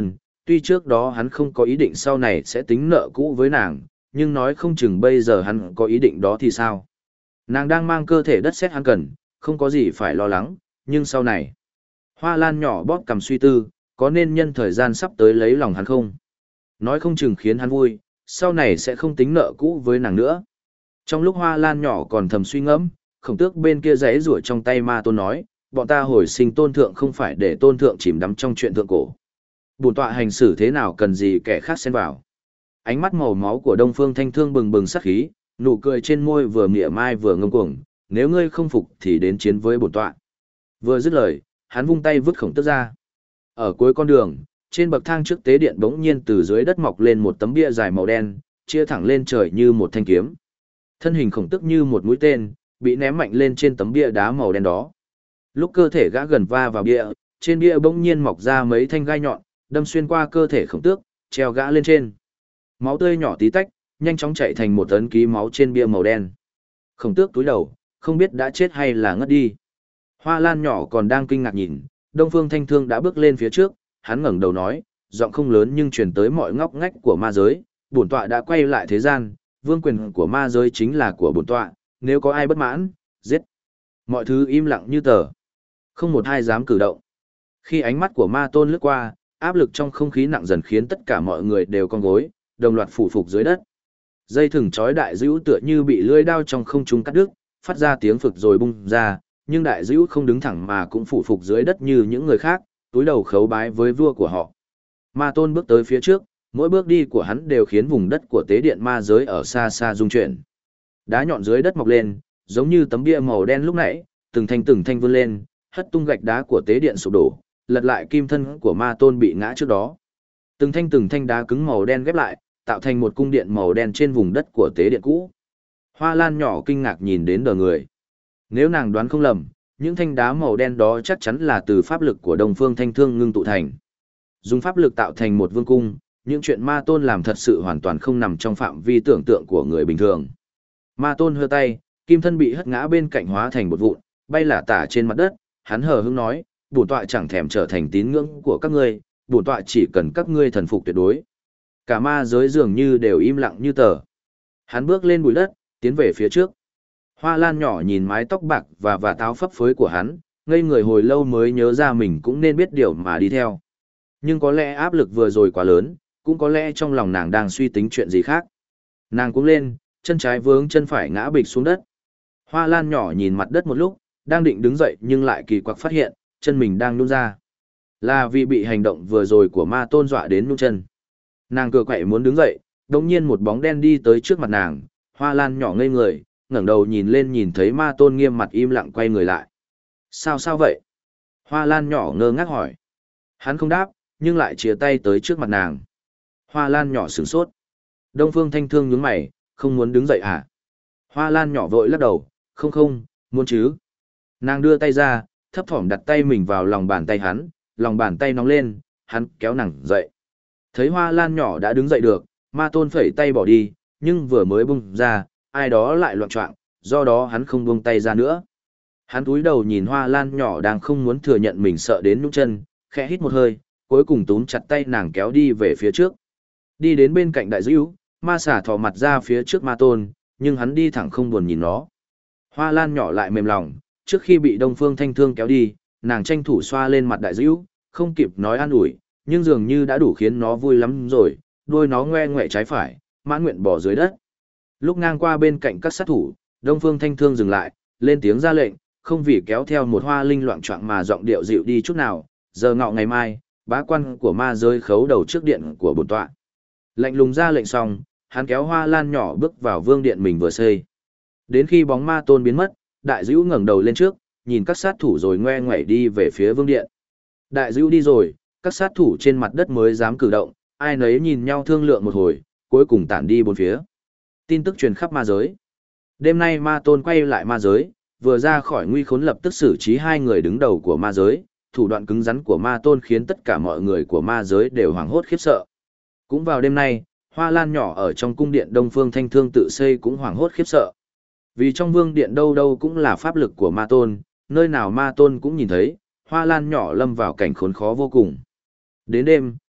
tuy trước đó hắn không có ý định sau này sẽ tính nợ cũ với nàng, nhưng nói không chừng bây giờ hắn có ý định đó thì sao. Nàng đang mang cơ thể đất sét hắn cần, không có gì phải lo lắng, nhưng sau này. Hoa Lan nhỏ bóp cầm suy tư, có nên nhân thời gian sắp tới lấy lòng hắn không? Nói không chừng khiến hắn vui, sau này sẽ không tính nợ cũ với nàng nữa. Trong lúc Hoa Lan nhỏ còn thầm suy ngẫm, Khổng Tước bên kia giãy giụa trong tay Ma Tôn nói, bọn ta hồi sinh tôn thượng không phải để tôn thượng chìm đắm trong chuyện thượng cổ. Bổn tọa hành xử thế nào cần gì kẻ khác xen vào. Ánh mắt màu máu của Đông Phương Thanh Thương bừng bừng sát khí, nụ cười trên môi vừa mỉa mai vừa ngông cuồng, nếu ngươi không phục thì đến chiến với bổn tọa. Vừa dứt lời, hắn vung tay vứt Khổng Tước ra. Ở cuối con đường, trên bậc thang trước tế điện bỗng nhiên từ dưới đất mọc lên một tấm bia dài màu đen, chia thẳng lên trời như một thanh kiếm. Thân hình Khổng Tước như một mũi tên, bị ném mạnh lên trên tấm bia đá màu đen đó. Lúc cơ thể gã gần va vào bia, trên bia bỗng nhiên mọc ra mấy thanh gai nhọn, đâm xuyên qua cơ thể Khổng Tước, treo gã lên trên. Máu tươi nhỏ tí tách, nhanh chóng chảy thành một ấn ký máu trên bia màu đen. Khổng Tước cúi đầu, không biết đã chết hay là ngất đi. Hoa Lan nhỏ còn đang kinh ngạc nhìn, Đông Phương Thanh Thương đã bước lên phía trước, hắn ngẩng đầu nói, giọng không lớn nhưng truyền tới mọi ngóc ngách của ma giới, bổn tọa đã quay lại thế gian, vương quyền của ma giới chính là của bổn tọa, nếu có ai bất mãn, giết. Mọi thứ im lặng như tờ, không một ai dám cử động. Khi ánh mắt của Ma Tôn lướt qua, áp lực trong không khí nặng dần khiến tất cả mọi người đều cong gối, đồng loạt phủ phục dưới đất. Dây thừng trói đại dữ tựa như bị lưỡi đao trong không trung cắt đứt, phát ra tiếng phực rồi bung ra, nhưng đại dữ không đứng thẳng mà cũng phủ phục dưới đất như những người khác, túi đầu khấu bái với vua của họ. Ma Tôn bước tới phía trước, mỗi bước đi của hắn đều khiến vùng đất của tế điện ma giới ở xa xa rung chuyển. Đá nhọn dưới đất mọc lên, giống như tấm bia màu đen lúc nãy, từng thanh vươn lên, hất tung gạch đá của tế điện sụp đổ, lật lại kim thân của Ma Tôn bị ngã trước đó. Từng thanh đá cứng màu đen ghép lại, tạo thành một cung điện màu đen trên vùng đất của tế điện cũ. Hoa Lan nhỏ kinh ngạc nhìn đến đờ người. Nếu nàng đoán không lầm, những thanh đá màu đen đó chắc chắn là từ pháp lực của Đông Phương Thanh Thương ngưng tụ thành. Dùng pháp lực tạo thành một vương cung, những chuyện Ma Tôn làm thật sự hoàn toàn không nằm trong phạm vi tưởng tượng của người bình thường. Ma Tôn hơ tay, kim thân bị hất ngã bên cạnh hóa thành một vụn, bay lả tả trên mặt đất, hắn hờ hững nói, bổn tọa chẳng thèm trở thành tín ngưỡng của các ngươi, bổn tọa chỉ cần các ngươi thần phục tuyệt đối. Cả ma giới dường như đều im lặng như tờ. Hắn bước lên bụi đất, tiến về phía trước. Hoa Lan nhỏ nhìn mái tóc bạc và táo phấp phới của hắn, ngây người hồi lâu mới nhớ ra mình cũng nên biết điều mà đi theo. Nhưng có lẽ áp lực vừa rồi quá lớn, cũng có lẽ trong lòng nàng đang suy tính chuyện gì khác. Nàng cũng lên, chân trái vướng chân phải ngã bịch xuống đất. Hoa Lan nhỏ nhìn mặt đất một lúc, đang định đứng dậy nhưng lại kỳ quặc phát hiện, chân mình đang nhún ra. Là vì bị hành động vừa rồi của Ma Tôn dọa đến nhún chân. Nàng cựa quậy muốn đứng dậy, đột nhiên một bóng đen đi tới trước mặt nàng, Hoa Lan nhỏ ngây người, ngẩng đầu nhìn lên nhìn thấy Ma Tôn nghiêm mặt im lặng quay người lại. Sao vậy? Hoa Lan nhỏ ngơ ngác hỏi. Hắn không đáp, nhưng lại chìa tay tới trước mặt nàng. Hoa Lan nhỏ sửng sốt. Đông Phương Thanh Thương nhướng mày, không muốn đứng dậy à? Hoa Lan nhỏ vội lắc đầu, không, muốn chứ. Nàng đưa tay ra, thấp thỏm đặt tay mình vào lòng bàn tay hắn, lòng bàn tay nóng lên, hắn kéo nàng dậy. Thấy Hoa Lan nhỏ đã đứng dậy được, Ma Tôn phẩy tay bỏ đi, nhưng vừa mới bung ra, ai đó lại loạn choạng, do đó hắn không buông tay ra nữa. Hắn cúi đầu nhìn Hoa Lan nhỏ đang không muốn thừa nhận mình sợ đến nhũn chân, khẽ hít một hơi, cuối cùng túm chặt tay nàng kéo đi về phía trước. Đi đến bên cạnh đại dữ, ma xà thò mặt ra phía trước Ma Tôn, nhưng hắn đi thẳng không buồn nhìn nó. Hoa Lan nhỏ lại mềm lòng, trước khi bị Đông Phương Thanh Thương kéo đi, nàng tranh thủ xoa lên mặt đại dữ, không kịp nói an ủi, nhưng dường như đã đủ khiến nó vui lắm rồi, đuôi nó ngoe ngoẹ trái phải, mãn nguyện bỏ dưới đất. Lúc ngang qua bên cạnh các sát thủ, Đông Phương Thanh Thương dừng lại, lên tiếng ra lệnh, không vì kéo theo một hoa linh loạn choạng mà giọng điệu dịu đi chút nào, giờ ngọ ngày mai, bá quan của ma giới khấu đầu trước điện của bổn tọa. Lạnh lùng ra lệnh xong, hắn kéo Hoa Lan nhỏ bước vào vương điện mình vừa xây. Đến khi bóng Ma Tôn biến mất, đại dữ ngẩng đầu lên trước, nhìn các sát thủ rồi ngoe ngoẩy đi về phía vương điện. Đại dữ đi rồi, các sát thủ trên mặt đất mới dám cử động, ai nấy nhìn nhau thương lượng một hồi, cuối cùng tản đi bốn phía. Tin tức truyền khắp ma giới. Đêm nay Ma Tôn quay lại ma giới, vừa ra khỏi nguy khốn lập tức xử trí hai người đứng đầu của ma giới, thủ đoạn cứng rắn của Ma Tôn khiến tất cả mọi người của ma giới đều hoảng hốt khiếp sợ. Cũng vào đêm nay, Hoa Lan nhỏ ở trong cung điện Đông Phương Thanh Thương tự xây cũng hoảng hốt khiếp sợ. Vì trong vương điện đâu đâu cũng là pháp lực của Ma Tôn, nơi nào Ma Tôn cũng nhìn thấy, Hoa Lan nhỏ lâm vào cảnh khốn khó vô cùng. Đến đêm,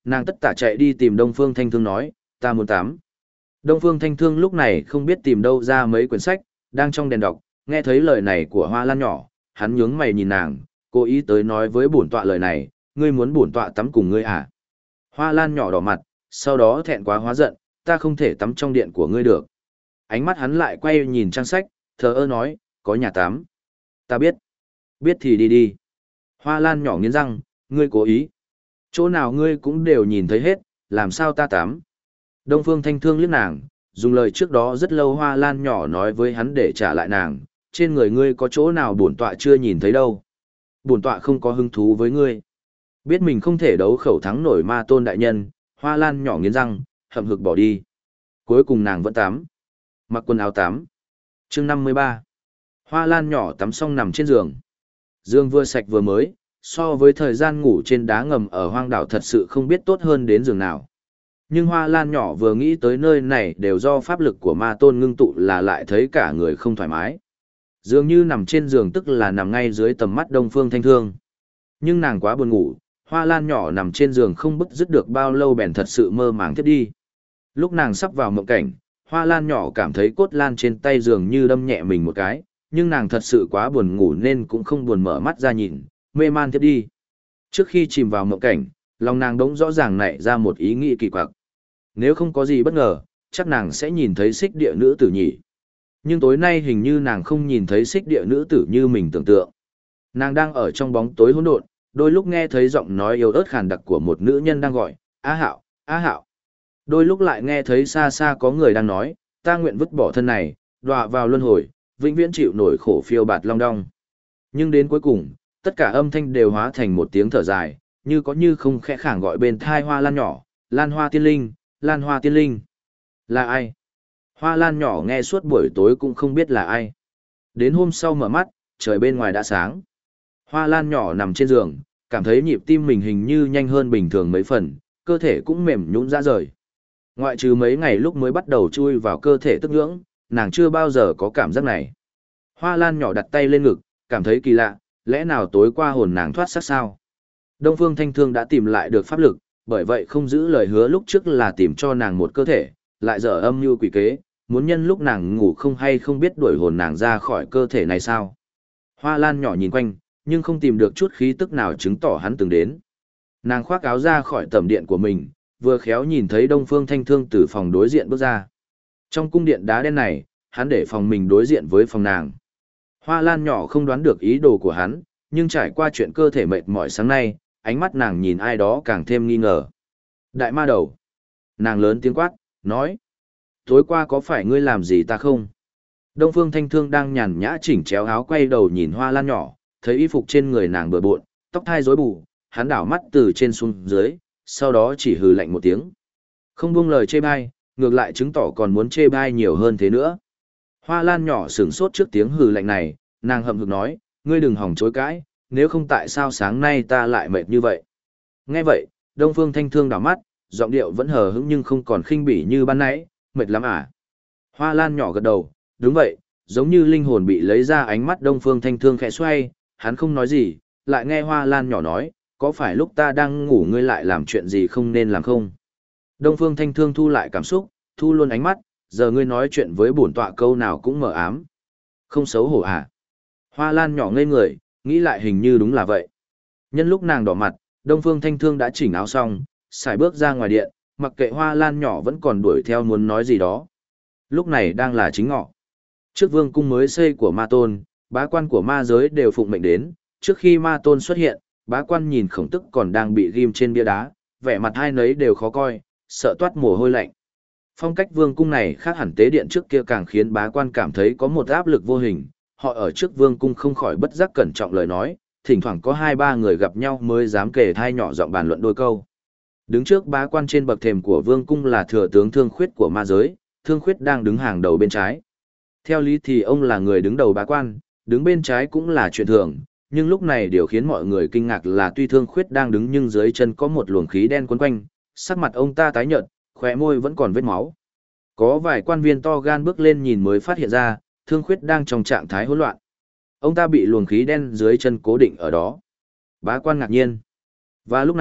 nàng tất tả chạy đi tìm Đông Phương Thanh Thương nói, ta muốn tắm. Đông Phương Thanh Thương lúc này không biết tìm đâu ra mấy quyển sách, đang trong đèn đọc, nghe thấy lời này của Hoa Lan nhỏ, hắn nhướng mày nhìn nàng, cố ý tới nói với bổn tọa lời này, ngươi muốn bổn tọa tắm cùng ngươi à? Hoa Lan nhỏ đỏ mặt, sau đó thẹn quá hóa giận, ta không thể tắm trong điện của ngươi được. Ánh mắt hắn lại quay nhìn trang sách, thờ ơ nói, có nhà tắm. Ta biết. Biết thì đi đi. Hoa Lan nhỏ nghiến răng, ngươi cố ý. Chỗ nào ngươi cũng đều nhìn thấy hết, làm sao ta tắm. Đông Phương Thanh Thương liếc nàng, dùng lời trước đó rất lâu Hoa Lan nhỏ nói với hắn để trả lại nàng, trên người ngươi có chỗ nào bổn tọa chưa nhìn thấy đâu. Bổn tọa không có hứng thú với ngươi. Biết mình không thể đấu khẩu thắng nổi ma tôn đại nhân, Hoa Lan nhỏ nghiến răng, hậm hực bỏ đi. Cuối cùng nàng vẫn tắm. Mặc quần áo tắm. Chương 53. Hoa Lan nhỏ tắm xong nằm trên giường. Giường vừa sạch vừa mới, so với thời gian ngủ trên đá ngầm ở hoang đảo thật sự không biết tốt hơn đến giường nào. Nhưng Hoa Lan nhỏ vừa nghĩ tới nơi này đều do pháp lực của ma tôn ngưng tụ là lại thấy cả người không thoải mái. Dường như nằm trên giường tức là nằm ngay dưới tầm mắt Đông Phương Thanh Thương. Nhưng nàng quá buồn ngủ, Hoa Lan nhỏ nằm trên giường không bứt rứt được bao lâu bèn thật sự mơ màng thiếp đi. Lúc nàng sắp vào mộng cảnh, Hoa Lan nhỏ cảm thấy cốt lan trên tay giường như đâm nhẹ mình một cái, nhưng nàng thật sự quá buồn ngủ nên cũng không buồn mở mắt ra nhìn, mê man thiếp đi. Trước khi chìm vào mộng cảnh, lòng nàng đống rõ ràng nảy ra một ý nghĩ kỳ quặc. Nếu không có gì bất ngờ, chắc nàng sẽ nhìn thấy xích địa nữ tử nhỉ. Nhưng tối nay hình như nàng không nhìn thấy xích địa nữ tử như mình tưởng tượng. Nàng đang ở trong bóng tối hỗn độn, đôi lúc nghe thấy giọng nói yếu ớt khàn đặc của một nữ nhân đang gọi, Á Hạo, Á Hạo. Đôi lúc lại nghe thấy xa xa có người đang nói, ta nguyện vứt bỏ thân này, đọa vào luân hồi, vĩnh viễn chịu nổi khổ phiêu bạt long đong. Nhưng đến cuối cùng, tất cả âm thanh đều hóa thành một tiếng thở dài, như có như không khẽ khàng gọi bên thai Hoa Lan nhỏ, Lan Hoa Tiên Linh, Lan Hoa Tiên Linh. Là ai? Hoa Lan nhỏ nghe suốt buổi tối cũng không biết là ai. Đến hôm sau mở mắt, trời bên ngoài đã sáng. Hoa Lan nhỏ nằm trên giường, cảm thấy nhịp tim mình hình như nhanh hơn bình thường mấy phần, cơ thể cũng mềm nhũn ra rời. Ngoại trừ mấy ngày lúc mới bắt đầu chui vào cơ thể tức nhưỡng, nàng chưa bao giờ có cảm giác này. Hoa Lan nhỏ đặt tay lên ngực, cảm thấy kỳ lạ, lẽ nào tối qua hồn nàng thoát xác sao? Đông Phương Thanh Thương đã tìm lại được pháp lực, bởi vậy không giữ lời hứa lúc trước là tìm cho nàng một cơ thể, lại dở âm mưu quỷ kế, muốn nhân lúc nàng ngủ không hay không biết đuổi hồn nàng ra khỏi cơ thể này sao? Hoa Lan nhỏ nhìn quanh, nhưng không tìm được chút khí tức nào chứng tỏ hắn từng đến. Nàng khoác áo ra khỏi tầm điện của mình, vừa khéo nhìn thấy Đông Phương Thanh Thương từ phòng đối diện bước ra. Trong cung điện đá đen này, hắn để phòng mình đối diện với phòng nàng. Hoa Lan nhỏ không đoán được ý đồ của hắn, nhưng trải qua chuyện cơ thể mệt mỏi sáng nay, ánh mắt nàng nhìn ai đó càng thêm nghi ngờ. Đại ma đầu. Nàng lớn tiếng quát, nói. Tối qua có phải ngươi làm gì ta không? Đông Phương Thanh Thương đang nhàn nhã chỉnh chéo áo quay đầu nhìn Hoa Lan nhỏ, thấy y phục trên người nàng bừa bộn, tóc thai rối bù, hắn đảo mắt từ trên xuống dưới, sau đó chỉ hừ lạnh một tiếng. Không buông lời chê bai, ngược lại chứng tỏ còn muốn chê bai nhiều hơn thế nữa. Hoa Lan nhỏ sửng sốt trước tiếng hừ lạnh này, nàng hậm hực nói, ngươi đừng hòng chối cãi, nếu không tại sao sáng nay ta lại mệt như vậy. Nghe vậy, Đông Phương Thanh Thương đảo mắt, giọng điệu vẫn hờ hững nhưng không còn khinh bỉ như ban nãy, mệt lắm à? Hoa Lan nhỏ gật đầu, đúng vậy, giống như linh hồn bị lấy ra. Ánh mắt Đông Phương Thanh Thương khẽ xoay, hắn không nói gì, lại nghe Hoa Lan nhỏ nói, có phải lúc ta đang ngủ ngươi lại làm chuyện gì không nên làm không? Đông Phương Thanh Thương thu lại cảm xúc, thu luôn ánh mắt, giờ ngươi nói chuyện với bổn tọa câu nào cũng mờ ám. Không xấu hổ à? Hoa Lan nhỏ ngây người, nghĩ lại hình như đúng là vậy. Nhân lúc nàng đỏ mặt, Đông Phương Thanh Thương đã chỉnh áo xong, xài bước ra ngoài điện, mặc kệ Hoa Lan nhỏ vẫn còn đuổi theo muốn nói gì đó. Lúc này đang là chính ngọ. Trước vương cung mới xây của ma tôn, bá quan của ma giới đều phụng mệnh đến, trước khi ma tôn xuất hiện, bá quan nhìn Khổng Tức còn đang bị ghim trên bia đá, vẻ mặt hai nấy đều khó coi, sợ toát mồ hôi lạnh. Phong cách vương cung này khác hẳn tế điện trước kia càng khiến bá quan cảm thấy có một áp lực vô hình, họ ở trước vương cung không khỏi bất giác cẩn trọng lời nói, thỉnh thoảng có 2-3 người gặp nhau mới dám kể thai nhỏ giọng bàn luận đôi câu. Đứng trước bá quan trên bậc thềm của vương cung là thừa tướng Thương Khuyết của ma giới, Thương Khuyết đang đứng hàng đầu bên trái. Theo lý thì ông là người đứng đầu bá quan, đứng bên trái cũng là chuyện thường, nhưng lúc này điều khiến mọi người kinh ngạc là tuy Thương Khuyết đang đứng nhưng dưới chân có một luồng khí đen quấn quanh, sắc mặt ông ta tái nhợt, khóe môi vẫn còn vết máu. Có vài quan viên to gan bước lên nhìn mới phát hiện ra, Thương Khuyết đang trong trạng thái hỗn loạn. Ông ta bị luồng khí đen dưới chân cố định ở đó. Bá quan ngạc nhiên. Và lúc này,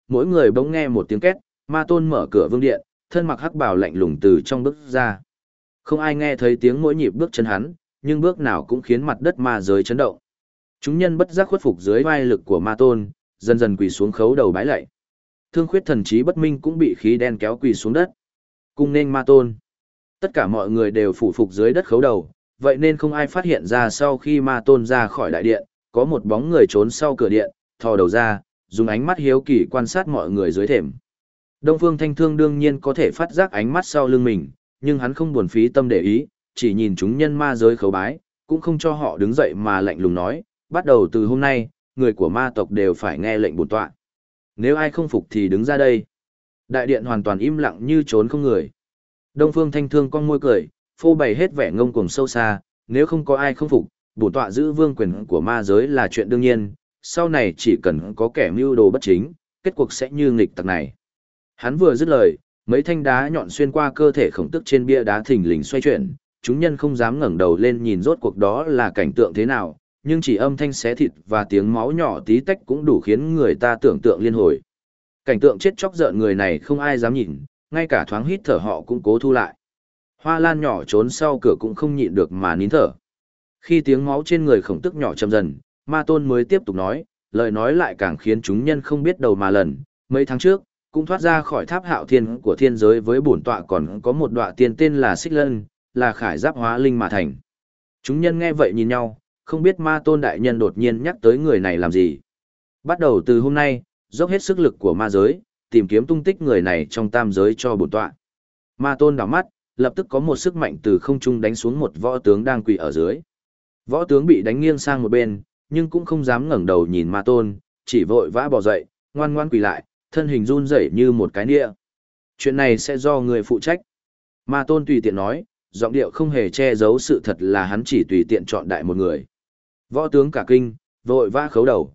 mỗi người bỗng nghe một tiếng két, ma tôn mở cửa vương điện, thân mặc hắc bào lạnh lùng từ trong bước ra. Không ai nghe thấy tiếng mỗi nhịp bước chân hắn, nhưng bước nào cũng khiến mặt đất ma giới chấn động. Chúng nhân bất giác khuất phục dưới vai lực của ma tôn, dần dần quỳ xuống khấu đầu bái lạy. Thương Khuyết thần trí bất minh cũng bị khí đen kéo quỳ xuống đất. Cung nên ma tôn. Tất cả mọi người đều phủ phục dưới đất khấu đầu, vậy nên không ai phát hiện ra sau khi ma tôn ra khỏi đại điện, có một bóng người trốn sau cửa điện, thò đầu ra, dùng ánh mắt hiếu kỳ quan sát mọi người dưới thềm. Đông Phương Thanh Thương đương nhiên có thể phát giác ánh mắt sau lưng mình, nhưng hắn không buồn phí tâm để ý, chỉ nhìn chúng nhân ma giới khấu bái, cũng không cho họ đứng dậy mà lạnh lùng nói, bắt đầu từ hôm nay, người của ma tộc đều phải nghe lệnh bổn tọa. Nếu ai không phục thì đứng ra đây. Đại điện hoàn toàn im lặng như trốn không người. Đông Phương Thanh Thương cong môi cười, phô bày hết vẻ ngông cuồng sâu xa, nếu không có ai không phục, bổn tọa giữ vương quyền của ma giới là chuyện đương nhiên, sau này chỉ cần có kẻ mưu đồ bất chính, kết cuộc sẽ như nghịch tặc này. Hắn vừa dứt lời, mấy thanh đá nhọn xuyên qua cơ thể khổng tức trên bia đá thình lình xoay chuyển, chúng nhân không dám ngẩng đầu lên nhìn rốt cuộc đó là cảnh tượng thế nào, nhưng chỉ âm thanh xé thịt và tiếng máu nhỏ tí tách cũng đủ khiến người ta tưởng tượng liên hồi. Cảnh tượng chết chóc rợn người này không ai dám nhìn, ngay cả thoáng hít thở họ cũng cố thu lại. Hoa Lan nhỏ trốn sau cửa cũng không nhịn được mà nín thở. Khi tiếng máu trên người khổng tức nhỏ chậm dần, ma tôn mới tiếp tục nói, lời nói lại càng khiến chúng nhân không biết đầu mà lần. Mấy tháng trước, cũng thoát ra khỏi tháp hạo thiên của thiên giới với bổn tọa còn có một đọa tiên tên là Xích Lân, là khải giáp hóa linh mà thành. Chúng nhân nghe vậy nhìn nhau, không biết ma tôn đại nhân đột nhiên nhắc tới người này làm gì. Bắt đầu từ hôm nay, dốc hết sức lực của ma giới, tìm kiếm tung tích người này trong tam giới cho bổn tọa. Ma tôn đảo mắt, lập tức có một sức mạnh từ không trung đánh xuống một võ tướng đang quỳ ở dưới. Võ tướng bị đánh nghiêng sang một bên, nhưng cũng không dám ngẩng đầu nhìn ma tôn, chỉ vội vã bò dậy, ngoan ngoan quỳ lại, thân hình run rẩy như một cái nĩa. Chuyện này sẽ do người phụ trách. Ma tôn tùy tiện nói, giọng điệu không hề che giấu sự thật là hắn chỉ tùy tiện chọn đại một người. Võ tướng cả kinh, vội vã khấu đầu,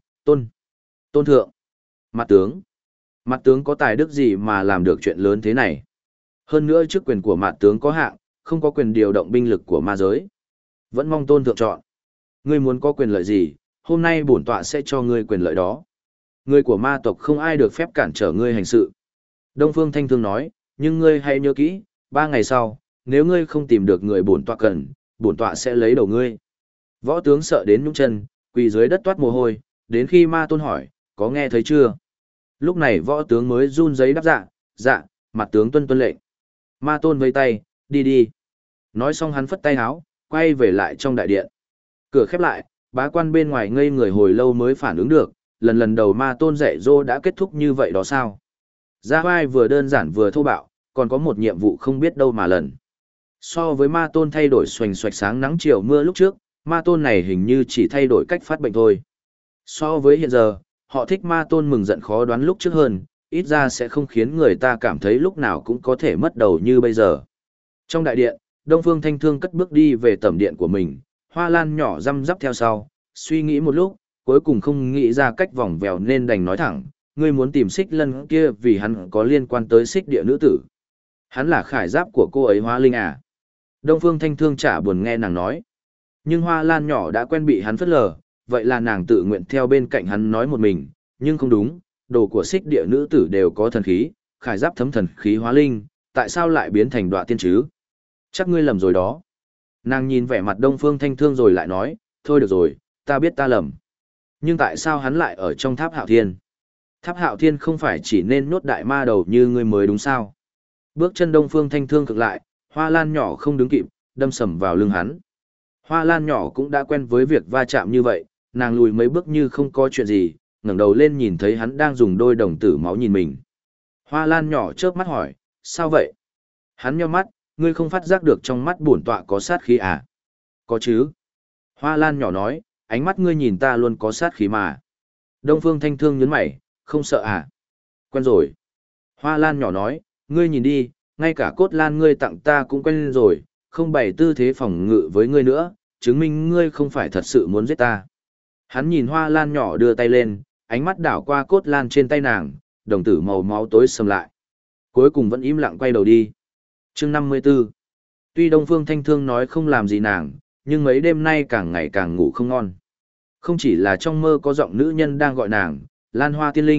tôn thượng, mặt tướng có tài đức gì mà làm được chuyện lớn thế này. Hơn nữa chức quyền của mặt tướng có hạn, không có quyền điều động binh lực của ma giới. Vẫn mong tôn thượng chọn. Ngươi muốn có quyền lợi gì, hôm nay bổn tọa sẽ cho ngươi quyền lợi đó. Người của ma tộc không ai được phép cản trở ngươi hành sự. Đông Phương Thanh Thương nói, nhưng ngươi hãy nhớ kỹ, 3 ngày sau, nếu ngươi không tìm được người bổn tọa cần, bổn tọa sẽ lấy đầu ngươi. Võ tướng sợ đến nhũng chân, quỳ dưới đất toát mồ hôi, đến khi ma tôn hỏi, có nghe thấy chưa? Lúc này võ tướng mới run giấy đáp dạ, mặt tướng tuân lệnh. Ma tôn vây tay, đi. Nói xong hắn phất tay áo, quay về lại trong đại điện. Cửa khép lại, bá quan bên ngoài ngây người hồi lâu mới phản ứng được, lần đầu ma tôn dạy dỗ đã kết thúc như vậy đó sao? Gia vai vừa đơn giản vừa thô bạo, còn có một nhiệm vụ không biết đâu mà lần. So với ma tôn thay đổi xoành xoạch sáng nắng chiều mưa lúc trước, ma tôn này hình như chỉ thay đổi cách phát bệnh thôi. So với hiện giờ, họ thích ma tôn mừng giận khó đoán lúc trước hơn, ít ra sẽ không khiến người ta cảm thấy lúc nào cũng có thể mất đầu như bây giờ. Trong đại điện, Đông Phương Thanh Thương cất bước đi về tẩm điện của mình, Hoa Lan nhỏ răm rắp theo sau, suy nghĩ một lúc, cuối cùng không nghĩ ra cách vòng vèo nên đành nói thẳng, ngươi muốn tìm Xích Lân kia vì hắn có liên quan tới Xích Địa nữ tử. Hắn là khải giáp của cô ấy Hoa Linh à? Đông Phương Thanh Thương chả buồn nghe nàng nói. Nhưng Hoa Lan nhỏ đã quen bị hắn phớt lờ, vậy là nàng tự nguyện theo bên cạnh hắn nói một mình, nhưng không đúng, đồ của Xích Địa nữ tử đều có thần khí, khải giáp thấm thần khí Hoa Linh, tại sao lại biến thành đọa tiên chứ? Chắc ngươi lầm rồi đó. Nàng nhìn vẻ mặt Đông Phương Thanh Thương rồi lại nói, thôi được rồi, ta biết ta lầm. Nhưng tại sao hắn lại ở trong tháp Hạo Thiên? Tháp Hạo Thiên không phải chỉ nên nhốt đại ma đầu như ngươi mới đúng sao? Bước chân Đông Phương Thanh Thương cực lại, Hoa Lan nhỏ không đứng kịp, đâm sầm vào lưng hắn. Hoa Lan nhỏ cũng đã quen với việc va chạm như vậy, nàng lùi mấy bước như không có chuyện gì, ngẩng đầu lên nhìn thấy hắn đang dùng đôi đồng tử máu nhìn mình. Hoa Lan nhỏ chớp mắt hỏi, sao vậy? Hắn nhíu mắt, ngươi không phát giác được trong mắt bổn tọa có sát khí à? Có chứ. Hoa Lan nhỏ nói, ánh mắt ngươi nhìn ta luôn có sát khí mà. Đông Phương Thanh Thương nhướng mày, không sợ à? Quen rồi. Hoa Lan nhỏ nói, ngươi nhìn đi, ngay cả cốt lan ngươi tặng ta cũng quen rồi, không bày tư thế phòng ngự với ngươi nữa, chứng minh ngươi không phải thật sự muốn giết ta. Hắn nhìn Hoa Lan nhỏ đưa tay lên, ánh mắt đảo qua cốt lan trên tay nàng, đồng tử màu máu tối sầm lại. Cuối cùng vẫn im lặng quay đầu đi. Chương 54. Tuy Đông Phương Thanh Thương nói không làm gì nàng, nhưng mấy đêm nay càng ngày càng ngủ không ngon. Không chỉ là trong mơ có giọng nữ nhân đang gọi nàng, Lan Hoa Tiên Linh,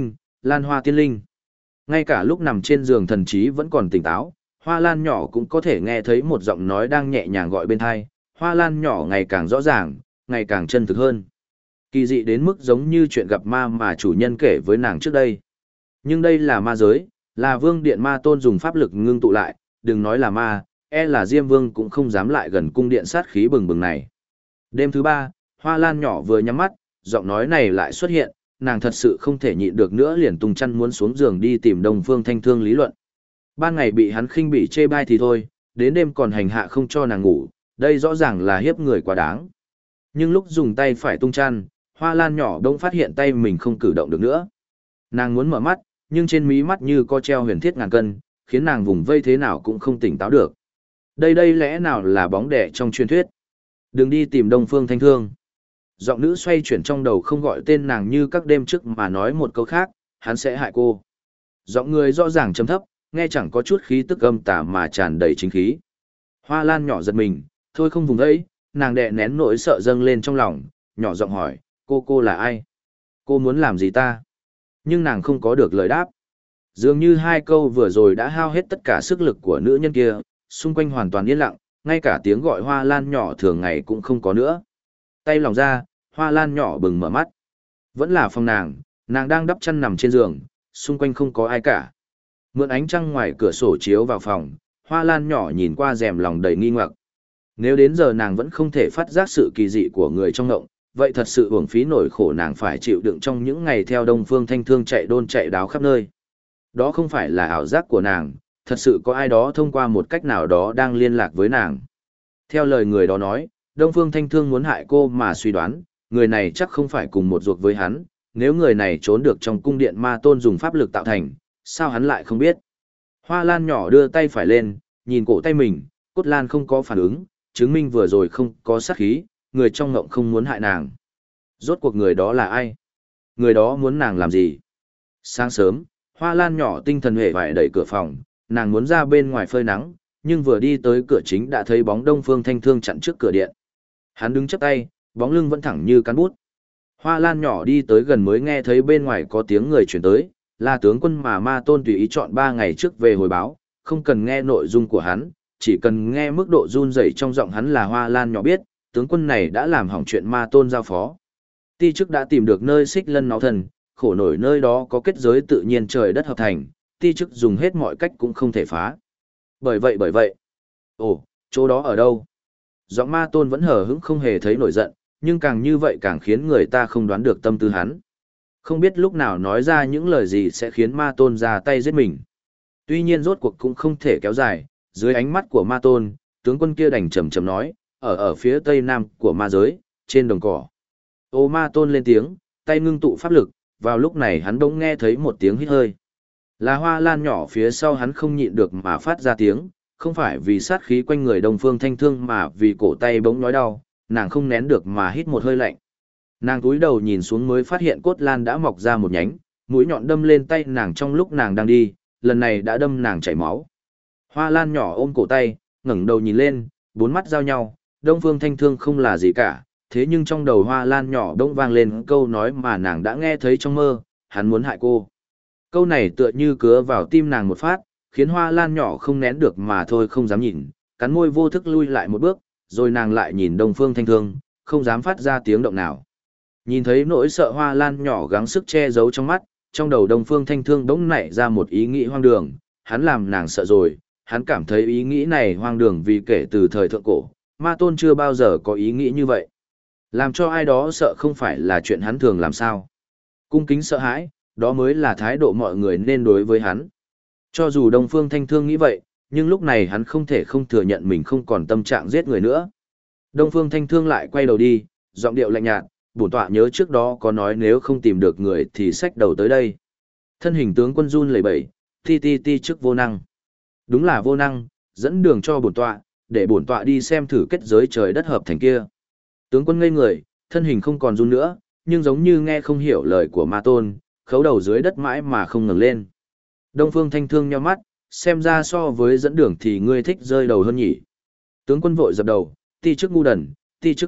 Lan Hoa tiên linh. Ngay cả lúc nằm trên giường thần trí vẫn còn tỉnh táo, Hoa Lan nhỏ cũng có thể nghe thấy một giọng nói đang nhẹ nhàng gọi bên tai. Hoa Lan nhỏ ngày càng rõ ràng, ngày càng chân thực hơn. Kỳ dị đến mức giống như chuyện gặp ma mà chủ nhân kể với nàng trước đây. Nhưng đây là ma giới, là vương điện ma tôn dùng pháp lực ngưng tụ lại, đừng nói là ma, là Diêm Vương cũng không dám lại gần cung điện sát khí bừng bừng này. Đêm thứ 3, Hoa Lan nhỏ vừa nhắm mắt, giọng nói này lại xuất hiện, nàng thật sự không thể nhịn được nữa, liền tung chăn muốn xuống giường đi tìm Đông Phương Thanh Thương lý luận. Ban ngày bị hắn khinh bỉ chê bai thì thôi, đến đêm còn hành hạ không cho nàng ngủ, đây rõ ràng là hiếp người quá đáng. Nhưng lúc dùng tay phải tung chăn, Hoa Lan nhỏ đông phát hiện tay mình không cử động được nữa. Nàng muốn mở mắt, nhưng trên mí mắt như có treo huyền thiết ngàn cân, khiến nàng vùng vây thế nào cũng không tỉnh táo được. Đây lẽ nào là bóng đẻ trong truyền thuyết? Đừng đi tìm Đông Phương Thanh Thương. Giọng nữ xoay chuyển trong đầu không gọi tên nàng như các đêm trước mà nói một câu khác, hắn sẽ hại cô. Giọng người rõ ràng trầm thấp, nghe chẳng có chút khí tức âm tà mà tràn đầy chính khí. Hoa Lan nhỏ giật mình, thôi không vùng ấy, nàng đè nén nỗi sợ dâng lên trong lòng, nhỏ giọng hỏi, cô là ai? Cô muốn làm gì ta? Nhưng nàng không có được lời đáp. Dường như hai câu vừa rồi đã hao hết tất cả sức lực của nữ nhân kia, xung quanh hoàn toàn yên lặng, ngay cả tiếng gọi Hoa Lan nhỏ thường ngày cũng không có nữa. Tay lòng ra, Hoa Lan nhỏ bừng mở mắt. Vẫn là phòng nàng đang đắp chăn nằm trên giường, xung quanh không có ai cả. Mượn ánh trăng ngoài cửa sổ chiếu vào phòng, Hoa Lan nhỏ nhìn qua rèm lòng đầy nghi hoặc. Nếu đến giờ nàng vẫn không thể phát giác sự kỳ dị của người trong ngộng, vậy thật sự uổng phí nỗi khổ nàng phải chịu đựng trong những ngày theo Đông Phương Thanh Thương chạy đôn chạy đáo khắp nơi. Đó không phải là ảo giác của nàng, thật sự có ai đó thông qua một cách nào đó đang liên lạc với nàng. Theo lời người đó nói, Đông Phương Thanh Thương muốn hại cô mà suy đoán, người này chắc không phải cùng một ruột với hắn, nếu người này trốn được trong cung điện ma tôn dùng pháp lực tạo thành, sao hắn lại không biết. Hoa Lan nhỏ đưa tay phải lên, nhìn cổ tay mình, cốt lan không có phản ứng, chứng minh vừa rồi không có sát khí, người trong ngộng không muốn hại nàng. Rốt cuộc người đó là ai? Người đó muốn nàng làm gì? Sáng sớm, Hoa Lan nhỏ tinh thần hề vải đẩy cửa phòng, nàng muốn ra bên ngoài phơi nắng, nhưng vừa đi tới cửa chính đã thấy bóng Đông Phương Thanh Thương chặn trước cửa điện. Hắn đứng chắp tay, bóng lưng vẫn thẳng như cán bút. Hoa Lan nhỏ đi tới gần mới nghe thấy bên ngoài có tiếng người chuyển tới, là tướng quân mà ma tôn tùy ý chọn 3 ngày trước về hồi báo, không cần nghe nội dung của hắn, chỉ cần nghe mức độ run rẩy trong giọng hắn là Hoa Lan nhỏ biết, tướng quân này đã làm hỏng chuyện ma tôn giao phó. Ti chức đã tìm được nơi xích lân nó thần, khổ nổi nơi đó có kết giới tự nhiên trời đất hợp thành, ti chức dùng hết mọi cách cũng không thể phá. Bởi vậy. Ồ, chỗ đó ở đâu? Giọng ma tôn vẫn hờ hững không hề thấy nổi giận, nhưng càng như vậy càng khiến người ta không đoán được tâm tư hắn. Không biết lúc nào nói ra những lời gì sẽ khiến ma tôn ra tay giết mình. Tuy nhiên rốt cuộc cũng không thể kéo dài, dưới ánh mắt của ma tôn, tướng quân kia đành trầm trầm nói, ở phía tây nam của ma giới, trên đồng cỏ. Ô ma tôn lên tiếng, tay ngưng tụ pháp lực, vào lúc này hắn bỗng nghe thấy một tiếng hít hơi. Là Hoa Lan nhỏ phía sau hắn không nhịn được mà phát ra tiếng, không phải vì sát khí quanh người Đông Phương Thanh Thương mà vì cổ tay bỗng nói đau, nàng không nén được mà hít một hơi lạnh. Nàng cúi đầu nhìn xuống mới phát hiện cốt lan đã mọc ra một nhánh, mũi nhọn đâm lên tay nàng trong lúc nàng đang đi, lần này đã đâm nàng chảy máu. Hoa Lan nhỏ ôm cổ tay, ngẩng đầu nhìn lên, bốn mắt giao nhau, Đông Phương Thanh Thương không là gì cả, thế nhưng trong đầu Hoa Lan nhỏ bỗng vang lên câu nói mà nàng đã nghe thấy trong mơ, hắn muốn hại cô. Câu này tựa như cứa vào tim nàng một phát, khiến Hoa Lan nhỏ không nén được mà thôi không dám nhìn, cắn môi vô thức lui lại một bước, rồi nàng lại nhìn Đông Phương Thanh Thương, không dám phát ra tiếng động nào. Nhìn thấy nỗi sợ Hoa Lan nhỏ gắng sức che giấu trong mắt, trong đầu Đông Phương Thanh Thương bỗng nảy ra một ý nghĩ hoang đường, hắn làm nàng sợ rồi, hắn cảm thấy ý nghĩ này hoang đường vì kể từ thời thượng cổ, ma tôn chưa bao giờ có ý nghĩ như vậy. Làm cho ai đó sợ không phải là chuyện hắn thường làm sao. Cung kính sợ hãi, đó mới là thái độ mọi người nên đối với hắn. Cho dù Đông Phương Thanh Thương nghĩ vậy, nhưng lúc này hắn không thể không thừa nhận mình không còn tâm trạng giết người nữa. Đông Phương Thanh Thương lại quay đầu đi, giọng điệu lạnh nhạt, bổn tọa nhớ trước đó có nói nếu không tìm được người thì xách đầu tới đây. Thân hình tướng quân run lẩy bẩy, ti chức vô năng. Đúng là vô năng, dẫn đường cho bổn tọa, để bổn tọa đi xem thử kết giới trời đất hợp thành kia. Tướng quân ngây người, thân hình không còn run nữa, nhưng giống như nghe không hiểu lời của ma tôn, khấu đầu dưới đất mãi mà không ngẩng lên. Đông Phương Thanh Thương nhíu mắt, xem ra so với dẫn đường thì ngươi thích rơi đầu hơn nhỉ. Tướng quân vội dập đầu, ti chức ngu đần,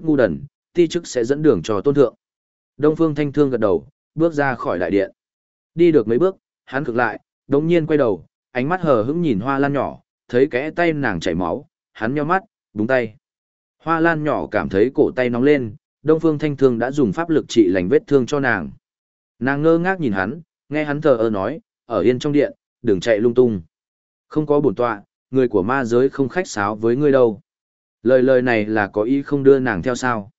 ti chức sẽ dẫn đường cho tôn thượng. Đông Phương Thanh Thương gật đầu, bước ra khỏi đại điện. Đi được mấy bước, hắn cực lại, đống nhiên quay đầu, ánh mắt hờ hững nhìn hoa lan nhỏ, thấy kẽ tay nàng chảy máu, hắn nhíu mắt, búng tay. Hoa lan nhỏ cảm thấy cổ tay nóng lên, Đông Phương Thanh Thương đã dùng pháp lực trị lành vết thương cho nàng. Nàng ngơ ngác nhìn hắn, nghe hắn thờ ơ nói, ở yên trong điện, đừng chạy lung tung. Không có bổn tọa, người của ma giới không khách sáo với ngươi đâu. Lời này là có ý không đưa nàng theo sao.